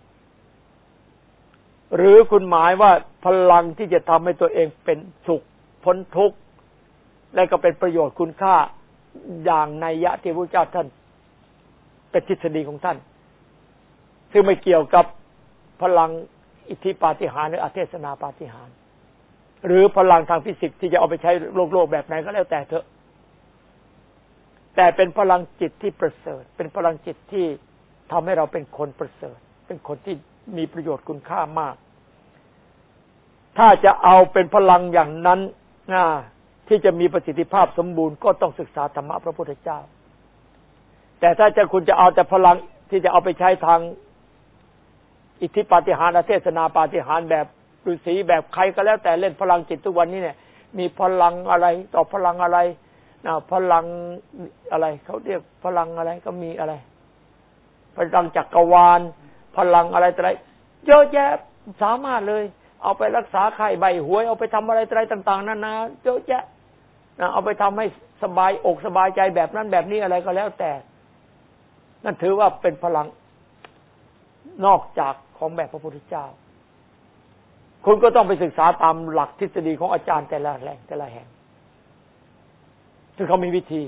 หรือคุณหมายว่าพลังที่จะทำให้ตัวเองเป็นสุขพ้นทุกข์และก็เป็นประโยชน์คุณค่าอย่างนัยยะที่พระพุทธเจ้าท่านเป็นทฤษฎีของท่านซึ่งไม่เกี่ยวกับพลังอิทธิปาฏิหาริย์หรืออเทศนาปาฏิหาริย์หรือพลังทางฟิสิกส์ที่จะเอาไปใช้โลกแบบไหนก็แล้วแต่เถอะแต่เป็นพลังจิตที่ประเสริฐเป็นพลังจิตที่ทำให้เราเป็นคนประเสริฐเป็นคนที่มีประโยชน์คุณค่ามากถ้าจะเอาเป็นพลังอย่างนั้นที่จะมีประสิทธิภาพสมบูรณ์ก็ต้องศึกษาธรรมะพระพุทธเจ้าแต่ถ้าคุณจะเอาแต่พลังที่จะเอาไปใช้ทางอิทธิปาฏิหาริย์เทศนาปาฏิหาริย์แบบฤาษีแบบใครก็แล้วแต่เล่นพลังจิตทุกวันนี้เนี่ยมีพลังอะไรต่อพลังอะไรพลังอะไรเขาเรียกพลังอะไรก็มีอะไรพลังจักรวาลพลังอะไรอะไรเยอะแยะสามารถเลยเอาไปรักษาไข้ใบหวยเอาไปทำอะไรอะไรต่างๆนานาเยอะแยะเอาไปทำให้สบายอกสบายใจแบบนั้นแบบนี้อะไรก็แล้วแต่นั่นถือว่าเป็นพลังนอกจากของแบบพระพุทธเจ้าคุณก็ต้องไปศึกษาตามหลักทฤษฎีของอาจารย์แต่ละแหล่งแต่ละแห่งซึ่งเขามีวิธี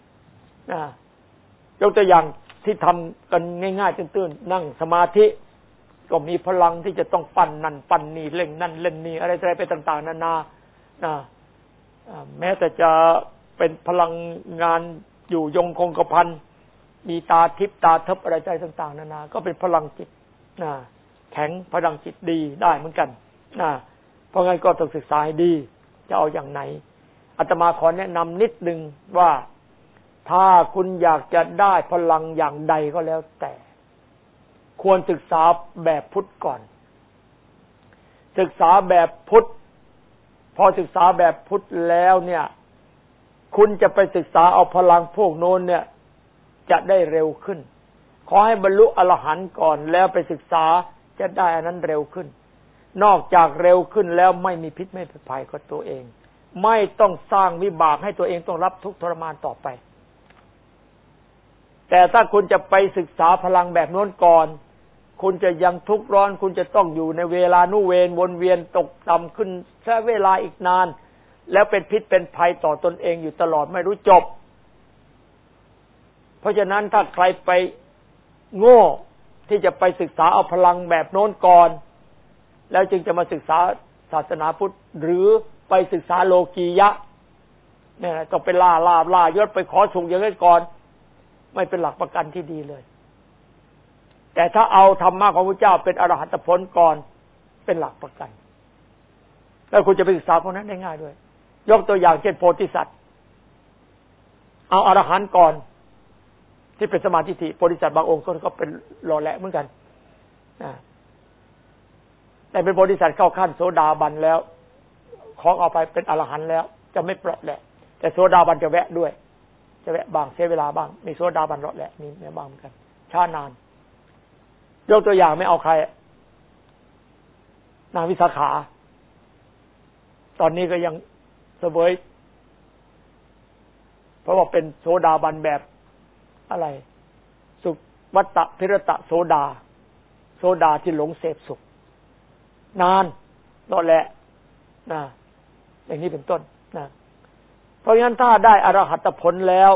ยกตัวอย่างที่ทำกันง่ายๆตื้นๆนั่งสมาธิก็มีพลังที่จะต้องปั้นนั่นปั้นนี่เล่นนั่นเล่นนี่อะไรไปต่างๆนานาแม้แต่จะเป็นพลังงานอยู่ยงคงกระพันมีตาทิพตาทับอะไรใจต่างๆนานาก็เป็นพลังจิตแข็งพลังจิตดีได้เหมือนกันเพราะงั้นก็ต้องศึกษาให้ดีจะเอาอย่างไหนอาตมาขอแนะนำนิดนึงว่าถ้าคุณอยากจะได้พลังอย่างใดก็แล้วแต่ควรศึกษาแบบพุทธก่อนศึกษาแบบพุทธพอศึกษาแบบพุทธแล้วเนี่ยคุณจะไปศึกษาเอาพลังพวกโน้นเนี่ยจะได้เร็วขึ้นขอให้บรรลุอรหันต์ก่อนแล้วไปศึกษาจะได้อันนั้นเร็วขึ้นนอกจากเร็วขึ้นแล้วไม่มีพิษไม่เป็นภัยกับตัวเองไม่ต้องสร้างวิบากให้ตัวเองต้องรับทุกข์ทรมานต่อไปแต่ถ้าคุณจะไปศึกษาพลังแบบโน้นก่อนคุณจะยังทุกข์ร้อนคุณจะต้องอยู่ในเวลานุเวรวนเวียนตกต่ำขึ้นใช้เวลาอีกนานแล้วเป็นพิษเป็นภัยต่อตนเองอยู่ตลอดไม่รู้จบเพราะฉะนั้นถ้าใครไปโง่ที่จะไปศึกษาเอาพลังแบบโน้นก่อนแล้วจึงจะมาศึกษาศาสนาพุทธหรือไปศึกษาโลกียะเนี่ยต้องไปล่ายศไปขอสุขอย่างนั้นก่อนไม่เป็นหลักประกันที่ดีเลยแต่ถ้าเอาธรรมะของพระเจ้าเป็นอรหัตผลก่อนเป็นหลักประกันแล้วคุณจะไปศึกษาพวกนั้นได้ง่ายด้วยยกตัวอย่างเช่นโพธิสัตว์เอาอรหันต์ก่อนที่เป็นสมาธิทิโพธิสัตว์บางองค์ก็เป็นหล่อแหละเหมือนกันแต่เป็นโพธิสัตว์เข้าขั้นโสดาบันแล้วของเอาไปเป็นอรหันต์แล้วจะไม่เปราะแหละแต่โสดาบันจะแวะด้วยจะแวะบางเสียเวลาบ้างมีโสดาบันเลาะแหละมีแวะบ้างเหมือนกันช้านานยกตัวอย่างไม่เอาใครนางวิสาขาตอนนี้ก็ยังเสวยเพราะว่าเป็นโสดาบันแบบอะไรสุขวัตตะพิรตะโสดาที่หลงเสพสุขนานนั่นแหละอย่างนี้เป็นต้นเพราะงั้นถ้าได้อรหัตผลแล้ว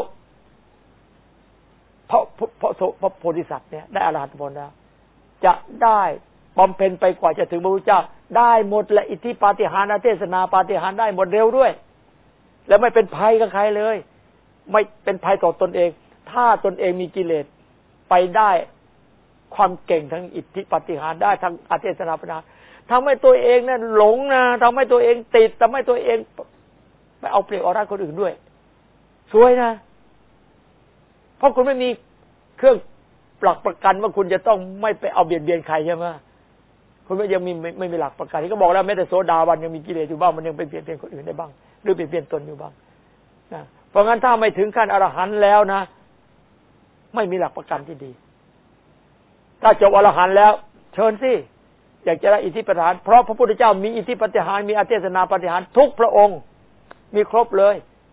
เพราะโพธิสัตว์เนี่ยได้อรหัตผลแล้วจะได้บำเพ็ญไปกว่าจะถึงพระพุทธเจ้าได้หมดและอิทธิปาฏิหาริย์เทศนาปาฏิหาริย์ได้หมดเร็วด้วยแล้วไม่เป็นภัยกับใครเลยไม่เป็นภัยต่อตนเองถ้าตนเองมีกิเลสไปได้ความเก่งทั้งอิทธิปาฏิหาริย์ได้ทั้งอเทศนาปาฏิหาริย์ทำให้ตัวเองเนี่ยหลงนะทำให้ตัวเองติดทำให้ตัวเองไปเอาเปรียบเอารัดคนอื่นด้วยสวยนะเพราะคุณไม่มีเครื่องหลักประกันว่าคุณจะต้องไม่ไปเอาเบียดเบียนใครใช่ไหมคุณยังไม่มีหลักประกันที่ก็บอกแล้วแม้แต่โสดาบันยังมีกิเลสอยู่บ้างมันยังไปเปลี่ยนเป็นคนอื่นได้บ้างหรือเปลี่ยนตนอยู่บ้างนะเพราะงั้นถ้าไม่ถึงขั้นอรหันต์แล้วนะไม่มีหลักประกันที่ดีถ้าจบอรหันต์แล้วเชิญสิอยากจะได้อิทธิปาฏิหาริย์เพราะพระพุทธเจ้ามีอิทธิปาฏิหาริย์มีอาเทศนาปาฏิหาริย์ทุกพระองค์มีครบเลย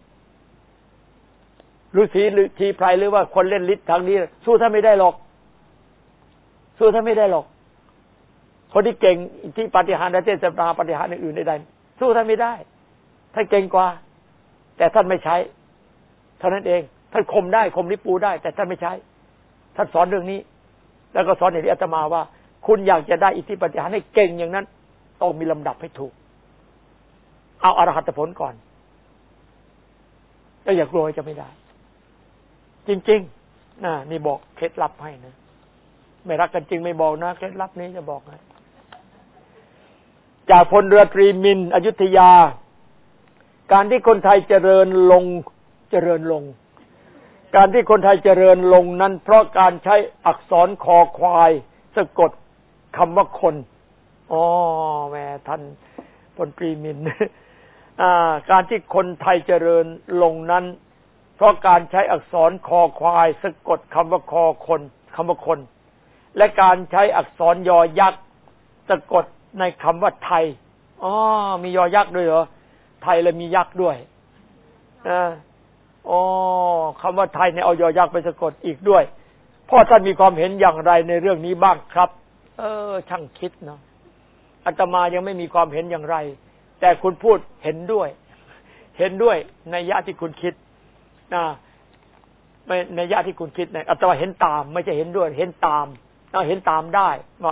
ฤาษีหรือชีไพรหรือว่าคนเล่นฤทธิ์ทางนี้สู้ท่านไม่ได้หรอกสู้ท่านไม่ได้หรอกคนที่เก่งอิทธิปาฏิหาริย์อาเทศนาปาฏิหาริย์อื่นๆใดๆสู้ท่านไม่ได้ท่านเก่งกว่าแต่ท่านไม่ใช้เท่านั้นเองท่านข่มได้ข่มลิปูได้แต่ท่านไม่ใช้ท่านสอนเรื่องนี้แล้วก็สอนอย่างที่อาตมาว่าคุณอยากจะได้อิทธิปาฏิหาริย์ให้เก่งอย่างนั้นต้องมีลำดับให้ถูกเอาอรหัตผลก่อนแล้วอย่ากลัวจะไม่ได้จริงๆนี่บอกเคล็ดลับให้นะไม่รักกันจริงไม่บอกนะเคล็ดลับนี้จะบอกให้จากพลเรือตรีมินอยุธยาการที่คนไทยเจริญลงการที่คนไทยเจริญลงนั้นเพราะการใช้อักษรคอควายสะกดคำว่าคนแม่ท่านพลตรีมินการที่คนไทยเจริญลงนั้นเพราะการใช้อักษรคอควายสะกดคำว่าคำว่าคนและการใช้อักษรยอยักษ์สะกดในคำว่าไทยมียอยักษ์ด้วยเหรอไทยเลยมียักษ์ด้วยคำว่าไทยเนี่ยเอายอยักษ์ไปสะกดอีกด้วยพ่อท่านมีความเห็นอย่างไรในเรื่องนี้บ้างครับช่างคิดเนาะอาตมายังไม่มีความเห็นอย่างไรแต่คุณพูดเห็นด้วยในยะที่คุณคิดไม่ในยะที่คุณคิดอาตมาเห็นตามไม่ใช่เห็นด้วยเห็นตามเห็นตามได้ว่า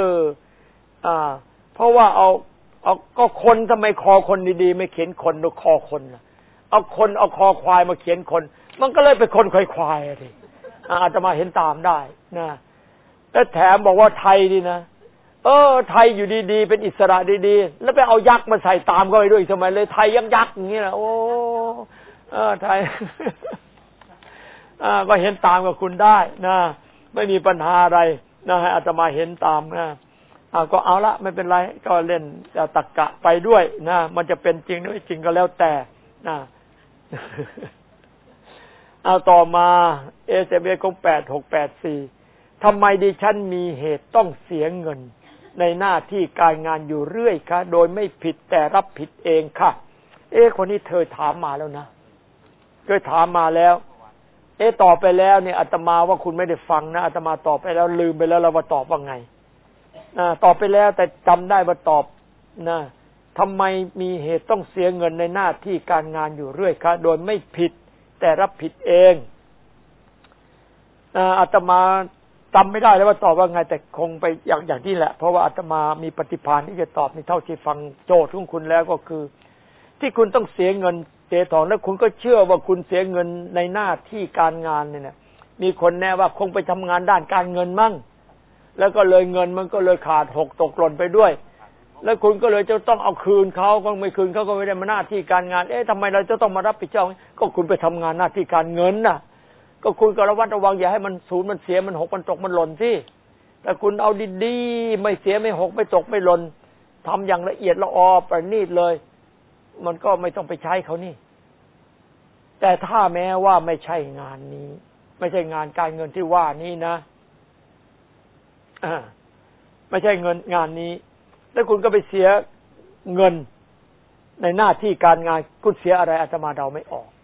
เพราะว่าเอาก็คนทำไมคอคนดีๆไม่เขียนคนดูคอคนล่ะเอาคอควายมาเขียนคนมันก็เลยเป็นคนควายๆสิอาตมาเห็นตามได้นะแล้วแถมบอกว่าไทยดีนะไทยอยู่ดีๆเป็นอิสระดีๆแล้วไปเอายักษ์มาใส่ตามก็ไปด้วยทำไมเลยไทยยักษ์อย่างนี้ล่ะไทยก็เห็นตามกับคุณได้นะไม่มีปัญหาอะไรนะให้อาตมาเห็นตามนะก็เอาละไม่เป็นไรก็เล่นตรรกะไปด้วยนะมันจะเป็นจริงหรือไม่จริงก็แล้วแต่นะเอาต่อมาSMS ของ8684ทำไมดิฉันมีเหตุต้องเสียเงินในหน้าที่การงานอยู่เรื่อยคะโดยไม่ผิดแต่รับผิดเองค่ะคนนี้เธอถามมาแล้วนะเคยถามมาแล้วตอบไปแล้วเนี่ยอาตมาว่าคุณไม่ได้ฟังนะอาตมาตอบไปแล้วลืมไปแล้วเราว่าตอบว่าไงตอบไปแล้วแต่จำได้ว่าตอบนะทำไมมีเหตุต้องเสียเงินในหน้าที่การงานอยู่เรื่อยคะโดยไม่ผิดแต่รับผิดเองอาตมาจำไม่ได้แล้วว่าตอบว่าไงแต่คงไปอย่างที่แหละเพราะว่าอาตมามีปฏิภาณที่จะตอบในเท่าที่ฟังโจทย์ของคุณแล้วก็คือที่คุณต้องเสียเงินเสียทองแล้วคุณก็เชื่อว่าคุณเสียเงินในหน้าที่การงานเนี่ยมีคนแน่ว่าคงไปทำงานด้านการเงินมั่งแล้วก็เลยเงินมันก็เลยขาดหกตกหล่นไปด้วยแล้วคุณก็เลยจะต้องเอาคืนเขาก็ไม่คืนเขาก็ไม่ได้มาหน้าที่การงานทำไมเราจะต้องมารับผิดชอบก็คุณไปทำงานหน้าที่การเงินน่ะก็คุณก็ระวัดระวังอย่าให้มันสูญมันเสียมันหกมันตกมันหล่นสิแต่คุณเอาดีๆไม่เสียไม่หกไม่ตกไม่หล่นทำอย่างละเอียดละออประณีตเลยมันก็ไม่ต้องไปใช้เขานี่แต่ถ้าแม้ว่าไม่ใช่งานนี้ไม่ใช่งานการเงินที่ว่านี้นะไม่ใช่เงินงานนี้แล้วคุณก็ไปเสียเงินในหน้าที่การงานคุณเสียอะไรอาตมาเดาไม่ออก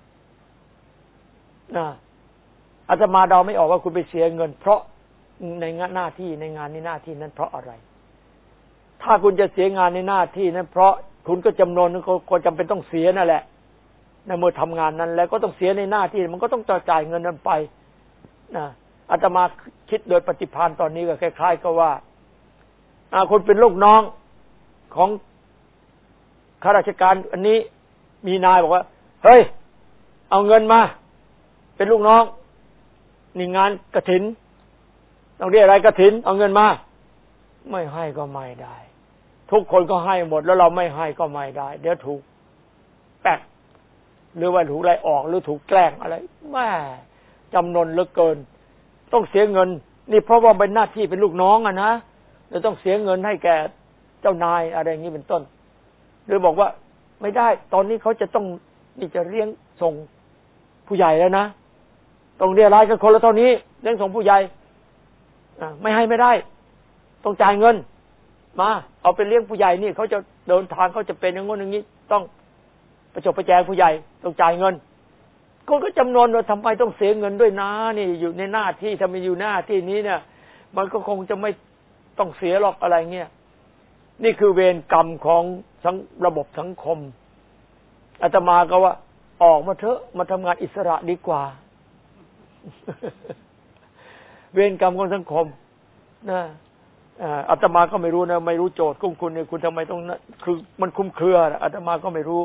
อาตมาเดาไม่ออกว่าคุณไปเสียเงินเพราะในหน้าที่ในงานนี้หน้าที่นั้นเพราะอะไรถ้าคุณจะเสียงานในหน้าที่นั้นเพราะคุณก็จำนวนก็จำเป็นต้องเสียนั่นแหละในเมื่อทำงานนั้นแล้วก็ต้องเสียในหน้าที่มันก็ต้องจ่ายเงินนั้นไปอาตมาคิดโดยปฏิภาณตอนนี้ก็คล้ายๆกับว่าคุณเป็นลูกน้องของข้าราชการอันนี้มีนายบอกว่าเฮ้ยเอาเงินมาเป็นลูกน้องนี่งานกฐินต้องเรียกอะไรกฐินเอาเงินมาไม่ให้ก็ไม่ได้ทุกคนก็ให้หมดแล้วเราไม่ให้ก็ไม่ได้เดี๋ยวถูกแปะหรือว่าถูกไล่ออกหรือถูกแกล้งอะไรแม่จำนวนเหลือเกินต้องเสียเงินนี่เพราะว่าเป็นหน้าที่เป็นลูกน้องนะเราต้องเสียเงินให้แก่เจ้านายอะไรอย่างนี้เป็นต้นหรือบอกว่าไม่ได้ตอนนี้เขาจะต้องนี่จะเลี้ยงส่งผู้ใหญ่แล้วนะต้องเรียรายกันคนละเท่านี้เลี้ยงส่งผู้ใหญ่ไม่ให้ไม่ได้ต้องจ่ายเงินมาเอาไปเลี้ยงผู้ใหญ่นี่เขาจะเดินทางเขาจะเป็นอย่างงี้อย่างนี้ต้องประจบประแจงผู้ใหญ่ต้องจ่ายเงินคนก็จำนวนว่าทำไมต้องเสียเงินด้วยนะนี่อยู่ในหน้าที่ถ้าไม่อยู่หน้าที่นี้เนี่ยมันก็คงจะไม่ต้องเสียหรอกอะไรเงี้ยนี่คือเวรกรรมของระบบสังคมอาตมาก็ว่าออกมาเถอะมาทำงานอิสระดีกว่า เวรกรรมของสังคมนะอาตมาก็ไม่รู้นะไม่รู้โจทย์ของคุณเนี่ยคุณทำไมต้องคือมันคลุมเครืออาตมาก็ไม่รู้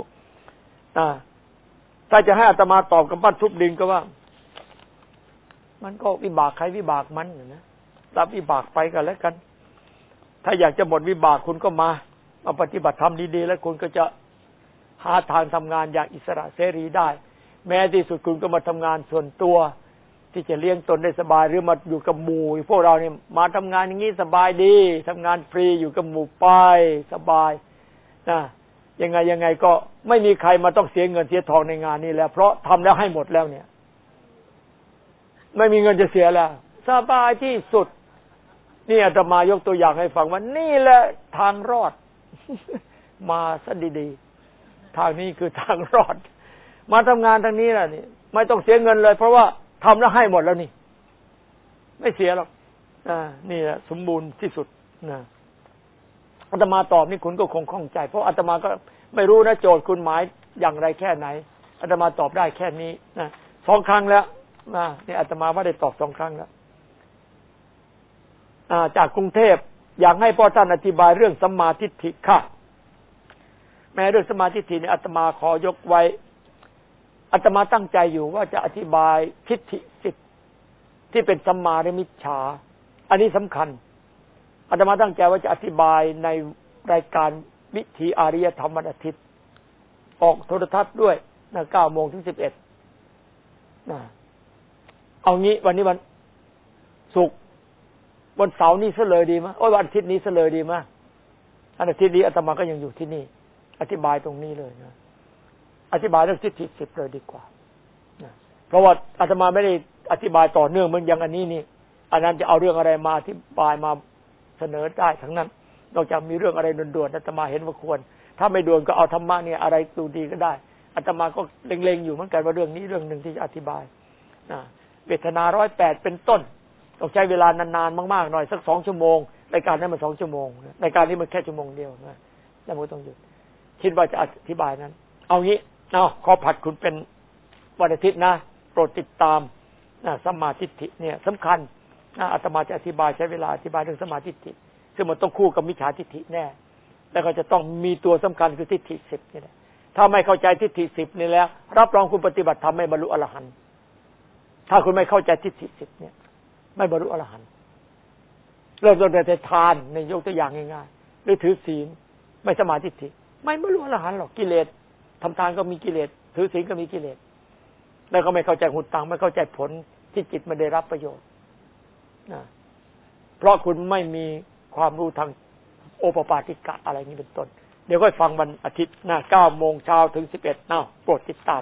ถ้าจะให้อาตมาตอบกับบ้านทุบดินก็ว่ามันก็วิบากใครวิบากมันนะรับวิบากไปกันแล้วกันถ้าอยากจะหมดวิบากคุณก็มาปฏิบัติธรรมดีๆแล้วคุณก็จะหาทางทำงานอย่างอิสระเสรีได้แม้ที่สุดคุณก็มาทำงานส่วนตัวที่จะเลี้ยงตนได้สบายหรือมาอยู่กับหมู่พวกเราเนี่ยมาทำงานอย่างนี้สบายดีทำงานฟรีอยู่กับหมู่ไปสบายนะยังไงก็ไม่มีใครมาต้องเสียเงินเสียทองในงานนี้แล้วเพราะทำแล้วให้หมดแล้วเนี่ยไม่มีเงินจะเสียแล้วสบายที่สุดนี่อาตมายกตัวอย่างให้ฟังว่านี่แหละทางรอด มาซะดีๆทางนี้คือทางรอดมาทำงานทางนี้แหละนี่ไม่ต้องเสียเงินเลยเพราะว่าทำแล้วให้หมดแล้วนี่ไม่เสียหรอกนี่แหละสมบูรณ์ที่สุดนะอาตมาตอบนี่คุณก็คงข้องใจเพราะอาตมาก็ไม่รู้นะโจทย์คุณหมายอย่างไรแค่ไหนอาตมาตอบได้แค่นี้นะ2 ครั้งแล้วนี่อาตมาว่าได้ตอบ2 ครั้งแล้วจากกรุงเทพอยากให้พ่อท่านอธิบายเรื่องสัมมาทิฏฐิค่ะแม้เรื่องสัมมาทิฏฐิเนี่ยอาตมาขอยกไว้อาตมาตั้งใจอยู่ว่าจะอธิบายทิฏฐิ10ที่เป็นสัมมาและมิจฉาอันนี้สำคัญอาตมาตั้งใจว่าจะอธิบายในรายการวิถีอารยธรรมวันอาทิตย์ออกโทรทัศน์ด้วยนะ 9 โมงถึง 11นะเอางี้วันนี้วันศุกร์วันเสาร์นี้ซะเลยดีมั้ยวันอาทิตย์นี้ซะเลยดีมั้ยวันอาทิตย์นี้อาตมาก็ยังอยู่ที่นี่อธิบายตรงนี้เลยนะอธิบายเรื่องทิฏฐิ10เลยดีกว่านะเพราะว่าอาตมาไม่ได้อธิบายต่อเนื่องเหมือนอย่างอันนี้นี่อันนั้นจะเอาเรื่องอะไรมาอธิบายมาเสนอได้ทั้งนั้นนอกจากมีเรื่องอะไรด่วนๆอาตมาเห็นว่าควรถ้าไม่ด่วนก็เอาธรรมะเนี่ยอะไรดูดีก็ได้อาตมาก็เล็งๆอยู่เหมือนกันว่าเรื่องนี้เรื่องนึงที่จะอธิบายนะเวทนา108เป็นต้นต้องใช้เวลานานๆมากๆหน่อยสัก2 ชั่วโมงรายการนั้นมัน2 ชั่วโมงรายการนี้มันแค่ชั่วโมงเดียวนะแล้วมันต้องหยุดคิดว่าจะอธิบายนั้นเอางี้ขอผัดคุณเป็นวันอาทิตย์นะโปรดติดตามสัมมาทิฏฐิเนี่ยสำคัญอาตมาจะอธิบายใช้เวลาอธิบายเรื่องสัมมาทิฏฐิซึ่งมันต้องคู่กับมิจฉาทิฏฐิแน่แล้วก็จะต้องมีตัวสำคัญคือทิฏฐิ10นี่แหละถ้าไม่เข้าใจทิฏฐิ10นี่แล้วรับรองคุณปฏิบัติธรรมไม่บรรลุอรหันต์ถ้าคุณไม่เข้าใจทิฏฐิ10เนี่ยไม่บรรลุอรหันต์เริ่มต้นแต่ทานในยกตัวอย่างง่ายๆหรือถือศีลไม่สัมมาทิฏฐิไม่บรรลุอรหันต์หรอกกิเลสทำทานก็มีกิเลสถือศีลก็มีกิเลสแล้วก็ไม่เข้าใจหุดตังไม่เข้าใจผลที่จิตมันได้รับประโยชน์เพราะคุณไม่มีความรู้ทางโอปปาติกะอะไรนี้เป็นต้นเดี๋ยวค่อยฟังวันอาทิตย์9 โมงเช้าถึง 11โปรดติดตาม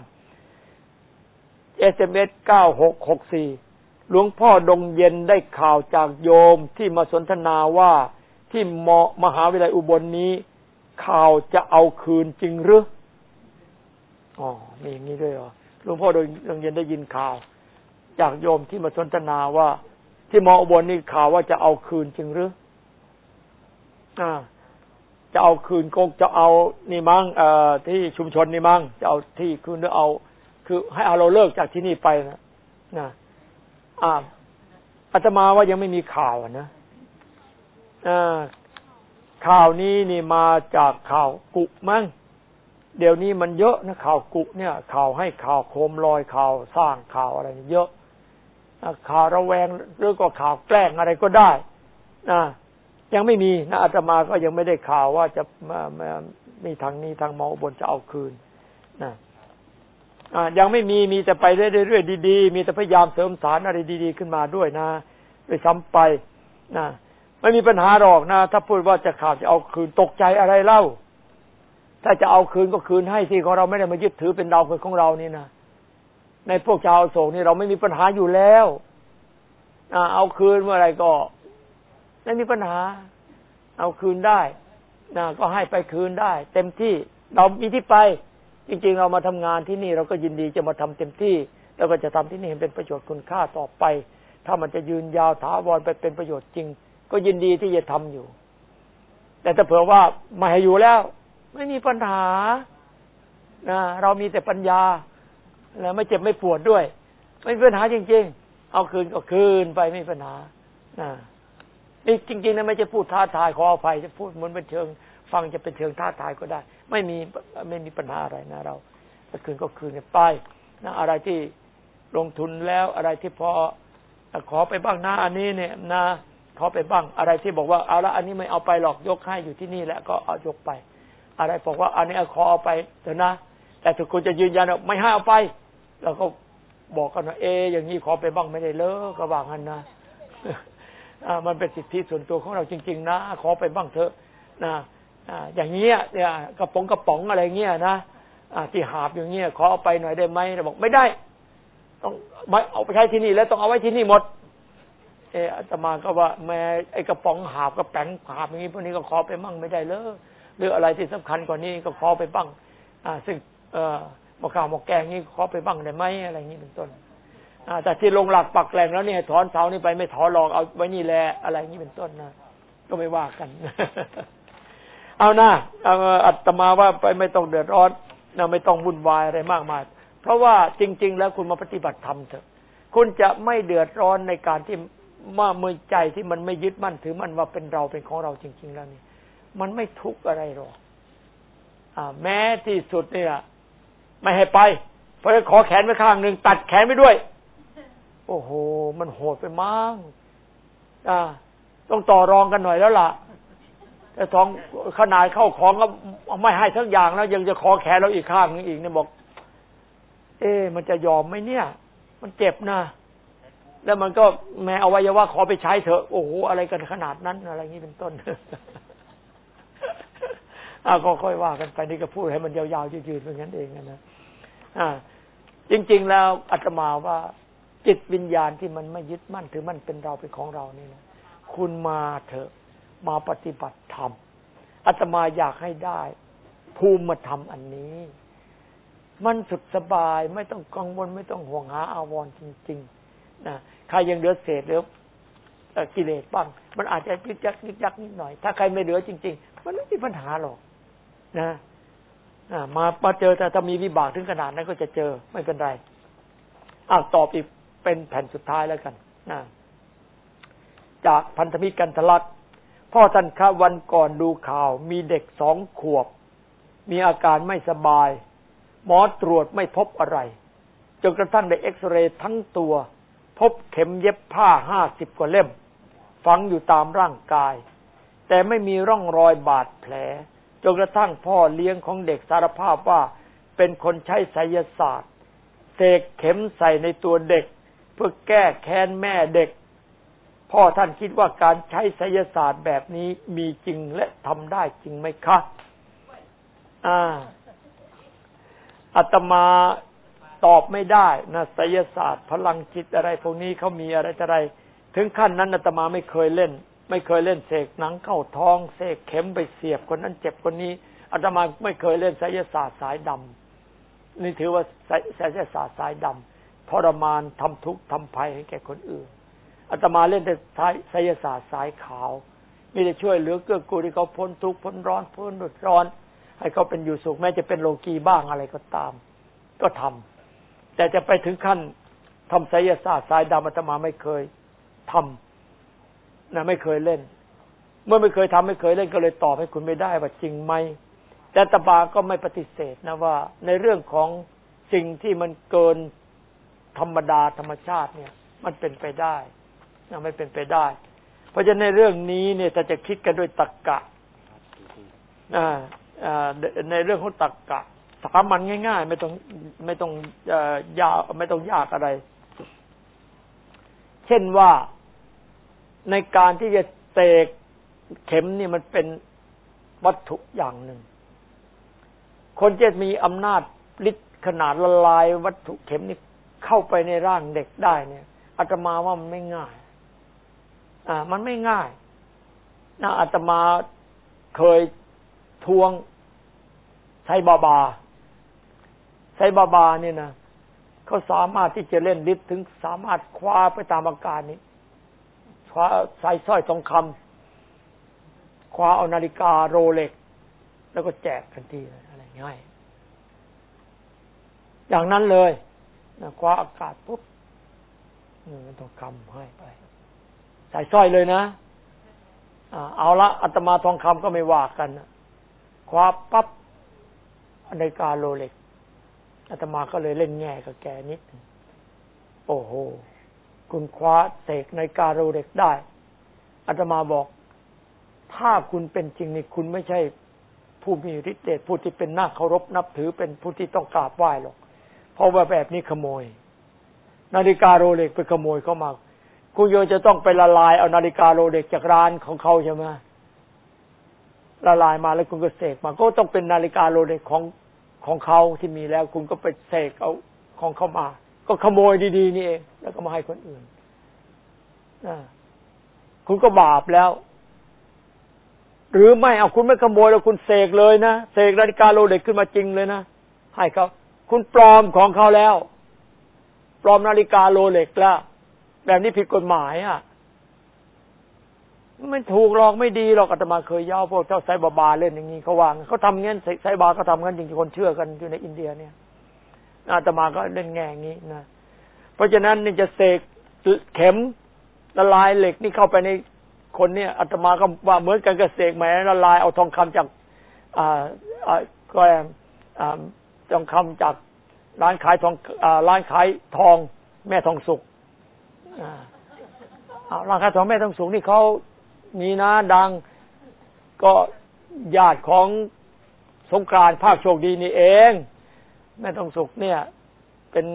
SMS 9664หลวงพ่อดงเย็นได้ข่าวจากโยมที่มาสนทนาว่าที่มหาวิทยาลัยอุบลนี้ข่าวจะเอาคืนจริงหรือมีอย่างนี้ด้วยเหรอหลวงพ่อดงเย็นได้ยินข่าวจากโยมที่มาสนทนาว่าที่มออุบลนี่ข่าวว่าจะเอาคืนจริงหรือจะเอาคืนคงจะเอานี่มั้งที่ชุมชนนี่มั้งจะเอาที่คืนหรือเอาคือให้เอาเราเลิกจากที่นี่ไปนะอาตมาว่ายังไม่มีข่าวนะข่าวนี้นี่มาจากข่าวกุมั้งเดี๋ยวนี้มันเยอะนะข่าวกุเนี่ยข่าวให้ข่าวโคมลอยข่าวสร้างข่าวอะไรเยอะข่าวระแวงหรือก็ข่าวแกล้งอะไรก็ได้ยังไม่มีนะอาตมาก็ยังไม่ได้ข่าวว่าจะมีทางนี้ทางมออุบลจะเอาคืนยังไม่มีแต่ไปเรื่อยๆดีๆมีแต่พยายามเสริมสารอะไรดีๆขึ้นมาด้วยนะด้วยซ้ำไปนะไม่มีปัญหาหรอกนะถ้าพูดว่าจะขาดจะเอาคืนตกใจอะไรเล่าถ้าจะเอาคืนก็คืนให้ที่ของเราไม่ได้มายึดถือเป็นเราเป็นของเรานี่นะในพวกชาวอโศกนี่เราไม่มีปัญหาอยู่แล้วเอาคืนเมื่อไรก็ไม่มีปัญหาเอาคืนได้ก็ให้ไปคืนได้เต็มที่เรามีที่ไปจริงๆเรามาทำงานที่นี่เราก็ยินดีจะมาทำเต็มที่แล้วก็จะทำที่นี่ให้เป็นประโยชน์คุณค่าต่อไปถ้ามันจะยืนยาวถาวรไปเป็นประโยชน์จริงก็ยินดีที่จะทำอยู่แต่ถ้าเผื่อว่าไม่ให้อยู่แล้วไม่มีปัญหาเรามีแต่ปัญญาแล้วไม่เจ็บไม่ปวดด้วยไม่มีปัญหาจริงๆเอาคืนก็คืนไปไม่มีปัญหานี่จริงๆนะไม่จะพูดท้าทายขออภัยจะพูดเหมือนเป็นเชิงฟังจะเป็นเชิงท้าทายก็ได้ไม่มีปัญหาอะไรนะเราถ้าคืนก็คืนไปอะไรที่ลงทุนแล้วอะไรที่พอขอไปบ้างนะอันนี้เนี่ยนะขอไปบ้างอะไรที่บอกว่าเอาละอันนี้ไม่เอาไปหรอกยกให้อยู่ที่นี่แหละก็เอายกไปอะไรบอกว่าอันนี้ขอเอาไปเถอะนะแต่ถ้าคุณจะยืนยันว่าไม่ให้เอาไปเราก็บอกกันว่าอย่างนี้ขอไปบ้างไม่ได้เลิกก็ว่างั้นนะมันเป็นสิทธิส่วนตัวของเราจริงๆนะขอไปบ้างเถอะนะอย่างเงี้ยเนี่ยกระป๋องอะไรเงี้ยนะที่หาบอย่างเงี้ยขอเอาไปหน่อยได้ไหมเราบอกไม่ได้ต้องไม่เอาไปใช้ที่นี่แล้วต้องเอาไว้ที่นี่หมดอาตมาก็ว่าแม่ไอ้กระป๋องหาบกระแป๋งหาบอย่างนี้พวกนี้ก็ขอไปบ้างไม่ได้เลยหรืออะไรที่สำคัญกว่านี้ก็ขอไปบ้างซึ่งหม้อข้าวหม้อแกงนี้ขอไปบ้างได้ไหมอะไรอย่างนี้เป็นต้นแต่ที่ลงหลักปักแหล่งแล้วนี่ถอนเสานี่ไปไม่ถอนหรอกเอาไว้นี่แหละอะไรอย่างนี้เป็นต้นนะก็ไม่ว่ากัน เอานะอาตมาว่าไปไม่ต้องเดือดร้อนไม่ต้องวุ่นวายอะไรมากมายเพราะว่าจริงๆแล้วคุณมาปฏิบัติธรรมเถอะคุณจะไม่เดือดร้อนในการที่มือใจที่มันไม่ยึดมั่นถือมั่นว่าเป็นเราเป็นของเราจริงๆแล้วนี่มันไม่ทุกข์อะไรหรอกแม้ที่สุดเนี่ยไม่ให้ไปเพราะขอแขนไว้ข้างหนึ่งตัดแขนไปด้วยโอ้โหมันโหดไปมั้งต้องต่อรองกันหน่อยแล้วล่ะแต่ท้องขนาดเข้าของก็ไม่ให้ทั้งอย่างแล้วยังจะขอแขนเราอีกข้างนึงอีกเนี่ยบอกมันจะยอมไหมเนี่ยมันเจ็บนะแล้วมันก็แม้อวัยวะขอไปใช้เถอะโอ้โหอะไรกันขนาดนั้นอะไรอย่างนี้เป็นต้นก็ค่อยว่ากันไปนี่ก็พูดให้มันยาวๆยืดๆเป็นงั้นเองนะจริงๆแล้วอาตมาว่าจิตวิญญาณที่มันไม่ยึดมั่นถือมั่นเป็นเราเป็นของเรานี่นะคุณมาเถอะมาปฏิบัติธรรมอาตมาอยากให้ได้ภูมิธรรมอันนี้มันสุดสบายไม่ต้องกังวลไม่ต้องห่วงหาอาวรณ์จริงๆนะใครยังเหลือเศษเหลือกิเลสบ้างมันอาจจะยึกยักนิดหน่อยถ้าใครไม่เหลือจริงๆมันไม่มีปัญหาหรอกนะมาเจอแต่ถ้ามีวิบากถึงขนาดนั้นก็จะเจอไม่เป็นไรตอบอีกเป็นแผ่นสุดท้ายแล้วกันนะจากพันธมิตรกันทะลักพ่อท่านครับวันก่อนดูข่าวมีเด็ก2 ขวบมีอาการไม่สบายหมอตรวจไม่พบอะไรจนกระทั่งได้เอ็กซเรย์ทั้งตัวพบเข็มเย็บผ้า50 กว่าเล่มฝังอยู่ตามร่างกายแต่ไม่มีร่องรอยบาดแผลจนกระทั่งพ่อเลี้ยงของเด็กสารภาพว่าเป็นคนใช้ไสยศาสตร์เสกเข็มใส่ในตัวเด็กเพื่อแก้แค้นแม่เด็กพ่อท่านคิดว่าการใช้ไสยศาสตร์แบบนี้มีจริงและทำได้จริงไหมคะอาตมาตอบไม่ได้นะไสยศาสตร์พลังจิตอะไรพวกนี้เขามีอะไรถึงขั้นนั้นอาตมาไม่เคยเล่นเสกหนังเข้าท้องเสกเข็มไปเสียบคนนั้นเจ็บคนนี้อาตมาไม่เคยเล่นไสยศาสตร์สายดำนี่ถือว่าไสยศาสตร์สายดำทรมานทำทุกข์ทำภัยให้แก่คนอื่นอาตมาเล่นแต่ไสยศาสตร์สายขาวมีแต่ช่วยเหลือเกื้อกูลให้เขาพ้นทุกข์พ้นร้อนพ้นเดือดร้อนให้เขาเป็นอยู่สุขแม้จะเป็นโลกีบ้างอะไรก็ตามก็ทำแต่จะไปถึงขั้นทำไสยศาสตร์สายดำอาตมาไม่เคยทำนะไม่เคยเล่นเมื่อไม่เคยทำไม่เคยเล่นก็เลยตอบให้คุณไม่ได้ว่าจริงไหมแต่อาตมาก็ไม่ปฏิเสธนะว่าในเรื่องของสิ่งที่มันเกินธรรมดาธรรมชาติเนี่ยมันเป็นไปได้นะไม่เป็นไปได้เพราะฉะนั้นในเรื่องนี้เนี่ยถ้าจะคิดกันด้วยตรรกะในเรื่องของตรรกะสามัญง่ายๆไม่ต้องยากไม่ต้องยากอะไรเช่นว่าในการที่จะเสกเข็มนี่มันเป็นวัตถุอย่างหนึ่งคนจะมีอำนาจฤทธิ์ขนาดละลายวัตถุเข็มนี่เข้าไปในร่างเด็กได้เนี่ยอาตมาว่ามันไม่ง่ายมันไม่ง่ายนะอาตมาเคยทวงไซบาบาเนี่ยนะเขาสามารถที่จะเล่นฤทธิ์ถึงสามารถคว้าไปตามอาการนี้คว้าใส่สร้อยทองคำคว้าเอานาฬิกาโรเล็กแล้วก็แจกทันทีอะไรง่ายอย่างนั้นเลยนะคว้าอากาศปุ๊บทองคำให้ไปใส่สร้อยเลยนะเอาละอาตมาทองคำก็ไม่ว่ากันคว้าปั๊บนาฬิกาโรเล็กอาตมาก็เลยเล่นแง่กับแกนิดโอ้โหคุณคว้าเสกนาฬิกาโรเล็กได้อาตมาบอกถ้าคุณเป็นจริงนี่คุณไม่ใช่ผู้มีฤทธิ์เดชผู้ที่เป็นน่าเคารพนับถือเป็นผู้ที่ต้องกราบไหว้หรอกเพราะว่าแบบนี้ขโมยนาฬิกาโรเล็กไปขโมยเข้ามาคุณโยจะต้องไปละลายเอานาฬิกาโรเล็กจากร้านของเขาใช่ไหมละลายมาแล้วคุณก็เสกมาก็ต้องเป็นนาฬิกาโรเล็กของเขาที่มีแล้วคุณก็ไปเสกเอาของเขามาก็ขโมยดีๆนี่เองแล้วก็มาให้คนอื่นคุณก็บาปแล้วหรือไม่เอาคุณไม่ขโมยแล้วคุณเสกเลยนะเสกนาฬิกาโรเล็กขึ้นมาจริงเลยนะให้เขาคุณปลอมของเขาแล้วปลอมนาฬิกาโรเล็กแล้วแบบนี้ผิดกฎหมายไม่ถูกหรอกไม่ดีหรอกอาตมาเคยย่อพวกเจ้าไซบาเล่นอย่างนี้เขาวางเขาทำงั้นไซบาเขาทำงั้นจริงๆคนเชื่อกันอยู่ในอินเดียเนี่ยอาตมาก็เล่นแง่งี้นะเพราะฉะนั้นนี่จะเสกเข็มละลายเหล็กนี่เข้าไปในคนเนี่ยอาตมาก็ว่าเหมือนกันกับเสกแหมละลายเอาทองคำจากทองคำจากร้านขายทองแม่ทองสุกร้านขายทองแม่ทองสุกนี่เขามีนะดังก็ญาติของสงกรานต์ภาคโชคดีนี่เองแม่ทองสุกเนี่ยเป็น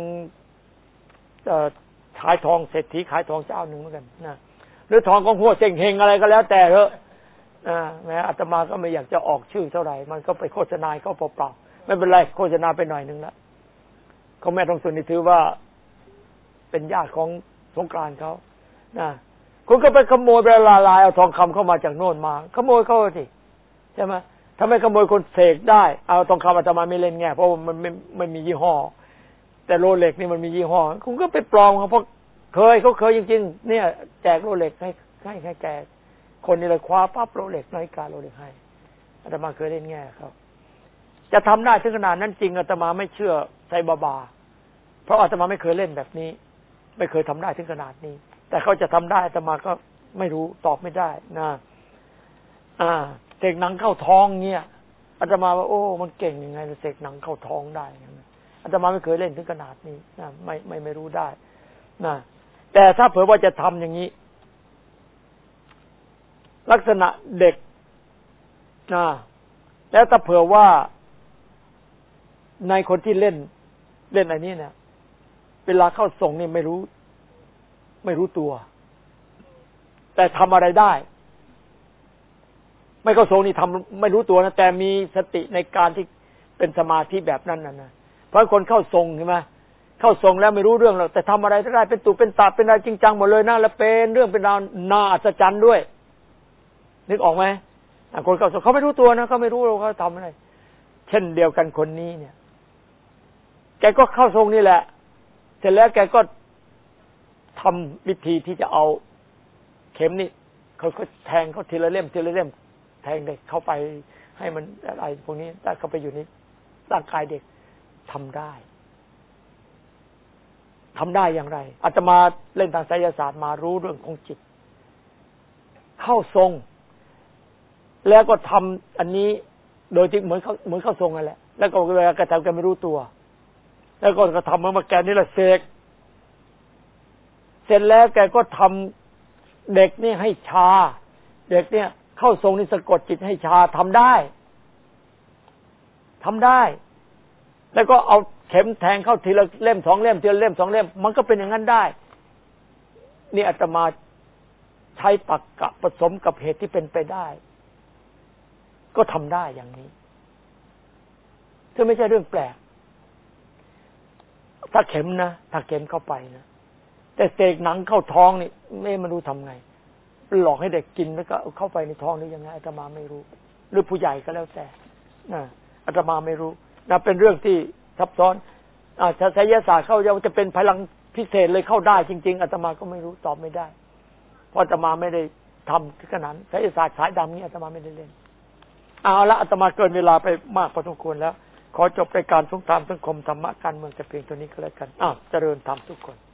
ขายทองเศรษฐีขายทองเจ้าหนึ่งเหมือนกันนะหรือทองของหัวเจ๋งเฮงอะไรก็แล้วแต่เถอะแม้อาตมาก็ไม่อยากจะออกชื่อเท่าไหร่มันก็ไปโฆษณาเขาเปล่าๆไม่เป็นไรโฆษณาไปหน่อยนึงละเขาแม่ทองสุกนี่ถือว่าเป็นญาติของสงกรานต์เขานะคุณก็ไปขโมยไปละลายเอาทองคำเข้ามาจากโน่นมาขโมยเขาสิใช่ไหมถ้าไม่ขโมยคนเสกได้เอาทองคำอาตมาไม่เล่นแง่เพราะมันไม่มียี่ห้อแต่โรเล็กนี่มันมียี่ห้อคุณก็ไปปลอมเขาเพราะเขาเคยจริงๆเนี่ยแจกโรเล็กให้แจกคนนี่เลยคว้าปั๊บโรเล็กนาฬิกาโรเล็กให้อาตมาเคยเล่นแง่ครับจะทำได้ถึงขนาดนั้นจริงอาตมาไม่เชื่อไซบาเพราะอาตมาไม่เคยเล่นแบบนี้ไม่เคยทำได้ถึงขนาดนี้แต่เขาจะทำได้อาตมาก็ไม่รู้ตอบไม่ได้นะเสกหนังเข้าท้องเนี่ยอาตมาว่าโอ้มันเก่งยังไงเสกหนังเข้าท้องได้อาตมาไม่เคยเล่นถึงขนาดนี้นะไม่รู้ได้นะแต่ถ้าเผื่อว่าจะทำอย่างนี้ลักษณะเด็กนะแล้วถ้าเผื่อว่าในคนที่เล่นอันนี้เนี่ยเวลาเข้าทรงนี่ไม่รู้ตัวแต่ทำอะไรได้ไม่เข้าทรงนี่ทำไม่รู้ตัวนะแต่มีสติในการที่เป็นสมาธิแบบนั้นนะเพราะคนเข้าทรงใช่ไหมเข้าทรงแล้วไม่รู้เรื่องหรอกแต่ทำอะไรได้เป็นตุเป็นตาเป็นอะไรจริงจังหมดเลยนะแล้วเป็นเรื่องเป็นราวน่าอัศจรรย์ด้วยนึกออกไหมคนเข้าทรงเขาไม่รู้ตัวนะเขาไม่รู้เขาทำอะไรเช่นเดียวกันคนนี้เนี่ยแกก็เข้าทรงนี่แหละเสร็จแล้วแกก็ทำวิธีที่จะเอาเข็มนี่เขาแทงเขาทีละเล่มแทงเด็กเข้าไปให้มันอะไรพวกนี้ได้เข้าไปอยู่ในร่างกายเด็กทำได้อย่างไรอาตมาเล่นทางไสยศาสตร์มารู้เรื่องของจิตเข้าทรงแล้วก็ทำอันนี้โดยที่เหมือนเข้าทรงนั่นแหละแล้วก็เวลากระทำแกไม่รู้ตัวแล้วก็ทำมาแกนี่แหละเสกเสร็จแล้วแกก็ทำเด็กนี่ให้ชาเด็กเนี่ยเข้าทรงนี่สะกดจิตให้ชาทำได้แล้วก็เอาเข็มแทงเข้าทีละเล่ม2 เล่มทีละเล่ม2 เล่มมันก็เป็นอย่างนั้นได้นี่อาตมาใช้ตรรกะผสมกับเหตุที่เป็นไปได้ก็ทำได้อย่างนี้ซึ่งไม่ใช่เรื่องแปลกถ้าเข็มนะถ้าเข็มเข้าไปนะแต่เสกหนังเข้าท้องนี่ไม่รู้ทำไงหลอกให้เด็กกินแล้วก็เข้าไปในท้องนี่ยังไงอาตมาไม่รู้หรือผู้ใหญ่ก็แล้วแต่นะอาตมาไม่รู้นะเป็นเรื่องที่ซับซ้อนถ้าไสยศาสตร์เข้าจะเป็นพลังพิเศษเลยเข้าได้จริงๆอาตมาก็ไม่รู้ตอบไม่ได้เพราะอาตมาไม่ได้ทำที่ขนาดไสยศาสตร์สายดำนี้อาตมาไม่ได้เล่นเอาละอาตมาเกินเวลาไปมากพอสมควรแล้วขอจบรายการสงครามสังคมธรรมะการเมืองแต่เพียงเท่านี้ก็แล้วกันเจริญธรรมทุกคน